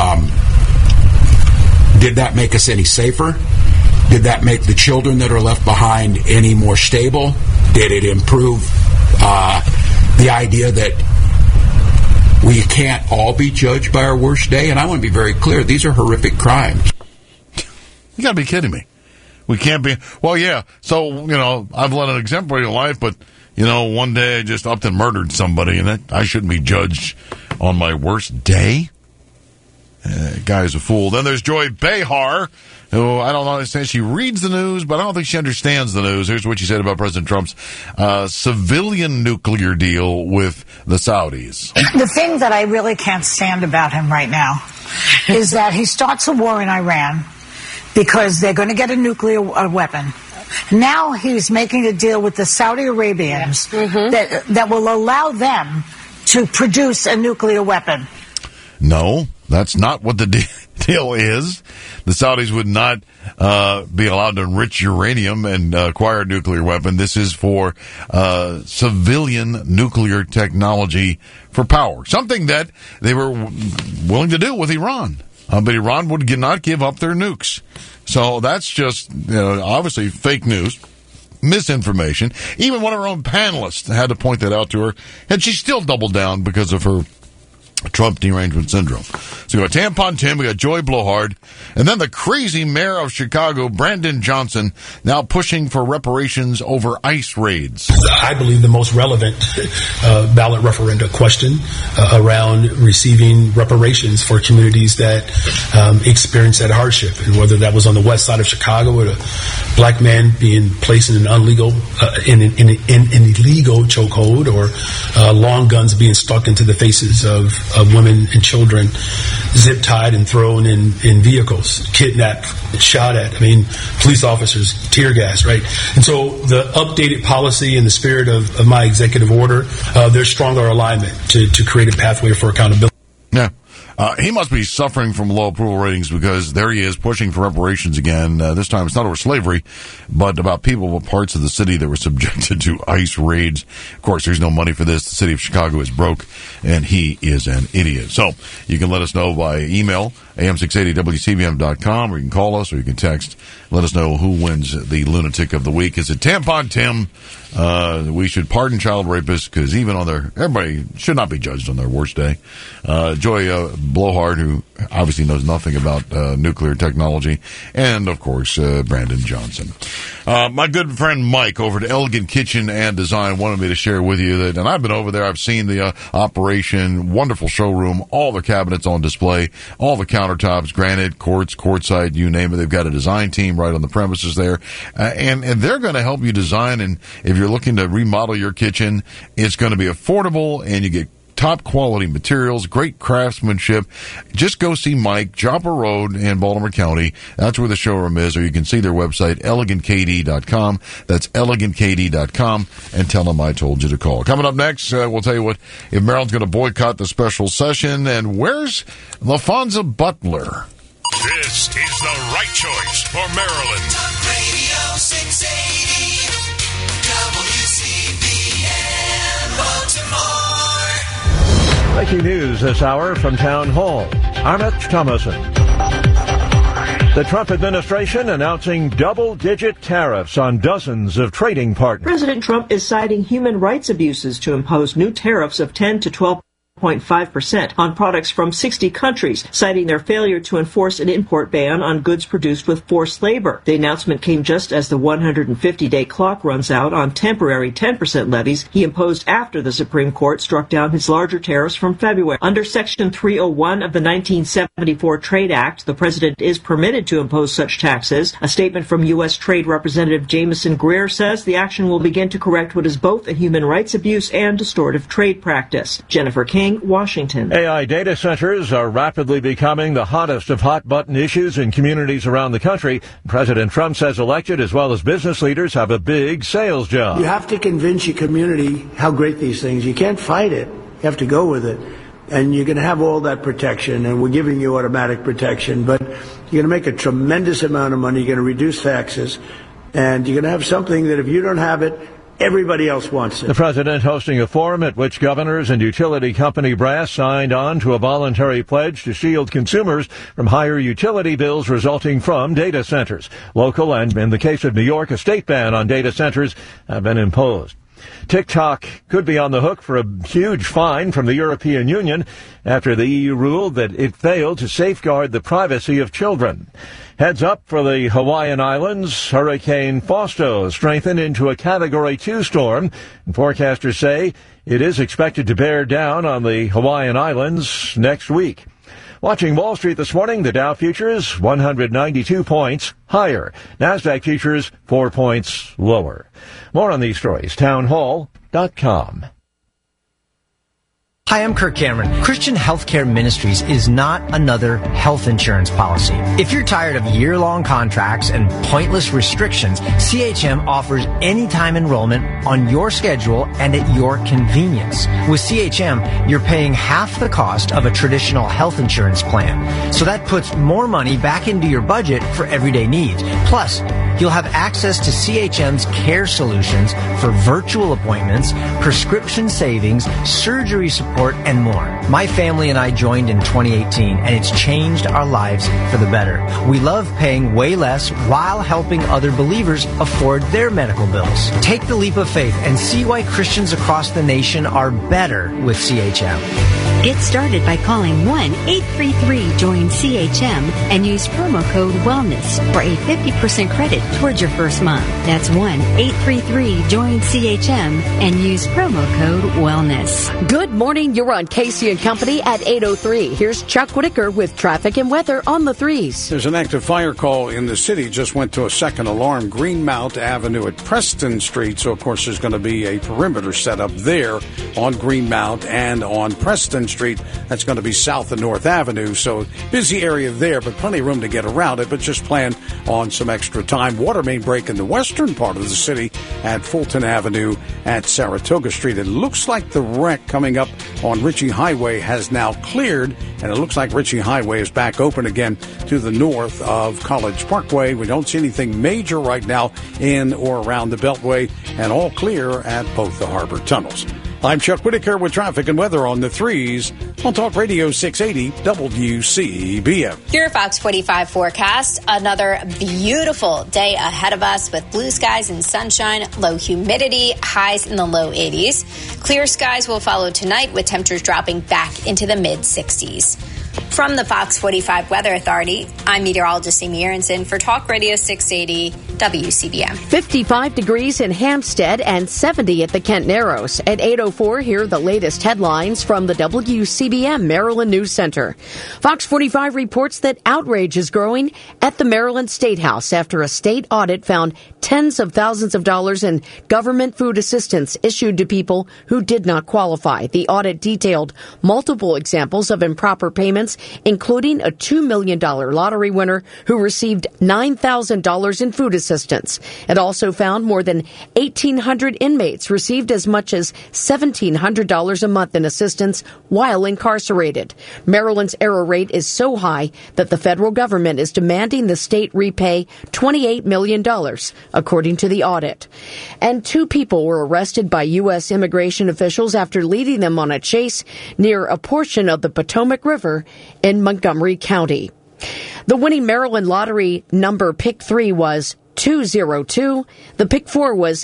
S22: did that make us any safer? Did that make the children that are left behind any more stable? Did it improve the idea that we can't all be judged by our worst day? And I want to be very clear, these are horrific crimes.
S15: You got to be kidding me. We can't be. Well, yeah. So, I've led an exemplary life, but, one day I just upped and murdered somebody, and that I shouldn't be judged on my worst day. Guy's a fool. Then there's Joy Behar, who I don't understand. She reads the news, but I don't think she understands the news. Here's what she said about President Trump's civilian nuclear deal with the Saudis.
S23: The thing that I really can't stand about him right now is that he starts a war in Iran because they're going to get a nuclear weapon. Now he's making a deal with the Saudi Arabians that will allow them to produce a nuclear weapon.
S15: No, that's not what the deal. deal is the Saudis would not be allowed to enrich uranium and acquire a nuclear weapon. This is for civilian nuclear technology for power, something that they were willing to do with Iran. But Iran would not give up their nukes. So that's just, obviously fake news, misinformation. Even one of our own panelists had to point that out to her, and she still doubled down because of her Trump derangement syndrome. So we got Tampon Tim, we got Joy Blowhard, and then the crazy mayor of Chicago, Brandon Johnson, now pushing for reparations over ICE raids.
S4: I believe the most relevant ballot referenda question around receiving reparations for communities that experienced that hardship, and whether that was on the west side of Chicago with a black man being placed in an illegal chokehold, or long guns being stuck into the faces of women and children, zip-tied and thrown in vehicles, kidnapped, shot at. Police officers, tear gas, right? And so the updated policy in the spirit of my executive order, there's stronger alignment to create a pathway for accountability.
S15: Yeah. He must be suffering from low approval ratings because there he is pushing for reparations again. This time it's not over slavery, but about people of parts of the city that were subjected to ICE raids. Of course, there's no money for this. The city of Chicago is broke, and he is an idiot. So you can let us know by email, am680wcbm.com, or you can call us, or you can text. Let us know who wins the lunatic of the week. Is it Tampon Tim? We should pardon child rapists because even on everybody should not be judged on their worst day. Joy Blowhard, who obviously knows nothing about nuclear technology, and of course Brandon Johnson. My good friend Mike over at Elegant Kitchen and Design wanted me to share with you that, and I've been over there, I've seen the operation, wonderful showroom, all the cabinets on display, all the countertops, granite, quartz, quartzite, you name it. They've got a design team right on the premises there, and they're going to help you design. And if you're looking to remodel your kitchen, it's going to be affordable, and you get top quality materials, great craftsmanship. Just go see Mike, Joppa Road in Baltimore County. That's where the showroom is, or you can see their website, elegantkd.com. That's elegantkd.com, and tell them I told you to call. Coming up next, we'll tell you what if Maryland's going to boycott the special session, and where's LaFonza Butler?
S10: This is the right choice for Maryland. Talk Radio 680 WCBM Baltimore.
S5: Breaking news this hour from Town Hall. Amit Thomason. The Trump administration announcing double-digit tariffs on dozens of trading partners.
S9: President Trump is citing human rights abuses to impose new tariffs of 10 to 12.5% on products from 60 countries, citing their failure to enforce an import ban on goods produced with forced labor. The announcement came just as the 150-day clock runs out on temporary 10% levies he imposed after the Supreme Court struck down his larger tariffs from February. Under Section 301 of the 1974 Trade Act, the president is permitted to impose such taxes. A statement from U.S. Trade Representative Jameson Greer says the action will begin to correct what is both a human rights abuse and distortive trade practice. Jennifer King, Washington.
S5: AI data centers are rapidly becoming the hottest of hot-button issues in communities around the country. President Trump says elected as well as business leaders have a big sales job.
S24: You have to convince your community how great these things. You can't fight it. You have to go with it. And you're going to have all that protection, and we're giving you automatic protection, but you're going to make a tremendous amount of money. You're going to reduce taxes, and you're going to have something that if you don't have it, everybody else wants it.
S5: The president hosting a forum at which governors and utility company brass signed on to a voluntary pledge to shield consumers from higher utility bills resulting from data centers. Local and, in the case of New York, a state ban on data centers have been imposed. TikTok could be on the hook for a huge fine from the European Union after the EU ruled that it failed to safeguard the privacy of children. Heads up for the Hawaiian Islands. Hurricane Fausto strengthened into a Category 2 storm, and forecasters say it is expected to bear down on the Hawaiian Islands next week. Watching Wall Street this morning, the Dow futures 192 points higher. NASDAQ futures 4 points lower. More on these stories, townhall.com.
S3: Hi, I'm Kirk Cameron. Christian Healthcare Ministries is not another health insurance policy. If you're tired of year-long contracts and pointless restrictions, CHM offers anytime enrollment on your schedule and at your convenience. With CHM, you're paying half the cost of a traditional health insurance plan. So that puts more money back into your budget for everyday needs. Plus, you'll have access to CHM's care solutions for virtual appointments, prescription savings, surgery support, and more. My family and I joined in 2018, and it's changed our lives for the better. We love paying way less while helping other believers afford their medical bills. Take the leap of faith and see why Christians across the nation are better with CHM.
S8: Get started by calling 1-833-JOIN-CHM and use promo code WELLNESS for a 50% credit towards your first month. That's 1-833-JOIN-CHM and use promo code WELLNESS.
S6: Good morning. You're on Casey and Company at 8:03. Here's Chuck Whitaker with traffic and weather on the 3s.
S7: There's an active fire call in the city. Just went to a second alarm. Greenmount Avenue at Preston Street. So, of course, there's going to be a perimeter set up there on Greenmount and on Preston Street. That's going to be south of North Avenue. So, busy area there, but plenty of room to get around it. But just plan on some extra time. Water main break in the western part of the city at Fulton Avenue at Saratoga Street. It looks like the wreck coming up on Ritchie Highway has now cleared, and it looks like Ritchie Highway is back open again to the north of College Parkway. We don't see anything major right now in or around the Beltway, and all clear at both the harbor tunnels. I'm Chuck Whitaker with traffic and weather on the 3s on Talk Radio 680 WCBM.
S13: Your Fox 45 forecast. Another beautiful day ahead of us with blue skies and sunshine, low humidity, highs in the low 80s. Clear skies will follow tonight with temperatures dropping back into the mid-60s. From the Fox 45 Weather Authority, I'm meteorologist Amy Aronson for Talk Radio 680 WCBM.
S6: 55 degrees in Hampstead and 70 at the Kent Narrows. At 8:04, here are the latest headlines from the WCBM Maryland News Center. Fox 45 reports that outrage is growing at the Maryland State House after a state audit found tens of thousands of dollars in government food assistance issued to people who did not qualify. The audit detailed multiple examples of improper payments, including a $2 million lottery winner who received $9,000 in food assistance. It also found more than 1,800 inmates received as much as $1,700 a month in assistance while incarcerated. Maryland's error rate is so high that the federal government is demanding the state repay $28 million, according to the audit. And 2 people were arrested by U.S. immigration officials after leading them on a chase near a portion of the Potomac River in Montgomery County. The winning Maryland lottery number pick 3 was 202. The pick 4 was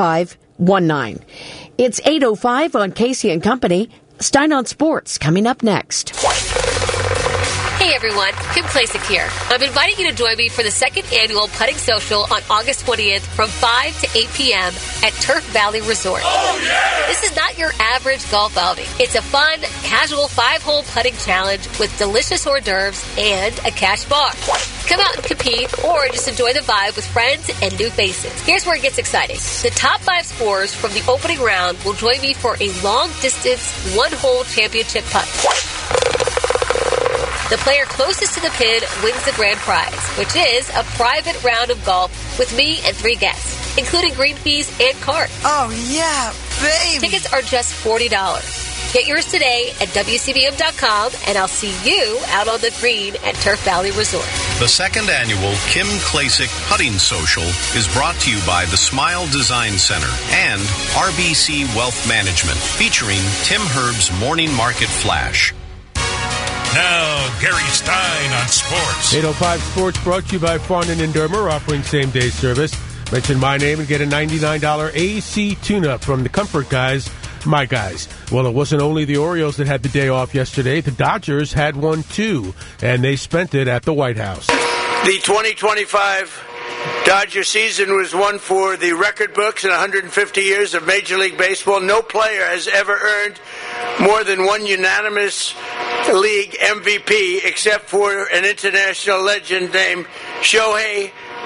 S6: 8519. It's 8:05 on Casey and Company. Stein on Sports coming up next.
S14: Hey everyone, Kim Klasick here. I'm inviting you to join me for the second annual Putting Social on August 20th from 5 to 8 p.m. at Turf Valley Resort. Oh, yeah! This is not your average golf outing. It's a fun, casual 5-hole putting challenge with delicious hors d'oeuvres and a cash bar. Come out and compete or just enjoy the vibe with friends and new faces. Here's where it gets exciting. The top 5 scorers from the opening round will join me for a long-distance, 1-hole championship putt. The player closest to the pin wins the grand prize, which is a private round of golf with me and 3 guests, including green fees and cards.
S25: Oh, yeah, baby!
S14: Tickets are just $40. Get yours today at WCBM.com, and I'll see you out on the green at Turf Valley Resort.
S26: The second annual Kim Klasick Putting Social is brought to you by the Smile Design Center and RBC Wealth Management, featuring Tim Herb's Morning Market Flash.
S10: Now, Gary Stein on sports.
S11: 805 Sports brought to you by Farnan and Dermer, offering same-day service. Mention my name and get a $99 AC tune-up from the Comfort Guys, my guys. Well, it wasn't only the Orioles that had the day off yesterday. The Dodgers had one, too, and they spent it at the White House.
S24: The 2025 Dodger season was one for the record books in 150 years of Major League Baseball. No player has ever earned more than one unanimous league MVP except for an international legend named Shohei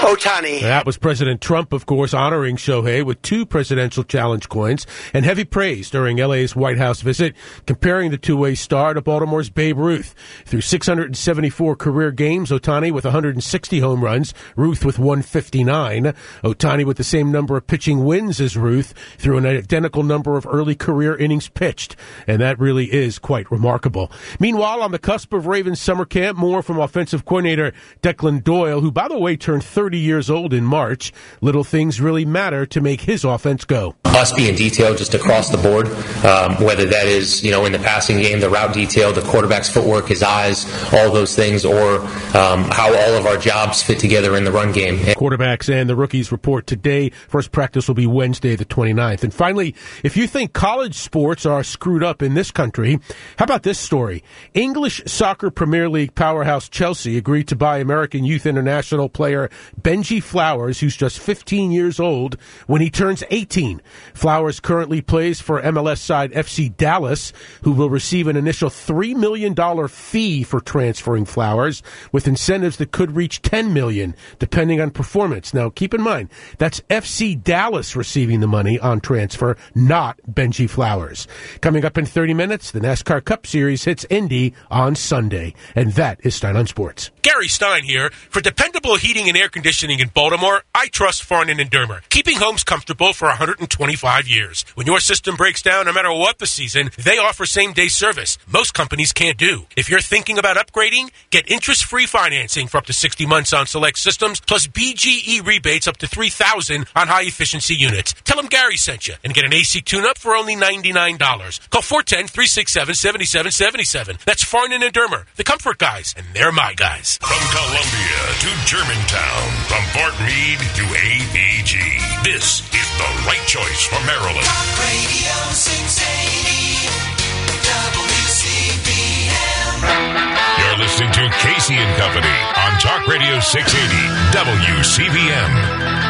S12: Ohtani.
S11: That was President Trump, of course, honoring Shohei with 2 presidential challenge coins and heavy praise during LA's White House visit, comparing the two-way star to Baltimore's Babe Ruth. Through 674 career games, Ohtani with 160 home runs, Ruth with 159. Ohtani with the same number of pitching wins as Ruth through an identical number of early career innings pitched. And that really is quite remarkable. Meanwhile, on the cusp of Ravens summer camp, more from offensive coordinator Declan Doyle, who, by the way, turned 30 years old in March. Little things really matter to make his offense go.
S16: Us being detailed just across the board, whether that is, in the passing game, the route detail, the quarterback's footwork, his eyes, all those things, or how all of our jobs fit together in the run game.
S11: Quarterbacks and the rookies report today. First practice will be Wednesday, the 29th. And finally, if you think college sports are screwed up in this country, how about this story? English Soccer Premier League powerhouse Chelsea agreed to buy American Youth International player Benji Flowers, who's just 15 years old, when he turns 18. Flowers currently plays for MLS side FC Dallas, who will receive an initial $3 million fee for transferring Flowers, with incentives that could reach $10 million, depending on performance. Now, keep in mind, that's FC Dallas receiving the money on transfer, not Benji Flowers. Coming up in 30 minutes, the NASCAR Cup Series hits Indy on Sunday. And that is Stein on Sports.
S17: Gary Stein here. For dependable heating and air conditioning in Baltimore, I trust Farnan and Dermer, keeping homes comfortable for 125 years. When your system breaks down, no matter what the season, they offer same-day service. Most companies can't do. If you're thinking about upgrading, get interest-free financing for up to 60 months on select systems, plus BGE rebates up to $3,000 on high-efficiency units. Tell them Gary sent you and get an AC tune-up for only $99. Call 410-367-7777. That's Farnan and Dermer, the comfort guys, and they're my guys.
S10: From Columbia to Germantown, from Fort Meade to APG, this is the right choice for Maryland.
S18: Talk Radio 680 WCBM.
S10: You're listening to Casey and Company on Talk Radio 680 WCBM.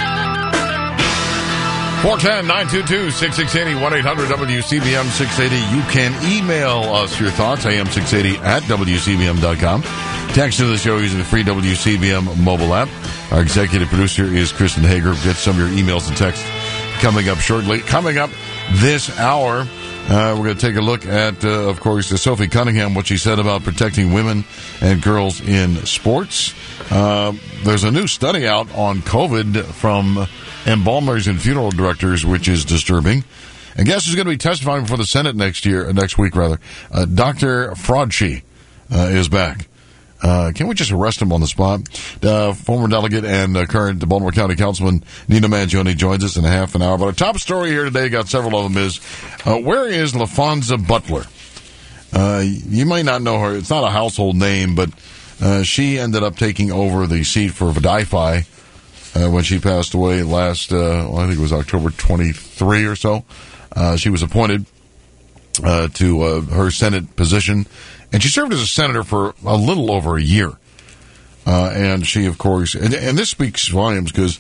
S15: 410-922-6680, 1-800-WCBM 680. You can email us your thoughts, am680 at WCBM.com. Text to the show using the free WCBM mobile app. Our executive producer is Kristen Hager. Get some of your emails and texts coming up shortly. Coming up this hour, we're going to take a look at, of course, Sophie Cunningham, what she said about protecting women and girls in sports. There's a new study out on COVID from embalmers and funeral directors, which is disturbing. And guess who's going to be testifying before the Senate next week? Dr. Fraudchi is back. Can't we just arrest him on the spot? Former delegate and current Baltimore County Councilman Nina Mangione joins us in a half an hour. But our top story here today, got several of them, is where is LaFonza Butler? You may not know her. It's not a household name, but she ended up taking over the seat for Vadaifi when she passed away last, I think it was October 23 or so. She was appointed to her Senate position, and she served as a senator for a little over a year. And she, of course, and this speaks volumes because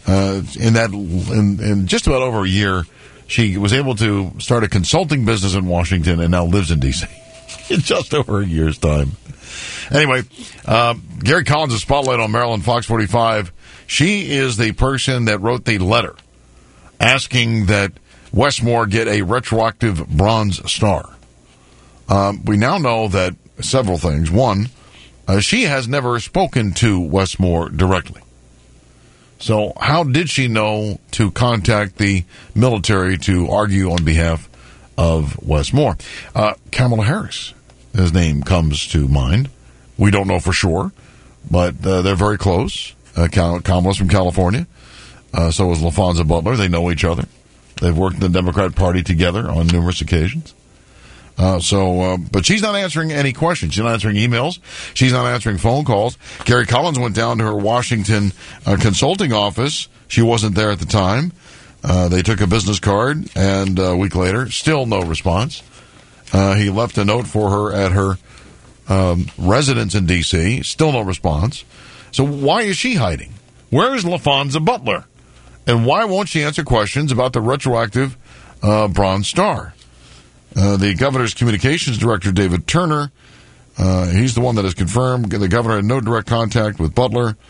S15: in just about over a year, she was able to start a consulting business in Washington and now lives in D.C. in just over a year's time. Anyway, Gary Collins' Spotlight on Maryland, Fox 45. She is the person that wrote the letter asking that Westmore get a retroactive Bronze Star. We now know that several things. One, she has never spoken to Westmore directly. So how did she know to contact the military to argue on behalf of Westmore? Kamala Harris, his name comes to mind. We don't know for sure, but they're very close. Kamala's from California. So is LaFonza Butler. They know each other. They've worked in the Democrat Party together on numerous occasions. But she's not answering any questions. She's not answering emails. She's not answering phone calls. Gary Collins went down to her Washington consulting office. She wasn't there at the time. They took a business card, and a week later, still no response. He left a note for her at her residence in D.C., still no response. So why is she hiding? Where is LaFonza Butler? And why won't she answer questions about the retroactive Bronze Star? The governor's communications director, David Turner, he's the one that has confirmed the governor had no direct contact with Butler.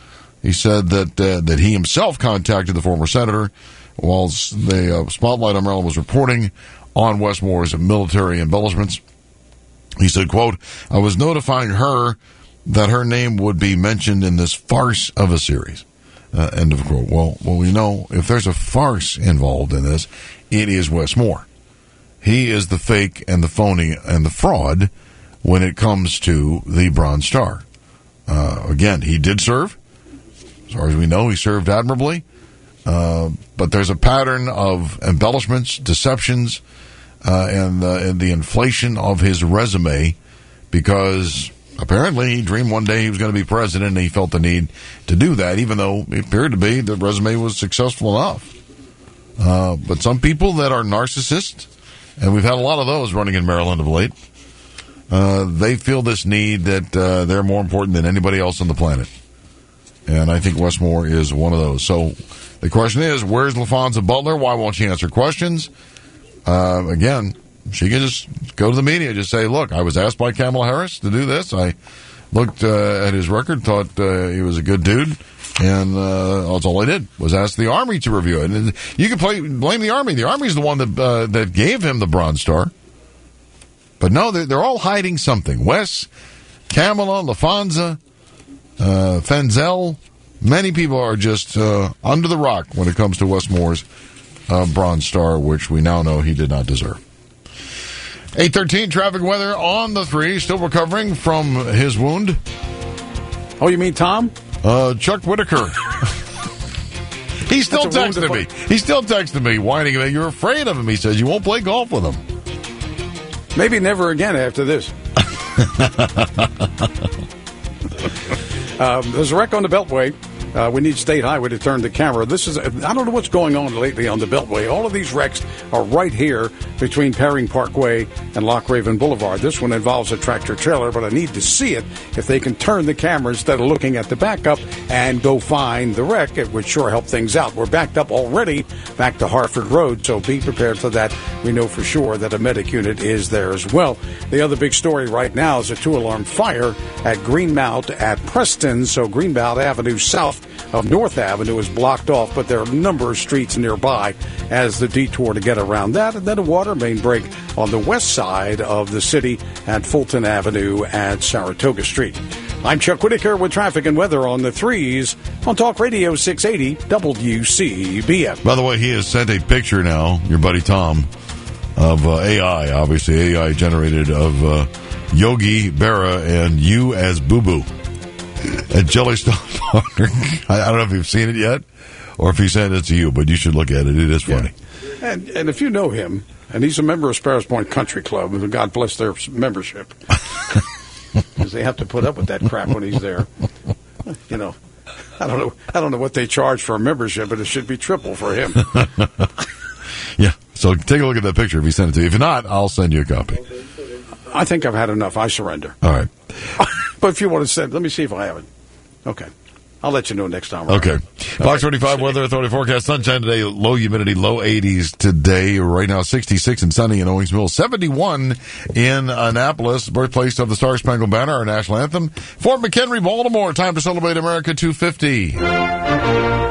S15: He said that he himself contacted the former senator while the Spotlight on Maryland was reporting on Wes Moore's military embellishments. He said, quote, "I was notifying her that her name would be mentioned in this farce of a series." End of quote. Well, we know if there's a farce involved in this, it is Wes Moore. He is the fake and the phony and the fraud when it comes to the Bronze Star. Again, he did serve. As far as we know, he served admirably. But there's a pattern of embellishments, deceptions, and the inflation of his resume because apparently he dreamed one day he was going to be president and he felt the need to do that, even though it appeared to be the resume was successful enough. But some people that are narcissists, and we've had a lot of those running in Maryland of late, they feel this need that they're more important than anybody else on the planet. And I think Wes Moore is one of those. So the question is, where's LaFonza Butler? Why won't she answer questions? Again, she can just go to the media, just say, look, I was asked by Kamala Harris to do this. I looked at his record, thought he was a good dude, and that's all I did, was ask the Army to review it. And you can blame the Army. The Army's the one that gave him the Bronze Star. But no, they're all hiding something. Wes, Kamala, LaFonza, Fenzel, many people are just under the rock when it comes to Wes Moore's Bronze Star, which we now know he did not deserve. 8:13 traffic weather on the 3, still recovering from his wound.
S7: Oh, you mean Tom?
S15: Chuck Whitaker. He still texted me. He still texted me, whining about you're afraid of him. He says you won't play golf with him.
S7: Maybe never again after this. There's a wreck on the Beltway. We need State Highway to turn the camera. I don't know what's going on lately on the Beltway. All of these wrecks are right here between Perring Parkway and Loch Raven Boulevard. This one involves a tractor trailer, but I need to see it if they can turn the camera instead of looking at the backup and go find the wreck. It would sure help things out. We're backed up already back to Harford Road, so be prepared for that. We know for sure that a medic unit is there as well. The other big story right now is a 2-alarm fire at Greenmount at Preston, so Greenmount Avenue South of North Avenue is blocked off, but there are a number of streets nearby as the detour to get around that. And then a water main break on the west side of the city at Fulton Avenue at Saratoga Street. I'm Chuck Whitaker with traffic and weather on the 3s on Talk Radio 680 WCBM.
S15: By the way, he has sent a picture now, your buddy Tom, of AI, obviously AI generated, of Yogi Berra and you as Boo Boo at Jellystone Park. I don't know if you've seen it yet or if he sent it to you, but you should look at it. It is funny.
S7: Yeah. And if you know him, and he's a member of Sparrows Point Country Club, and God bless their membership, because they have to put up with that crap when he's there. You know, I don't know what they charge for a membership, but it should be triple for him.
S15: Yeah, so take a look at that picture if he sent it to you. If not, I'll send you a copy.
S7: I think I've had enough. I surrender.
S15: All right.
S7: But if you want to send, let me see if I have it. Okay. I'll let you know next time.
S15: Okay. Fox 35 Weather Authority forecast. Sunshine today, low humidity, low 80s today. Right now, 66 and sunny in Owings Mills, 71 in Annapolis, birthplace of the Star Spangled Banner, our national anthem. Fort McHenry, Baltimore, time to celebrate America 250.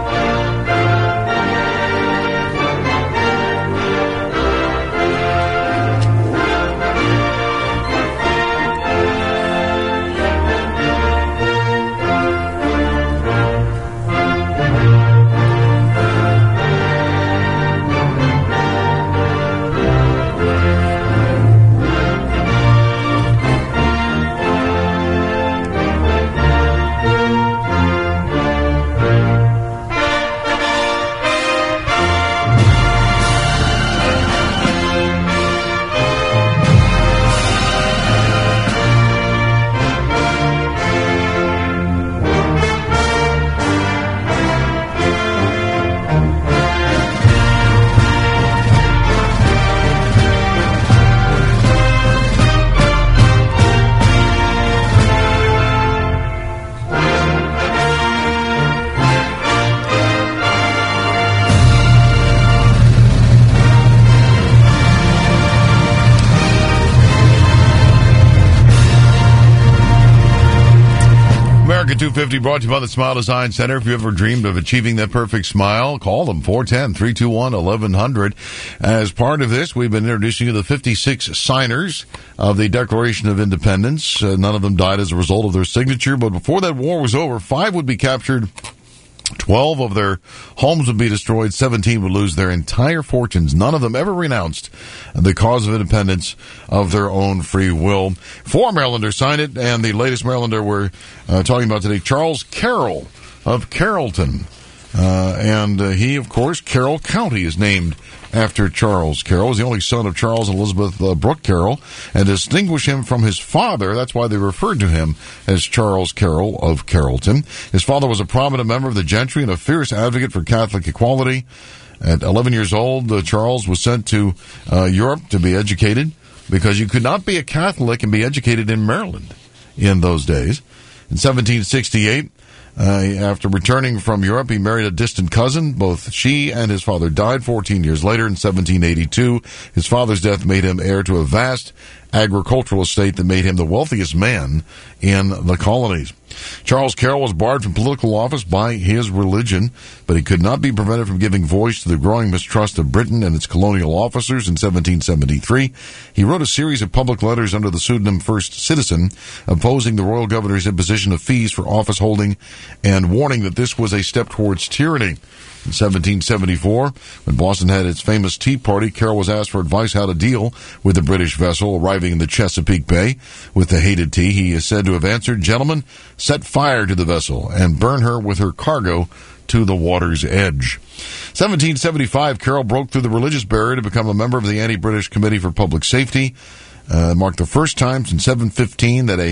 S15: Market 250 brought to you by the Smile Design Center. If you ever dreamed of achieving that perfect smile, call them 410-321-1100. As part of this, we've been introducing you the 56 signers of the Declaration of Independence. None of them died as a result of their signature, but before that war was over, 5 would be captured, 12 of their homes would be destroyed, 17 would lose their entire fortunes. None of them ever renounced the cause of independence of their own free will. 4 Marylanders signed it, and the latest Marylander we're talking about today, Charles Carroll of Carrollton. And he, of course, Carroll County is named after Charles Carroll. He was the only son of Charles and Elizabeth Brooke Carroll, and to distinguish him from his father, that's why they referred to him as Charles Carroll of Carrollton. His father was a prominent member of the gentry and a fierce advocate for Catholic equality. At 11 years old, Charles was sent to Europe to be educated, because you could not be a Catholic and be educated in Maryland in those days. In 1768, after returning from Europe, he married a distant cousin. Both she and his father died 14 years later in 1782. His father's death made him heir to a vast agricultural estate that made him the wealthiest man in the colonies. Charles Carroll was barred from political office by his religion, but he could not be prevented from giving voice to the growing mistrust of Britain and its colonial officers. In 1773, he wrote a series of public letters under the pseudonym First Citizen, opposing the royal governor's imposition of fees for office holding and warning that this was a step towards tyranny. In 1774, when Boston had its famous Tea Party, Carroll was asked for advice how to deal with the British vessel arriving in the Chesapeake Bay with the hated tea. He is said to have answered, "Gentlemen, set fire to the vessel and burn her with her cargo to the water's edge." 1775, Carroll broke through the religious barrier to become a member of the Anti-British Committee for Public Safety. Marked the first time since 1715 that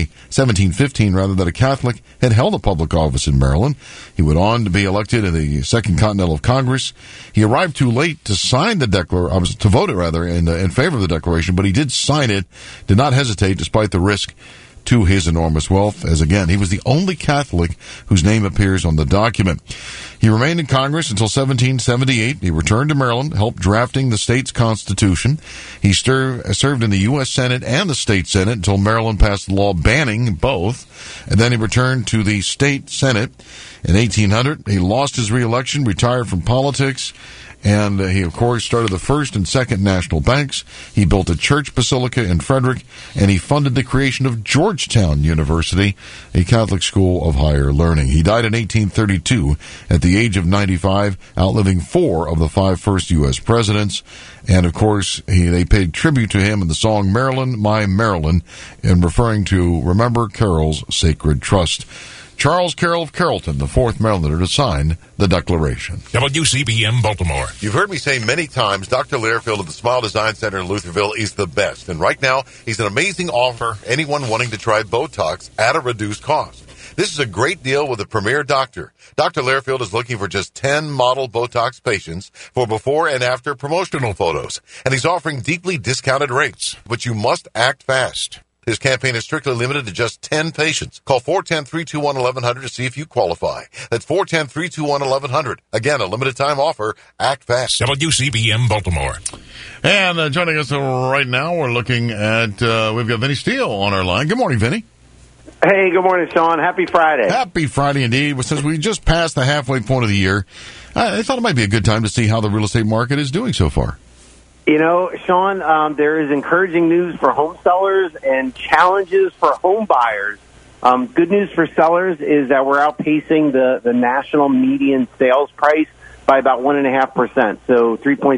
S15: a Catholic had held a public office in Maryland. He went on to be elected in the Second Continental Congress. He arrived too late to sign the to vote in favor of the Declaration, but he did sign it, did not hesitate despite the risk to his enormous wealth, as again, he was the only Catholic whose name appears on the document. He remained in Congress until 1778. He returned to Maryland, helped drafting the state's constitution. He served in the U.S. Senate and the state Senate until Maryland passed a law banning both. And then he returned to the state Senate. In 1800, he lost his re-election, retired from politics, and he, of course, started the First and Second National Banks. He built a church basilica in Frederick, and he funded the creation of Georgetown University, a Catholic school of higher learning. He died in 1832 at the age of 95, outliving 4 of the 5 first U.S. presidents. And, of course, they paid tribute to him in the song Maryland, My Maryland, in referring to Remember Carroll's Sacred Trust. Charles Carroll of Carrollton, the 4th Marylander to sign the Declaration.
S10: WCBM Baltimore.
S1: You've heard me say many times, Dr. Learfield of the Smile Design Center in Lutherville is the best. And right now, he's an amazing offer for anyone wanting to try Botox at a reduced cost. This is a great deal with a premier doctor. Dr. Learfield is looking for just 10 model Botox patients for before and after promotional photos. And he's offering deeply discounted rates. But you must act fast. His campaign is strictly limited to just 10 patients. Call 410-321-1100 to see if you qualify. That's 410-321-1100. Again, a limited time offer. Act fast.
S10: WCBM Baltimore.
S15: And joining us right now, we're looking at, we've got Vinny Steele on our line. Good morning, Vinny.
S2: Hey, good morning, Sean. Happy Friday.
S15: Happy Friday indeed. Since we just passed the halfway point of the year, I thought it might be a good time to see how the real estate market is doing so far.
S2: You know, Sean, there is encouraging news for home sellers and challenges for home buyers. Good news for sellers is that we're outpacing the national median sales price by about 1.5%, so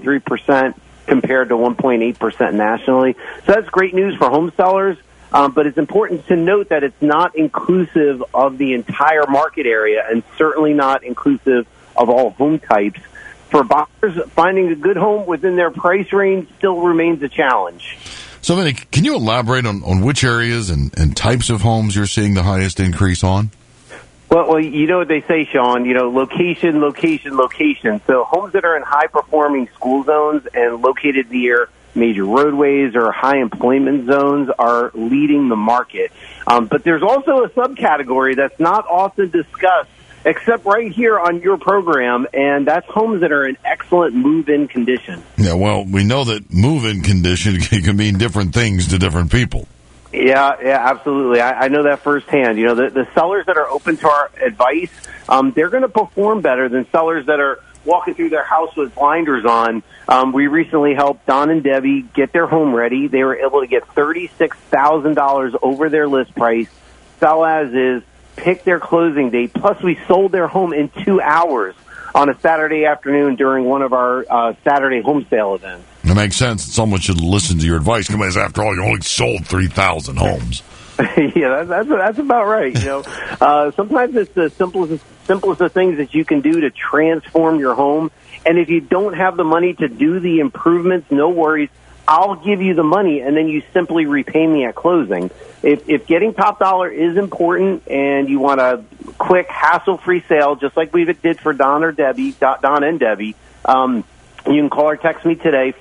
S2: 3.3% compared to 1.8% nationally. So that's great news for home sellers, but it's important to note that it's not inclusive of the entire market area and certainly not inclusive of all home types. For buyers, finding a good home within their price range still remains a challenge.
S15: So, Vinny, can you elaborate on which areas and types of homes you're seeing the highest increase on?
S2: Well, you know what they say, Sean, location, location, location. So homes that are in high-performing school zones and located near major roadways or high employment zones are leading the market. But there's also a subcategory that's not often discussed, except right here on your program, and that's homes that are in excellent move-in condition.
S15: Yeah, well, we know that move-in condition can mean different things to different people.
S2: Yeah, absolutely. I know that firsthand. You know, the sellers that are open to our advice, they're going to perform better than sellers that are walking through their house with blinders on. We recently helped Don and Debbie get their home ready. They were able to get $36,000 over their list price, sell as is, pick their closing date. Plus, we sold their home in 2 hours on a Saturday afternoon during one of our Saturday home sale events.
S15: It makes sense. Someone should listen to your advice because, after all, you only sold 3,000 homes.
S2: Yeah, that's about right. You know, sometimes it's the simplest of things that you can do to transform your home. And if you don't have the money to do the improvements, no worries. I'll give you the money, and then you simply repay me at closing. If getting top dollar is important and you want a quick, hassle-free sale, just like we did for Don and Debbie, you can call or text me today,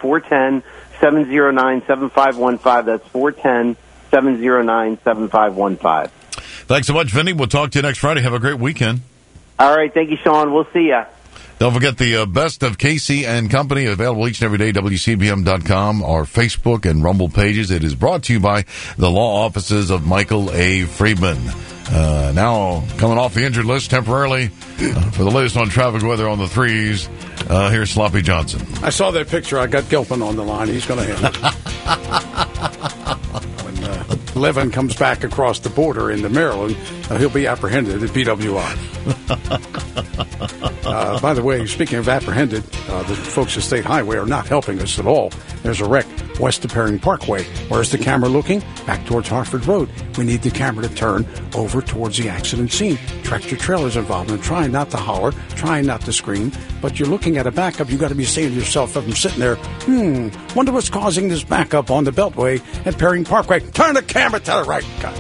S2: 410-709-7515. That's 410-709-7515.
S15: Thanks so much, Vinny. We'll talk to you next Friday. Have a great weekend.
S2: All right. Thank you, Sean. We'll see ya.
S15: Don't forget the best of Casey and Company, available each and every day, WCBM.com, our Facebook and Rumble pages. It is brought to you by the law offices of Michael A. Friedman. Now, coming off the injured list temporarily, for the latest on traffic weather on the threes, here's Sloppy Johnson.
S7: I saw that picture. I got Gilpin on the line. He's going to handle it. When Levin comes back across the border into Maryland, he'll be apprehended at BWI. By the way, speaking of apprehended, the folks at State Highway are not helping us at all. There's a wreck west of Perring Parkway. Where's the camera looking? Back towards Hartford Road. We need the camera to turn over towards the accident scene. Tractor trailers involved, and trying not to holler, trying not to scream, but you're looking at a backup. You got to be saying to yourself, if I'm sitting there, wonder what's causing this backup on the Beltway at Perring Parkway. Turn the camera to the right. God.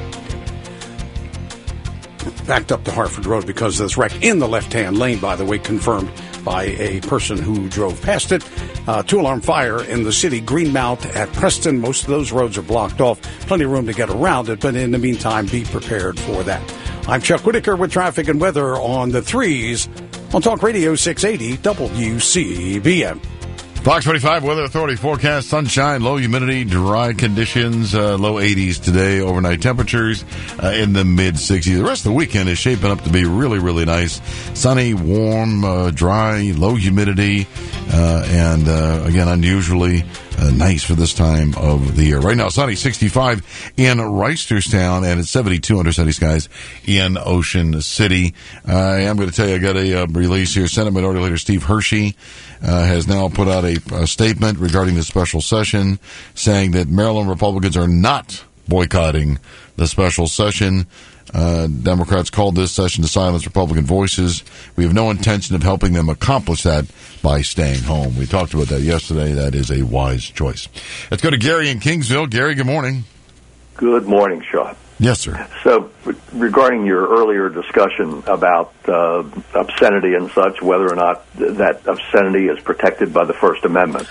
S7: Backed up to Hartford Road because of this wreck in the left-hand lane, by the way, confirmed by a person who drove past it. Two-alarm fire in the city, Greenmount at Preston. Most of those roads are blocked off. Plenty of room to get around it, but in the meantime, be prepared for that. I'm Chuck Whitaker with traffic and weather on the threes on Talk Radio 680 WCBM.
S15: Fox 25 Weather Authority forecast: sunshine, low humidity, dry conditions, low 80s today, overnight temperatures in the mid-60s. The rest of the weekend is shaping up to be really, really nice. Sunny, warm, dry, low humidity, and again, unusually nice for this time of the year. Right now, sunny, 65 in Reisterstown, and it's 72 under sunny skies in Ocean City. I am going to tell you, I got a release here. Senate Minority Leader Steve Hershey has now put out a statement regarding the special session, saying that Maryland Republicans are not boycotting the special session. Democrats called this session to silence Republican voices. We have no intention of helping them accomplish that by staying home. We talked about that yesterday. That is a wise choice. Let's go to Gary in Kingsville. Gary, good morning.
S12: Good morning, Sean.
S15: Yes, sir.
S12: So, regarding your earlier discussion about obscenity and such, whether or not that obscenity is protected by the First Amendment,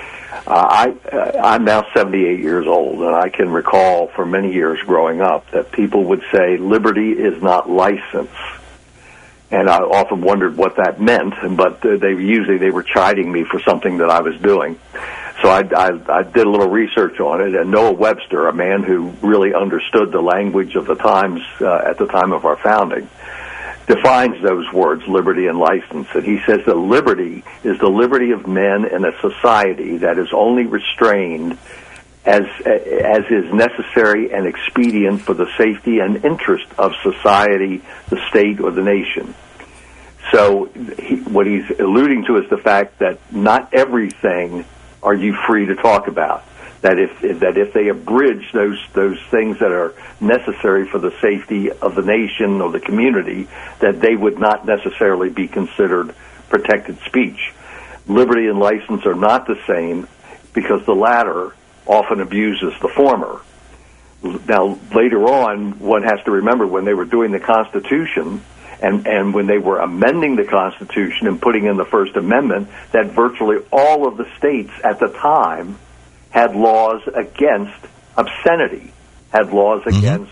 S12: I'm now 78 years old, and I can recall for many years growing up that people would say liberty is not license. And I often wondered what that meant, but they were chiding me for something that I was doing. So I did a little research on it, and Noah Webster, a man who really understood the language of the times at the time of our founding, defines those words, liberty and license. And he says that liberty is the liberty of men in a society that is only restrained as is necessary and expedient for the safety and interest of society, the state, or the nation. So what he's alluding to is the fact that not everything are you free to talk about. That if they abridge those things that are necessary for the safety of the nation or the community, that they would not necessarily be considered protected speech. Liberty and license are not the same, because the latter often abuses the former. Now, later on, one has to remember when they were doing the Constitution and when they were amending the Constitution and putting in the First Amendment, that virtually all of the states at the time had laws against obscenity, had laws against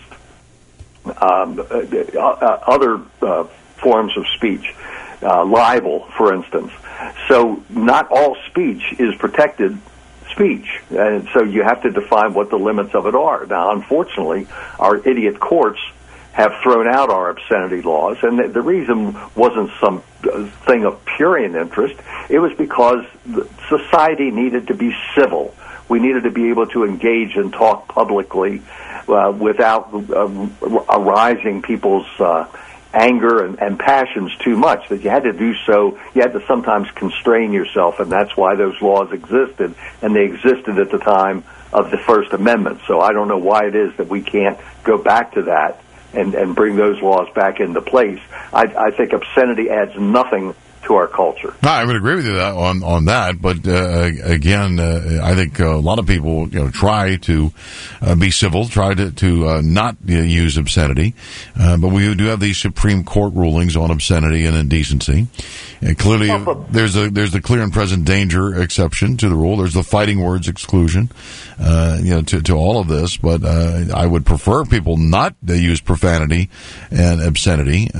S12: other forms of speech, libel, for instance. So not all speech is protected, speech. And so you have to define what the limits of it are. Now, unfortunately, our idiot courts have thrown out our obscenity laws, and the reason wasn't some thing of prurient interest. It was because society needed to be civil. We needed to be able to engage and talk publicly without arising people's anger and passions too much. That you had to do so, you had to sometimes constrain yourself, and that's why those laws existed, and they existed at the time of the First Amendment. So I don't know why it is that we can't go back to that and bring those laws back into place. I think obscenity adds nothing to our culture.
S15: No, I would agree with you on that, but again, I think a lot of people try to be civil, try to not use obscenity, but we do have these Supreme Court rulings on obscenity and indecency. And clearly, there's the clear and present danger exception to the rule. There's the fighting words exclusion, to all of this. But I would prefer people not use profanity and obscenity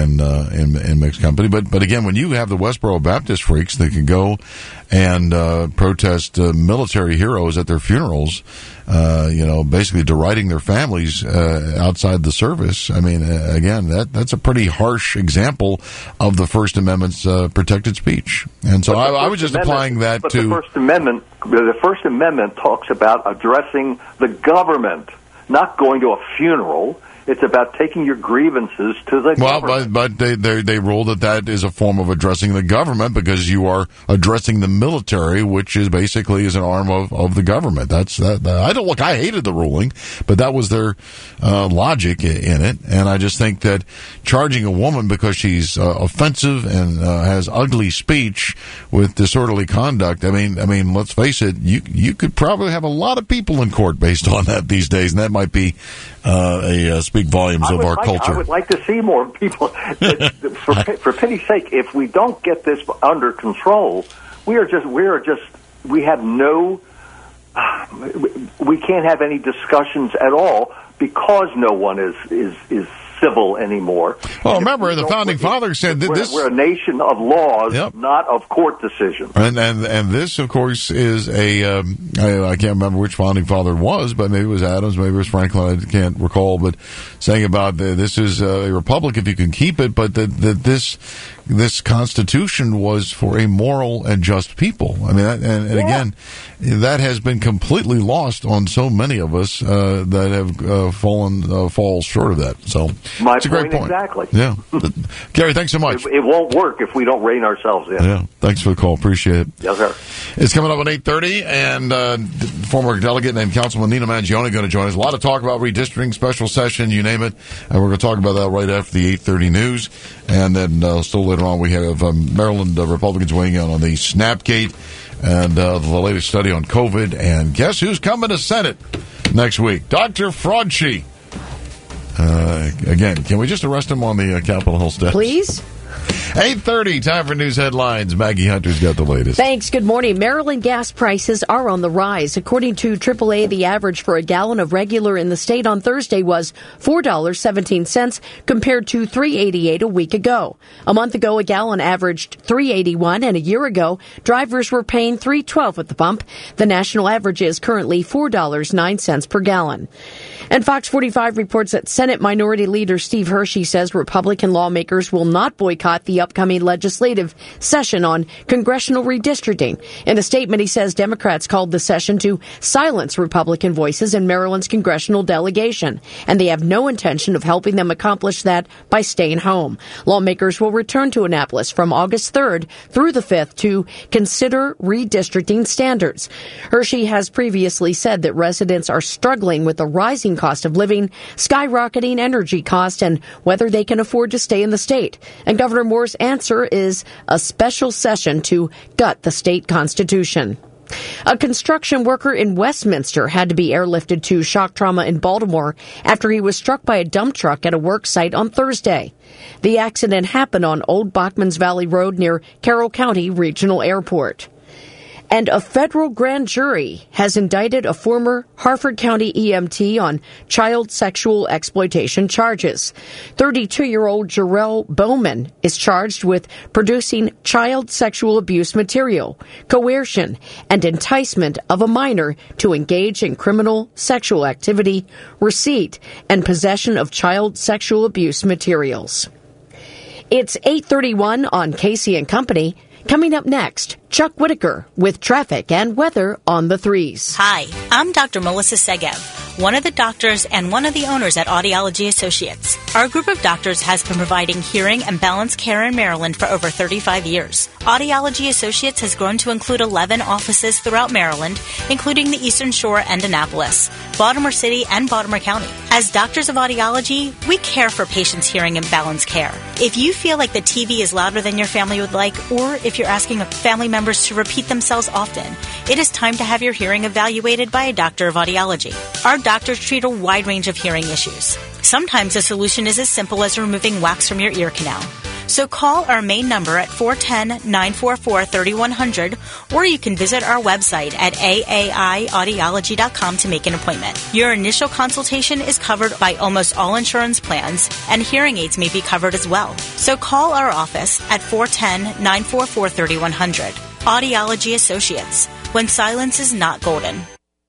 S15: in mixed company. But again, when you have the Westboro Baptist freaks that can go and protest military heroes at their funerals, basically deriding their families outside the service. I mean, again, that's a pretty harsh example of the First Amendment's protected speech. And so I was just applying that to
S12: the First Amendment. The First Amendment talks about addressing the government, not going to a funeral. It's about taking your grievances to the government.
S15: But they rule that is a form of addressing the government because you are addressing the military, which is basically an arm of the government. I hated the ruling, but that was their logic in it. And I just think that charging a woman because she's offensive and has ugly speech with disorderly conduct. I mean, let's face it. You could probably have a lot of people in court based on that these days, and that might be speak volumes of our culture.
S12: I would like to see more people. For pity's sake, if we don't get this under control, we can't have any discussions at all because no one is civil anymore.
S15: Well, remember, the Founding Fathers said that
S12: we're a nation of laws, not of court decisions.
S15: And this, of course, is I can't remember which Founding Father it was, but maybe it was Adams, maybe it was Franklin, I can't recall, but saying about this is a republic if you can keep it, but that this Constitution was for a moral and just people. I mean, again, that has been completely lost on so many of us that have falls short of that. So it's a great point.
S12: Exactly.
S15: Yeah, Gary, thanks so much.
S12: It won't work if we don't rein ourselves in.
S15: Yeah, thanks for the call. Appreciate it.
S12: Yes, sir.
S15: It's coming up at 8:30, and former delegate named Councilman Nina Mangione going to join us. A lot of talk about redistricting, special session, you name it, and we're going to talk about that right after the 8:30 news, and then still later on we have Maryland Republicans weighing in on the Snapgate and the latest study on COVID. And guess who's coming to Senate next week? Dr. Fraudchi. Again, can we just arrest him on the Capitol Hill steps?
S6: Please.
S15: 8:30, time for news headlines. Maggie Hunter's got the latest.
S6: Thanks. Good morning. Maryland gas prices are on the rise. According to AAA, the average for a gallon of regular in the state on Thursday was $4.17 compared to $3.88 a week ago. A month ago, a gallon averaged $3.81, and a year ago, drivers were paying $3.12 at the pump. The national average is currently $4.09 per gallon. And Fox 45 reports that Senate Minority Leader Steve Hershey says Republican lawmakers will not boycott the upcoming legislative session on congressional redistricting. In a statement, he says Democrats called the session to silence Republican voices in Maryland's congressional delegation, and they have no intention of helping them accomplish that by staying home. Lawmakers will return to Annapolis from August 3rd through the 5th to consider redistricting standards. Hershey has previously said that residents are struggling with the rising cost of living, skyrocketing energy costs, and whether they can afford to stay in the state. And Governor Moore's answer is a special session to gut the state constitution. A construction worker in Westminster had to be airlifted to shock trauma in Baltimore after he was struck by a dump truck at a work site on Thursday. The accident happened on Old Bachman's Valley Road near Carroll County Regional Airport. And a federal grand jury has indicted a former Harford County EMT on child sexual exploitation charges. 32-year-old Jarrell Bowman is charged with producing child sexual abuse material, coercion, and enticement of a minor to engage in criminal sexual activity, receipt, and possession of child sexual abuse materials. It's 8:31 on Casey and Company. Coming up next, Chuck Whitaker with traffic and weather on the 3s.
S4: Hi, I'm Dr. Melissa Segev, one of the doctors and one of the owners at Audiology Associates. Our group of doctors has been providing hearing and balance care in Maryland for over 35 years. Audiology Associates has grown to include 11 offices throughout Maryland, including the Eastern Shore and Annapolis, Baltimore City, and Baltimore County. As doctors of audiology, we care for patients' hearing and balance care. If you feel like the TV is louder than your family would like, or if you're asking family members to repeat themselves often, it is time to have your hearing evaluated by a doctor of audiology. Our doctors treat a wide range of hearing issues. Sometimes the solution is as simple as removing wax from your ear canal. So call our main number at 410-944-3100, or you can visit our website at aaiaudiology.com to make an appointment. Your initial consultation is covered by almost all insurance plans, and hearing aids may be covered as well. So call our office at 410-944-3100. Audiology Associates, when silence is not golden.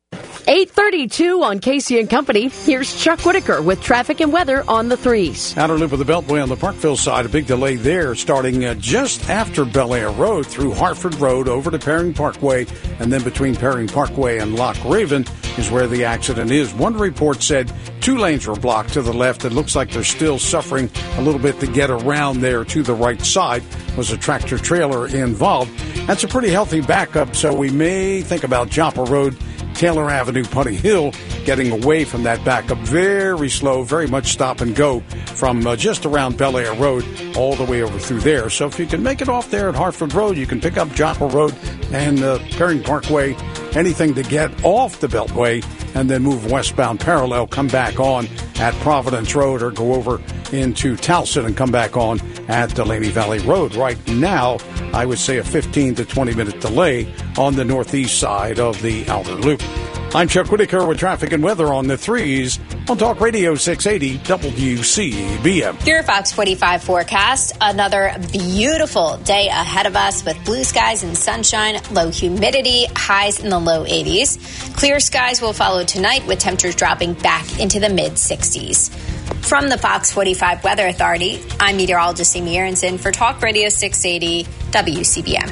S6: 8:32 on Casey and Company. Here's Chuck Whitaker with traffic and weather on the 3s.
S7: Outer loop of the Beltway on the Parkville side, a big delay there starting just after Bel Air Road through Hartford Road over to Perring Parkway, and then between Perring Parkway and Loch Raven is where the accident is. One report said 2 lanes were blocked to the left. It looks like they're still suffering a little bit to get around there to the right side. Was a tractor trailer involved. That's a pretty healthy backup, so we may think about Joppa Road, Taylor Avenue, Putney Hill, getting away from that backup. Very slow, very much stop and go from just around Bel Air Road all the way over through there. So if you can make it off there at Hartford Road, you can pick up Joppa Road and Perring Parkway, anything to get off the Beltway, and then move westbound parallel, come back on at Providence Road, or go over into Towson and come back on at Delaney Valley Road. Right now, I would say a 15 to 20 minute delay on the northeast side of the outer loop. I'm Chuck Whitaker with traffic and weather on the 3s on Talk Radio 680 WCBM.
S13: Your Fox 45 forecast. Another beautiful day ahead of us with blue skies and sunshine, low humidity, highs in the low 80s. Clear skies will follow tonight with temperatures dropping back into the mid-60s. From the Fox 45 Weather Authority, I'm meteorologist Amy Aronson for Talk Radio 680 WCBM.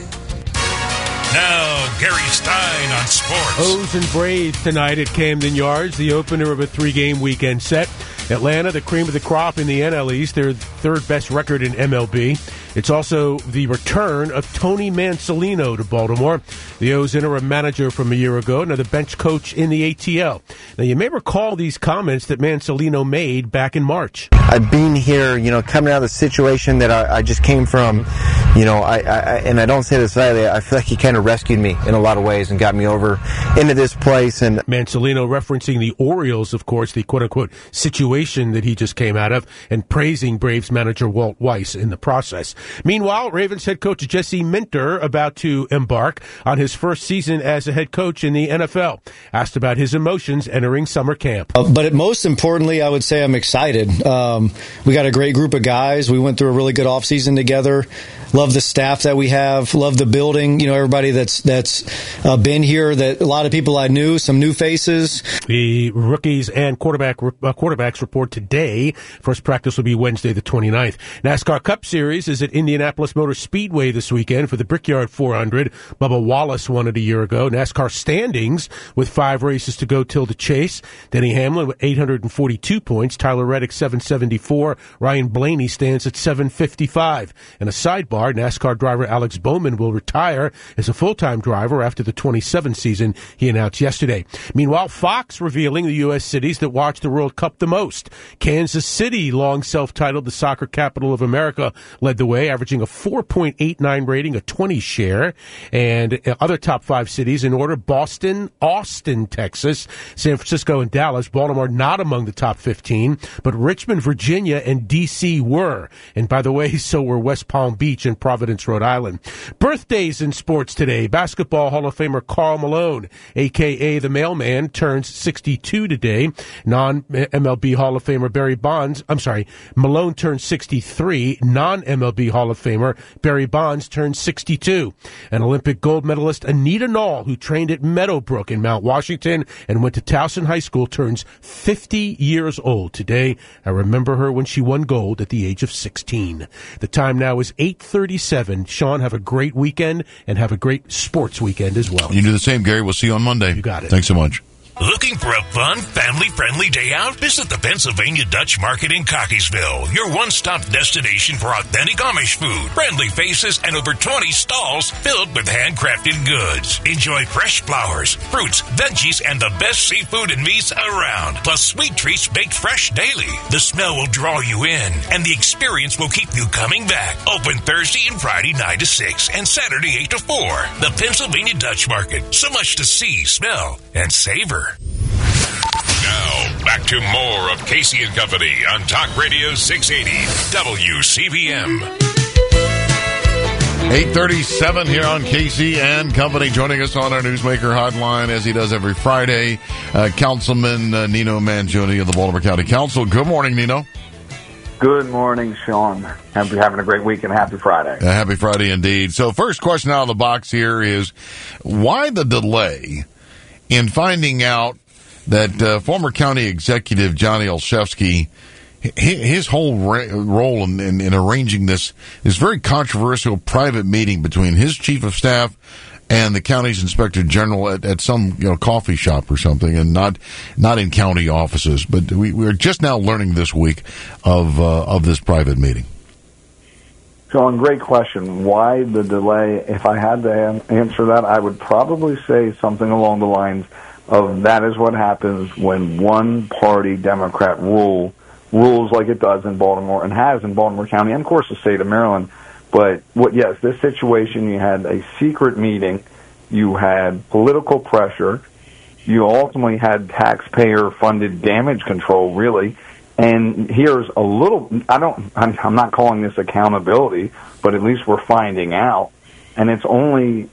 S10: Now, Gary Stein on sports.
S11: O's and Braves tonight at Camden Yards, the opener of a 3-game weekend set. Atlanta, the cream of the crop in the NL East, their third best record in MLB. It's also the return of Tony Mansolino to Baltimore, the O's interim manager from a year ago, now the bench coach in the ATL. Now, you may recall these comments that Mansolino made back in March.
S19: I've been here, coming out of the situation that I just came from, and I don't say this lightly, I feel like he kind of rescued me in a lot of ways and got me over into this place. And
S11: Mansolino referencing the Orioles, of course, the quote-unquote situation that he just came out of, and praising Braves manager Walt Weiss in the process. Meanwhile, Ravens head coach Jesse Minter about to embark on his first season as a head coach in the NFL. Asked about his emotions entering summer camp.
S20: But most importantly, I would say I'm excited. We got a great group of guys. We went through a really good offseason together. Love the staff that we have. Love the building. Everybody that's been here. That a lot of people I knew. Some new faces.
S11: The rookies and quarterbacks report today. First practice will be Wednesday, the 29th. NASCAR Cup Series is at Indianapolis Motor Speedway this weekend for the Brickyard 400. Bubba Wallace won it a year ago. NASCAR standings with 5 races to go till the chase. Denny Hamlin with 842 points. Tyler Reddick 774. Ryan Blaney stands at 755. And a sidebar. NASCAR driver Alex Bowman will retire as a full-time driver after the 27 season he announced yesterday. Meanwhile, Fox revealing the U.S. cities that watch the World Cup the most. Kansas City, long self-titled the soccer capital of America led the way, averaging a 4.89 rating, a 20 share. And other top 5 cities in order: Boston, Austin, Texas, San Francisco, and Dallas. Baltimore not among the top 15, but Richmond, Virginia, and D.C. were. And by the way, so were West Palm Beach and Providence, Rhode Island. Birthdays in sports today. Basketball Hall of Famer Karl Malone, a.k.a. the Mailman, turns 62 today. Non-MLB Hall of Famer Malone turns 63. Non-MLB Hall of Famer Barry Bonds turns 62. And Olympic gold medalist Anita Knoll, who trained at Meadowbrook in Mount Washington and went to Towson High School, turns 50 years old today. I remember her when she won gold at the age of 16. The time now is 8:37. Sean, have a great weekend and have a great sports weekend as well.
S15: You do the same, Gary. We'll see you on Monday.
S11: You got it.
S15: Thanks so much.
S10: Looking for a fun, family-friendly day out? Visit the Pennsylvania Dutch Market in Cockeysville, your one-stop destination for authentic Amish food, friendly faces, and over 20 stalls filled with handcrafted goods. Enjoy fresh flowers, fruits, veggies, and the best seafood and meats around, plus sweet treats baked fresh daily. The smell will draw you in, and the experience will keep you coming back. Open Thursday and Friday 9 to 6 and Saturday 8 to 4. The Pennsylvania Dutch Market. So much to see, smell, and savor. Now, back to more of Casey and Company on Talk Radio 680 WCBM.
S15: 8:37 here on Casey and Company. Joining us on our Newsmaker hotline, as he does every Friday, Councilman Nino Mangione of the Baltimore County Council. Good morning, Nino.
S3: Good morning, Sean. Hope you're having a great week and happy Friday.
S15: Happy Friday indeed. So first question out of the box here is, why the delay in finding out that former county executive Johnny Olszewski, his whole role in arranging this very controversial private meeting between his chief of staff and the county's inspector general at some coffee shop or something, and not in county offices. But we're just now learning this week of this private meeting.
S3: Sean, great question. Why the delay? If I had to answer that, I would probably say something along the lines of that is what happens when one-party Democrat rules like it does in Baltimore and has in Baltimore County and, of course, the state of Maryland. But, this situation, you had a secret meeting, you had political pressure, you ultimately had taxpayer-funded damage control, really. And here's a little, I'm not calling this accountability, but at least we're finding out. And it's only,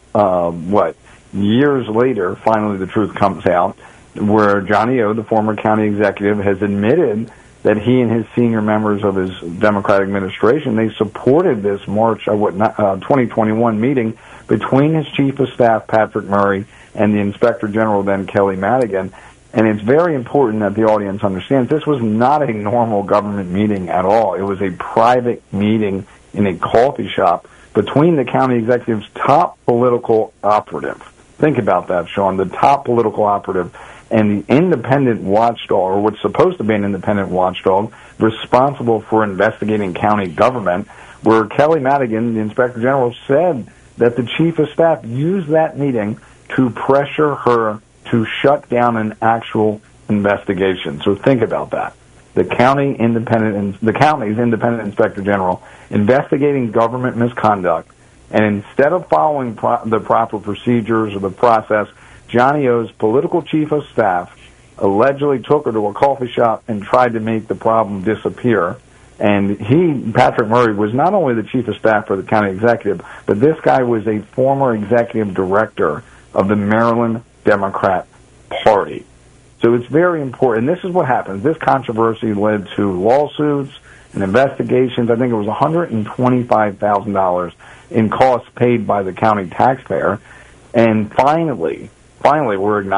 S3: years later, finally the truth comes out, where Johnny O, the former county executive, has admitted that he and his senior members of his Democratic administration, they supported this March 2021 meeting between his chief of staff, Patrick Murray, and the inspector general, then Kelly Madigan. And it's very important that the audience understands this was not a normal government meeting at all. It was a private meeting in a coffee shop between the county executive's top political operative. Think about that, Sean. The top political operative and the independent watchdog, or what's supposed to be an independent watchdog, responsible for investigating county government, where Kelly Madigan, the inspector general, said that the chief of staff used that meeting to pressure her to shut down an actual investigation. So think about that. The county's independent inspector general investigating government misconduct, and instead of following the proper procedures or the process, Johnny O's political chief of staff allegedly took her to a coffee shop and tried to make the problem disappear. And Patrick Murray, was not only the chief of staff for the county executive, but this guy was a former executive director of the Maryland Democrat Party. So it's very important. And this is what happens. This controversy led to lawsuits and investigations. I think it was $125,000 in costs paid by the county taxpayer. And finally, Johnny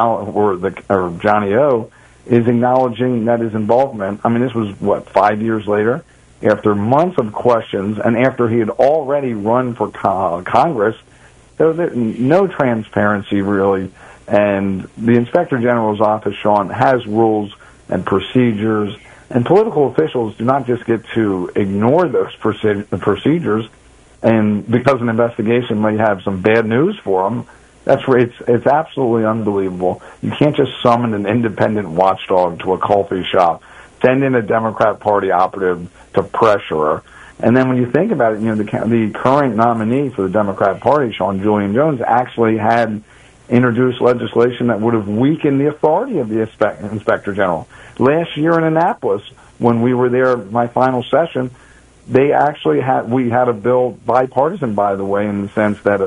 S3: O is acknowledging that his involvement, this was, 5 years later, after months of questions, and after he had already run for Congress. There was no transparency, really. And the Inspector General's office, Sean, has rules and procedures, and political officials do not just get to ignore those procedures, and because an investigation may have some bad news for them. That's where it's absolutely unbelievable. You can't just summon an independent watchdog to a coffee shop send in a Democrat Party operative to pressure her. And then when you think about it, the current nominee for the Democrat Party, Sean Julian Jones, actually had introduced legislation that would have weakened the authority of the Inspector General. Last year in Annapolis, when we were there, my final session, we had a bill, bipartisan, by the way, in the sense that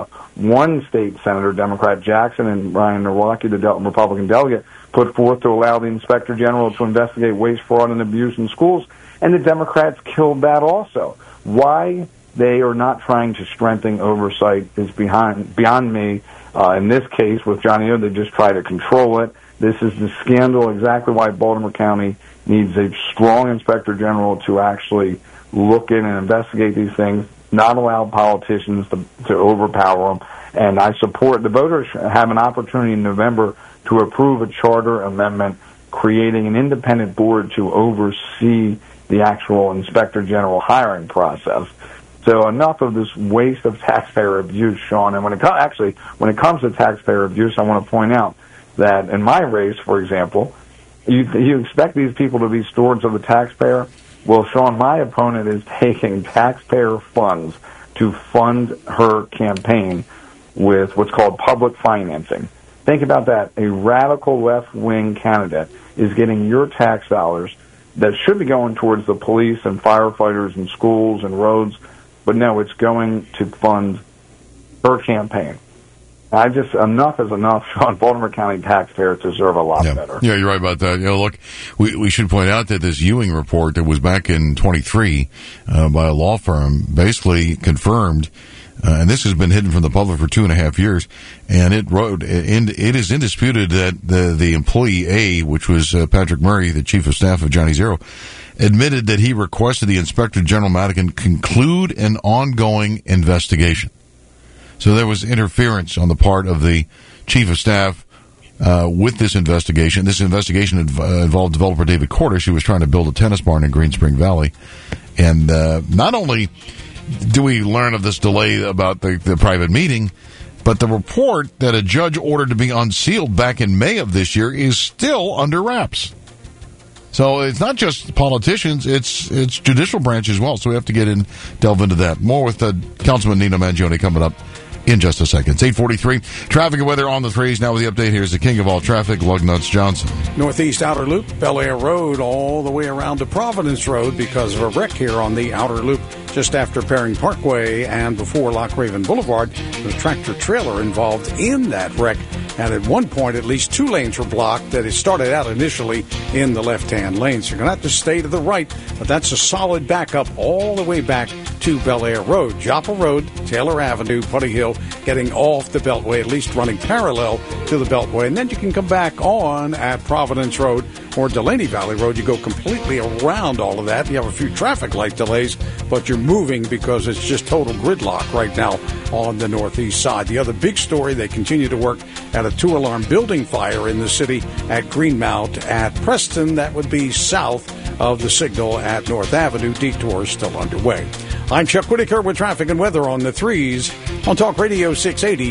S3: one state senator, Democrat Jackson, and Ryan Nowacki, the Republican delegate, put forth to allow the Inspector General to investigate waste, fraud, and abuse in schools, and the Democrats killed that also. Why they are not trying to strengthen oversight is beyond me. In this case, with Johnny O, they just try to control it. This is the scandal, exactly why Baltimore County needs a strong Inspector General to actually look in and investigate these things, not allow politicians to overpower them. And I support the voters have an opportunity in November to approve a charter amendment creating an independent board to oversee the actual Inspector General hiring process. So enough of this waste of taxpayer abuse, Sean. And when it comes to taxpayer abuse, I want to point out that in my race, for example, you expect these people to be stewards of the taxpayer. Well, Sean, my opponent is taking taxpayer funds to fund her campaign with what's called public financing. Think about that. A radical left-wing candidate is getting your tax dollars that should be going towards the police and firefighters and schools and roads, but no, it's going to fund her campaign. Enough is enough, Sean. Baltimore County taxpayers deserve a lot better.
S15: Yeah, you're right about that. Look, we should point out that this Ewing report that was back in 23 by a law firm basically confirmed, and this has been hidden from the public for 2.5 years, and it is indisputed that the employee A, which was Patrick Murray, the chief of staff of Johnny Zero, admitted that he requested the Inspector General Madigan conclude an ongoing investigation. So there was interference on the part of the chief of staff with this investigation. This investigation involved developer David Cordish, who was trying to build a tennis barn in Green Spring Valley. And not only do we learn of this delay about the private meeting, but the report that a judge ordered to be unsealed back in May of this year is still under wraps. So it's not just politicians, it's judicial branch as well. So we have to delve into that. More with Councilman Nino Mangione coming up in just a second. It's 8:43. Traffic and weather on the threes. Now with the update, here's the king of all traffic, Lugnuts Johnson.
S7: Northeast Outer Loop, Bel Air Road, all the way around to Providence Road because of a wreck here on the Outer Loop just after Perring Parkway and before Lock Raven Boulevard. The tractor trailer involved in that wreck. And at one point, at least 2 lanes were blocked. That it started out initially in the left-hand lane. So you're going to have to stay to the right. But that's a solid backup all the way back to Bel Air Road. Joppa Road, Taylor Avenue, Putty Hill, getting off the Beltway, at least running parallel to the Beltway. And then you can come back on at Providence Road or Delaney Valley Road. You go completely around all of that. You have a few traffic light delays, but you're moving because it's just total gridlock right now on the northeast side. The other big story, they continue to work at a 2-alarm building fire in the city at Greenmount at Preston. That would be south of the signal at North Avenue. Detour still underway. I'm Chuck Whitaker with traffic and weather on the threes on Talk Radio 680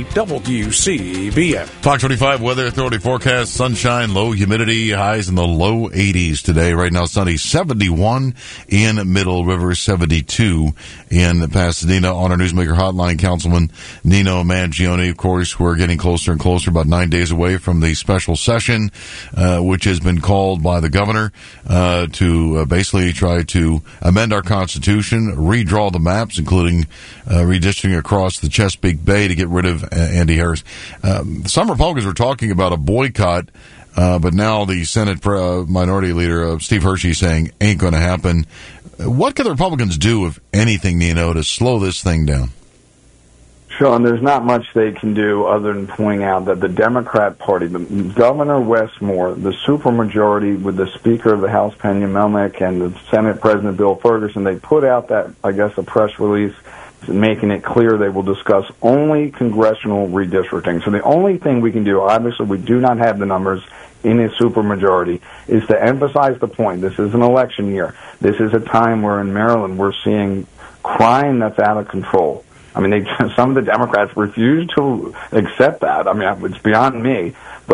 S7: WCBM.
S15: Fox 25 weather authority forecast: sunshine, low humidity, highs in the low 80s today. Right now, sunny, 71 in Middle River, 72 in Pasadena. On our Newsmaker Hotline, Councilman Nino Mangione. Of course, we're getting closer and closer, about 9 days away from the special session, which has been called by the governor to basically try to amend our Constitution, redraw the maps, including redistricting across the Chesapeake Bay to get rid of Andy Harris. Some Republicans were talking about a boycott, but now the Senate Minority Leader Steve Hershey is saying ain't going to happen. What can the Republicans do, if anything, Nino, to slow this thing down?
S3: Sean, there's not much they can do other than pointing out that the Democrat Party, Governor Westmore, the supermajority with the Speaker of the House, Pena Melnick, and the Senate President Bill Ferguson, they put out that, I guess, a press release making it clear they will discuss only congressional redistricting. So the only thing we can do, obviously we do not have the numbers in a supermajority, is to emphasize the point. This is an election year. This is a time where in Maryland we're seeing crime that's out of control. I mean, some of the Democrats refuse to accept that. I mean, it's beyond me. But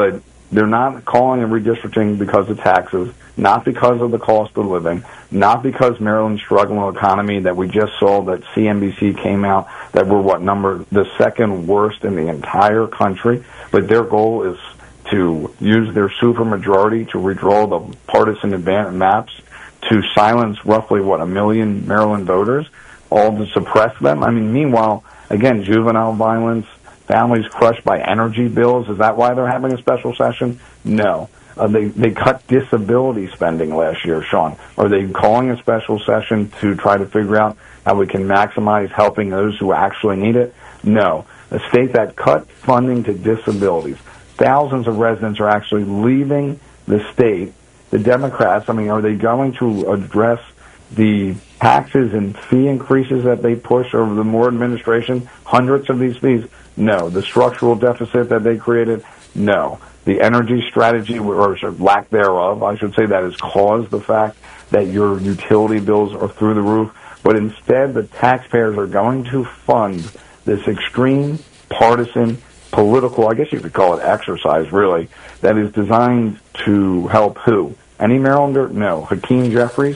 S3: They're not calling and redistricting because of taxes, not because of the cost of living, not because Maryland's struggling economy that we just saw that CNBC came out that we're the second worst in the entire country. But their goal is to use their supermajority to redraw the partisan maps to silence roughly, 1 million Maryland voters, all to suppress them. I mean, meanwhile, again, juvenile violence, families crushed by energy bills. Is that why they're having a special session? No. They cut disability spending last year, Sean. Are they calling a special session to try to figure out how we can maximize helping those who actually need it? No. A state that cut funding to disabilities. Thousands of residents are actually leaving the state. The Democrats, are they going to address the taxes and fee increases that they push over the Moore administration? Hundreds of these fees? No. The structural deficit that they created? No. The energy strategy, or lack thereof, I should say, that has caused the fact that your utility bills are through the roof. But instead, the taxpayers are going to fund this extreme partisan political, I guess you could call it exercise, really, that is designed to help who? Any Marylander? No. Hakeem Jeffries,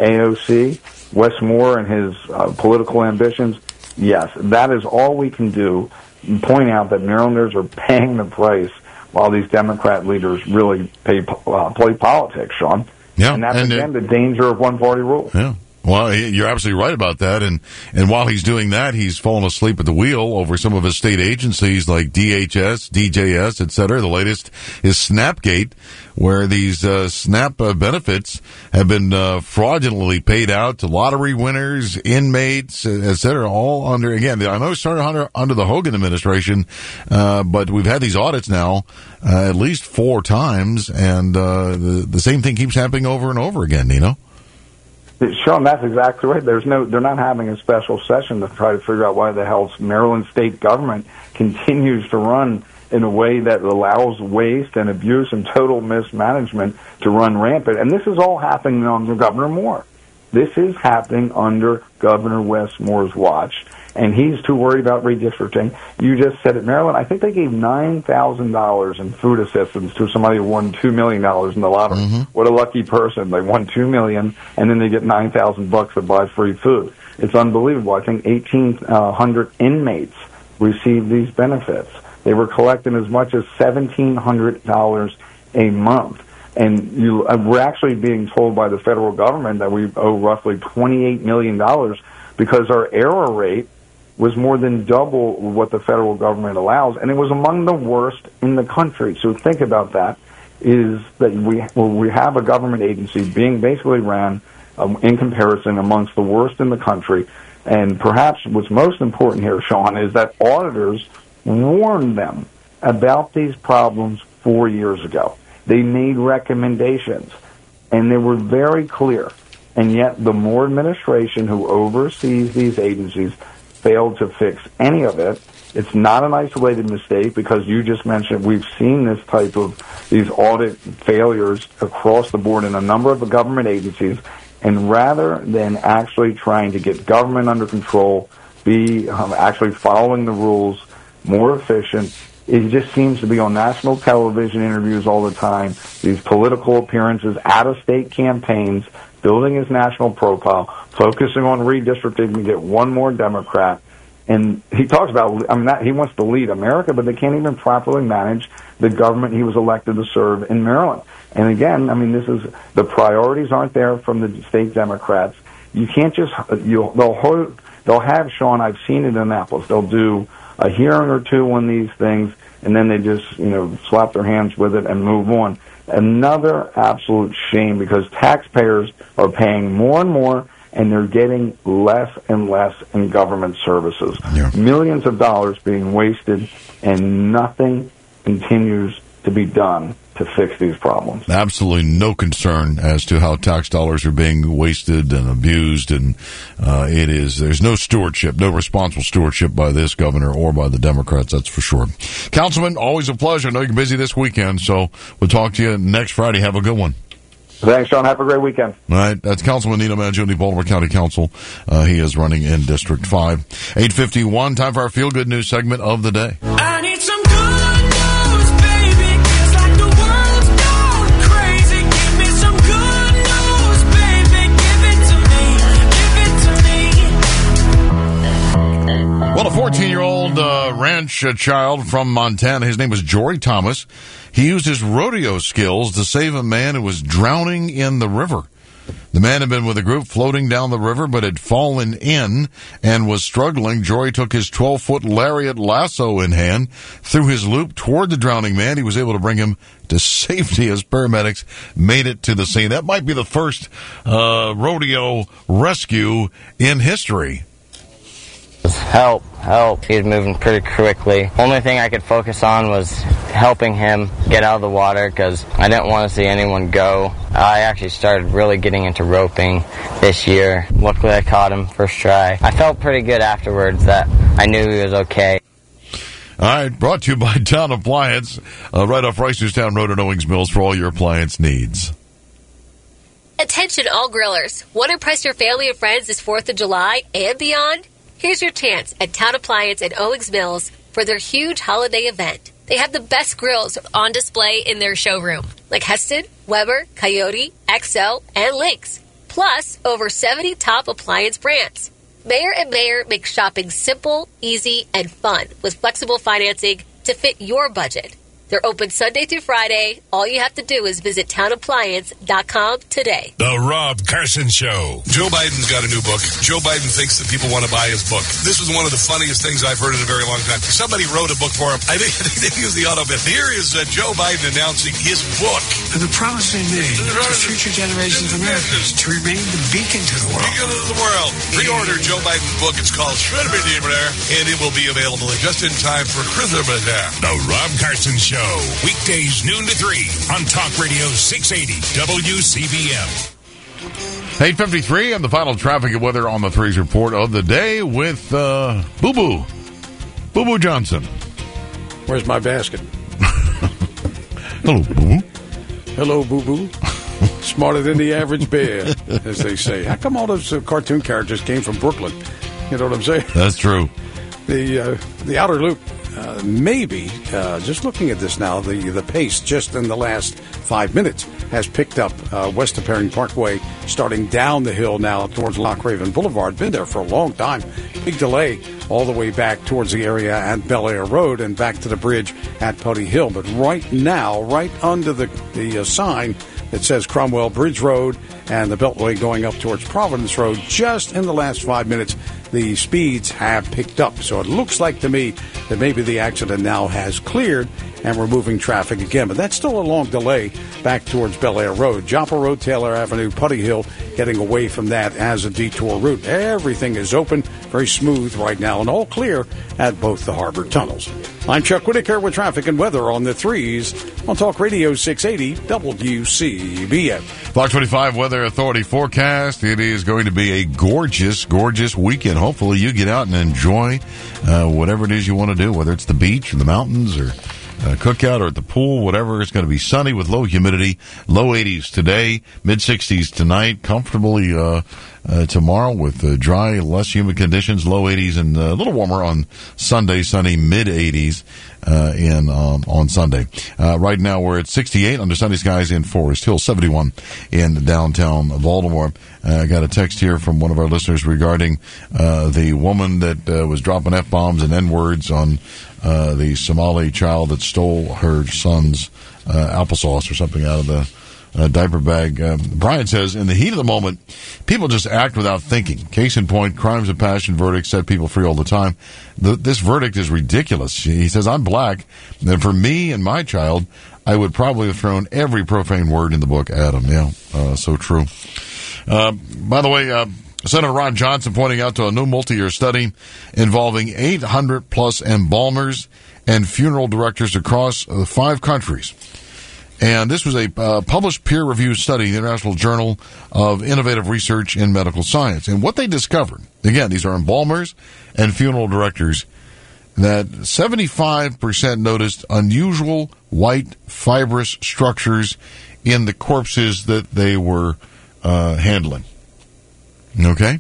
S3: AOC, Wes Moore and his political ambitions? Yes. That is all we can do. Point out that Marylanders are paying the price while these Democrat leaders really play politics, Sean.
S15: Yeah.
S3: And that's, again, the danger of one-party rule.
S15: Yeah. Well, you're absolutely right about that. And while he's doing that, he's fallen asleep at the wheel over some of his state agencies like DHS, DJS, et cetera. The latest is Snapgate, where these SNAP benefits have been fraudulently paid out to lottery winners, inmates, et cetera, all under, again, I know it started under the Hogan administration, but we've had these audits now at least 4 times, and the same thing keeps happening over and over again, Nino.
S3: Sean, that's exactly right. They're not having a special session to try to figure out why the hell Maryland state government continues to run in a way that allows waste and abuse and total mismanagement to run rampant. And this is all happening under Governor Moore. This is happening under Governor Wes Moore's watch, and he's too worried about redistricting. You just said it, Maryland. I think they gave $9,000 in food assistance to somebody who won $2 million in the lottery. Mm-hmm. What a lucky person. They won $2 million, and then they get $9,000 to buy free food. It's unbelievable. I think 1,800 inmates received these benefits. They were collecting as much as $1,700 a month. And we're actually being told by the federal government that we owe roughly $28 million because our error rate was more than double what the federal government allows, and it was among the worst in the country. So think about that, is that we have a government agency being basically ran in comparison amongst the worst in the country. And perhaps what's most important here, Sean, is that auditors warned them about these problems 4 years ago. They made recommendations, and they were very clear. And yet the Moore administration, who oversees these agencies, failed to fix any of it. It's not an isolated mistake because you just mentioned we've seen this type of these audit failures across the board in a number of the government agencies. And rather than actually trying to get government under control, be actually following the rules, more efficient, it just seems to be on national television interviews all the time, these political appearances, out-of-state campaigns, building his national profile, focusing on redistricting to get one more Democrat. And he talks about, he wants to lead America, but they can't even properly manage the government he was elected to serve in Maryland. And again, the priorities aren't there from the state Democrats. You can't just, they'll have, Sean, I've seen it in Annapolis, they'll do a hearing or two on these things, and then they just, slap their hands with it and move on. Another absolute shame because taxpayers are paying more and more, and they're getting less and less in government services. Yeah. Millions of dollars being wasted, and nothing continues to be done to fix these problems.
S15: Absolutely no concern as to how tax dollars are being wasted and abused, and there's no stewardship, no responsible stewardship by this governor or by the Democrats, that's for sure. Councilman, always a pleasure. I know you're busy this weekend, so we'll talk to you next Friday. Have a good one.
S3: Thanks, Sean. Have a great weekend.
S15: All right. That's Councilman Nino Mangione, Baltimore County Council. He is running in District 5. 8:51, time for our feel-good news segment of the day.
S18: I need some good news, baby. It's like the
S15: ranch child from Montana. His name was Jory Thomas. He used his rodeo skills to save a man who was drowning in the river. The man had been with a group floating down the river, but had fallen in and was struggling. Jory took his 12-foot lariat lasso in hand, threw his loop toward the drowning man. He was able to bring him to safety as paramedics made it to the scene. That might be the first rodeo rescue in history.
S5: Help. He was moving pretty quickly. Only thing I could focus on was helping him get out of the water because I didn't want to see anyone go. I actually started really getting into roping this year. Luckily, I caught him first try. I felt pretty good afterwards that I knew he was okay.
S15: All right, brought to you by Town Appliance, right off Rice Newstown Road in Owings Mills for all your appliance needs.
S14: Attention all grillers. Want to impress your family and friends this 4th of July and beyond? Here's your chance at Town Appliance in Owings Mills for their huge holiday event. They have the best grills on display in their showroom, like Heston, Weber, Coyote, XL, and Lynx, plus over 70 top appliance brands. Mayer & Mayer makes shopping simple, easy, and fun with flexible financing to fit your budget. They're open Sunday through Friday. All you have to do is visit townappliance.com today.
S10: The Rob Carson Show.
S8: Joe Biden's got a new book. Joe Biden thinks that people want to buy his book. This was one of the funniest things I've heard in a very long time. Somebody wrote a book for him. I think they used the auto bit. Here is Joe Biden announcing his book.
S9: And the promise they made to future generations of Americans to remain the beacon to the world.
S8: Beacon to the world. Pre-order Joe Biden's book. It's called Should Be There, and it will be available just in time for Christmas.
S10: The Rob Carson Show. Weekdays noon to 3 on Talk Radio 680 WCBM.
S15: 8:53 and the final traffic and weather on the threes report of the day with Boo Boo Johnson.
S7: Where's my basket?
S15: Hello, Boo Boo.
S7: Hello, Boo Boo. Smarter than the average bear, as they say. How come all those cartoon characters came from Brooklyn? You know what I'm saying?
S15: That's true.
S7: The outer loop. Maybe, just looking at this now, the pace just in the last 5 minutes has picked up west of Perry Parkway, starting down the hill now towards Loch Raven Boulevard. Been there for a long time. Big delay all the way back towards the area at Bel Air Road and back to the bridge at Putty Hill. But right now, right under the sign that says Cromwell Bridge Road and the Beltway going up towards Providence Road, just in the last 5 minutes, the speeds have picked up. So it looks like to me that maybe the accident now has cleared and we're moving traffic again. But that's still a long delay back towards Bel Air Road. Joppa Road, Taylor Avenue, Putty Hill, getting away from that as a detour route. Everything is open, very smooth right now, and all clear at both the harbor tunnels. I'm Chuck Whitaker with traffic and weather on the threes on Talk Radio 680 WCBM.
S15: Block 25 Weather Authority forecast. It is going to be a gorgeous, gorgeous weekend. Hopefully you get out and enjoy whatever it is you want to do, whether it's the beach or the mountains or cookout or at the pool, whatever. It's going to be sunny with low humidity, low 80s today, mid 60s tonight, comfortably tomorrow with dry, less humid conditions, low 80s, and a little warmer on Sunday, sunny mid 80s on Sunday. Right now we're at 68 under sunny skies in Forest Hill, 71 in downtown Baltimore. I got a text here from one of our listeners regarding the woman that was dropping F-bombs and N-words on the Somali child that stole her son's applesauce or something out of the diaper bag. Brian says, in the heat of the moment, people just act without thinking. Case in point, crimes of passion verdicts set people free all the time. This verdict is ridiculous. He says, I'm black, and for me and my child, I would probably have thrown every profane word in the book at him. Yeah, so true. By the way, Senator Ron Johnson pointing out to a new multi-year study involving 800-plus embalmers and funeral directors across 5 countries. And this was a published peer-reviewed study in the International Journal of Innovative Research in Medical Science. And what they discovered, again, these are embalmers and funeral directors, that 75% noticed unusual white fibrous structures in the corpses that they were handling. Okay?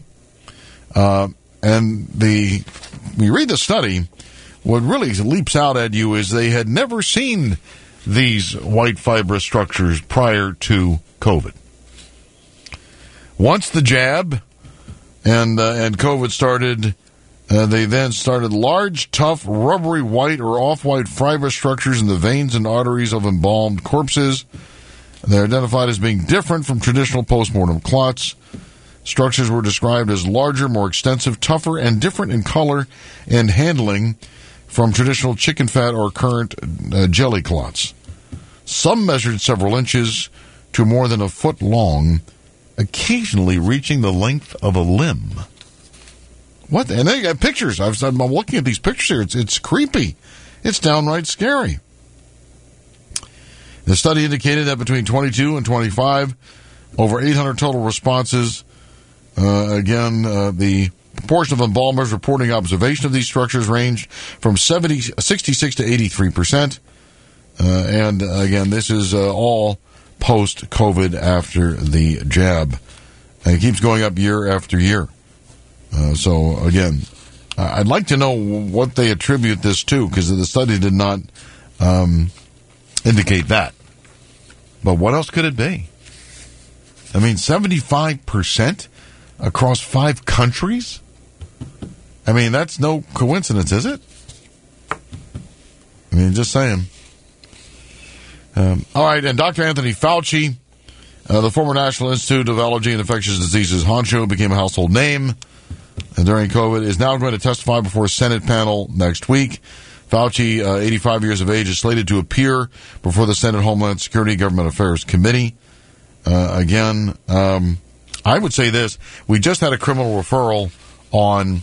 S15: And we read the study, what really leaps out at you is they had never seen these white fibrous structures prior to COVID. Once the jab and COVID started, They then started large, tough, rubbery white or off-white fibrous structures in the veins and arteries of embalmed corpses. They're identified as being different from traditional postmortem clots. Structures were described as larger, more extensive, tougher, and different in color and handling from traditional chicken fat or current jelly clots. Some measured several inches to more than a foot long, occasionally reaching the length of a limb. What? And they got pictures. I'm looking at these pictures here. It's creepy. It's downright scary. The study indicated that between 22 and 25, over 800 total responses. The proportion of embalmers reporting observation of these structures ranged from 66 to 83%. And again, this is all post-COVID after the jab. And it keeps going up year after year. So, again, I'd like to know what they attribute this to, because the study did not indicate that. But what else could it be? I mean, 75% across 5 countries? I mean, that's no coincidence, is it? I mean, just saying. All right, and Dr. Anthony Fauci, the former National Institute of Allergy and Infectious Diseases honcho, became a household name during COVID, is now going to testify before a Senate panel next week. Fauci, 85 years of age, is slated to appear before the Senate Homeland Security Government Affairs Committee. I would say this. We just had a criminal referral on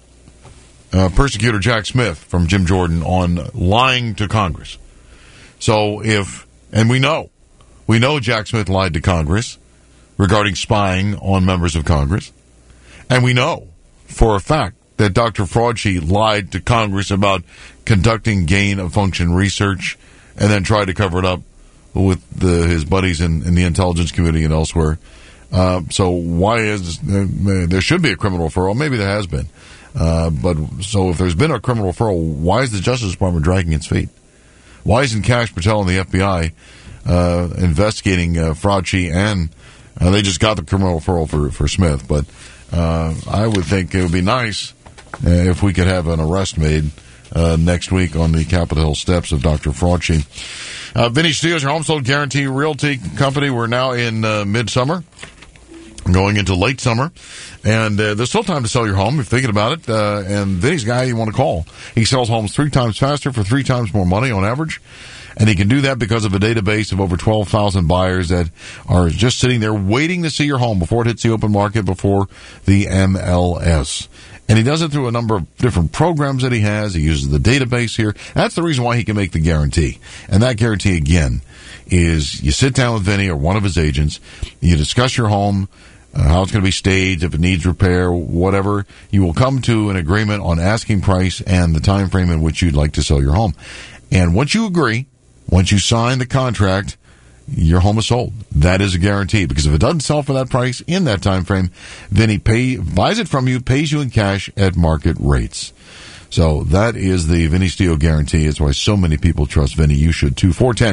S15: persecutor Jack Smith from Jim Jordan on lying to Congress. So we know Jack Smith lied to Congress regarding spying on members of Congress. And we know for a fact that Dr. Fauci lied to Congress about conducting gain-of-function research and then tried to cover it up with his buddies in the intelligence community and elsewhere. So why is there should be a criminal referral? Maybe there has been. But if there's been a criminal referral, why is the Justice Department dragging its feet? Why isn't Kash Patel and the FBI investigating Fauci? And they just got the criminal referral for Smith. But I would think it would be nice if we could have an arrest made next week on the Capitol Hill steps of Dr. Fauci. Vinny Steele's your home sold guarantee realty company. We're now in midsummer, going into late summer, and there's still time to sell your home if you're thinking about it. And Vinny's the guy you want to call. He sells homes 3 times faster for 3 times more money on average. And he can do that because of a database of over 12,000 buyers that are just sitting there waiting to see your home before it hits the open market, before the MLS. And he does it through a number of different programs that he has. He uses the database here. That's the reason why he can make the guarantee. And that guarantee, again, is you sit down with Vinny or one of his agents, you discuss your home, how it's going to be staged, if it needs repair, whatever. You will come to an agreement on asking price and the time frame in which you'd like to sell your home. And once you agree, once you sign the contract, your home is sold. That is a guarantee, because if it doesn't sell for that price in that time frame, then he buys it from you, pays you in cash at market rates. So that is the Vinny Steele guarantee. It's why so many people trust Vinny. You should too.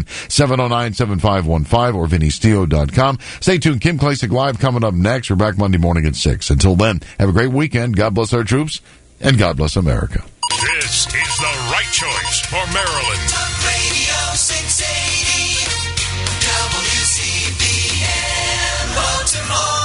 S15: 410-709-7515 or VinnySteele.com. Stay tuned. Kim Klacik Live coming up next. We're back Monday morning at 6. Until then, have a great weekend. God bless our troops, and God bless America.
S10: This is the right choice for Maryland.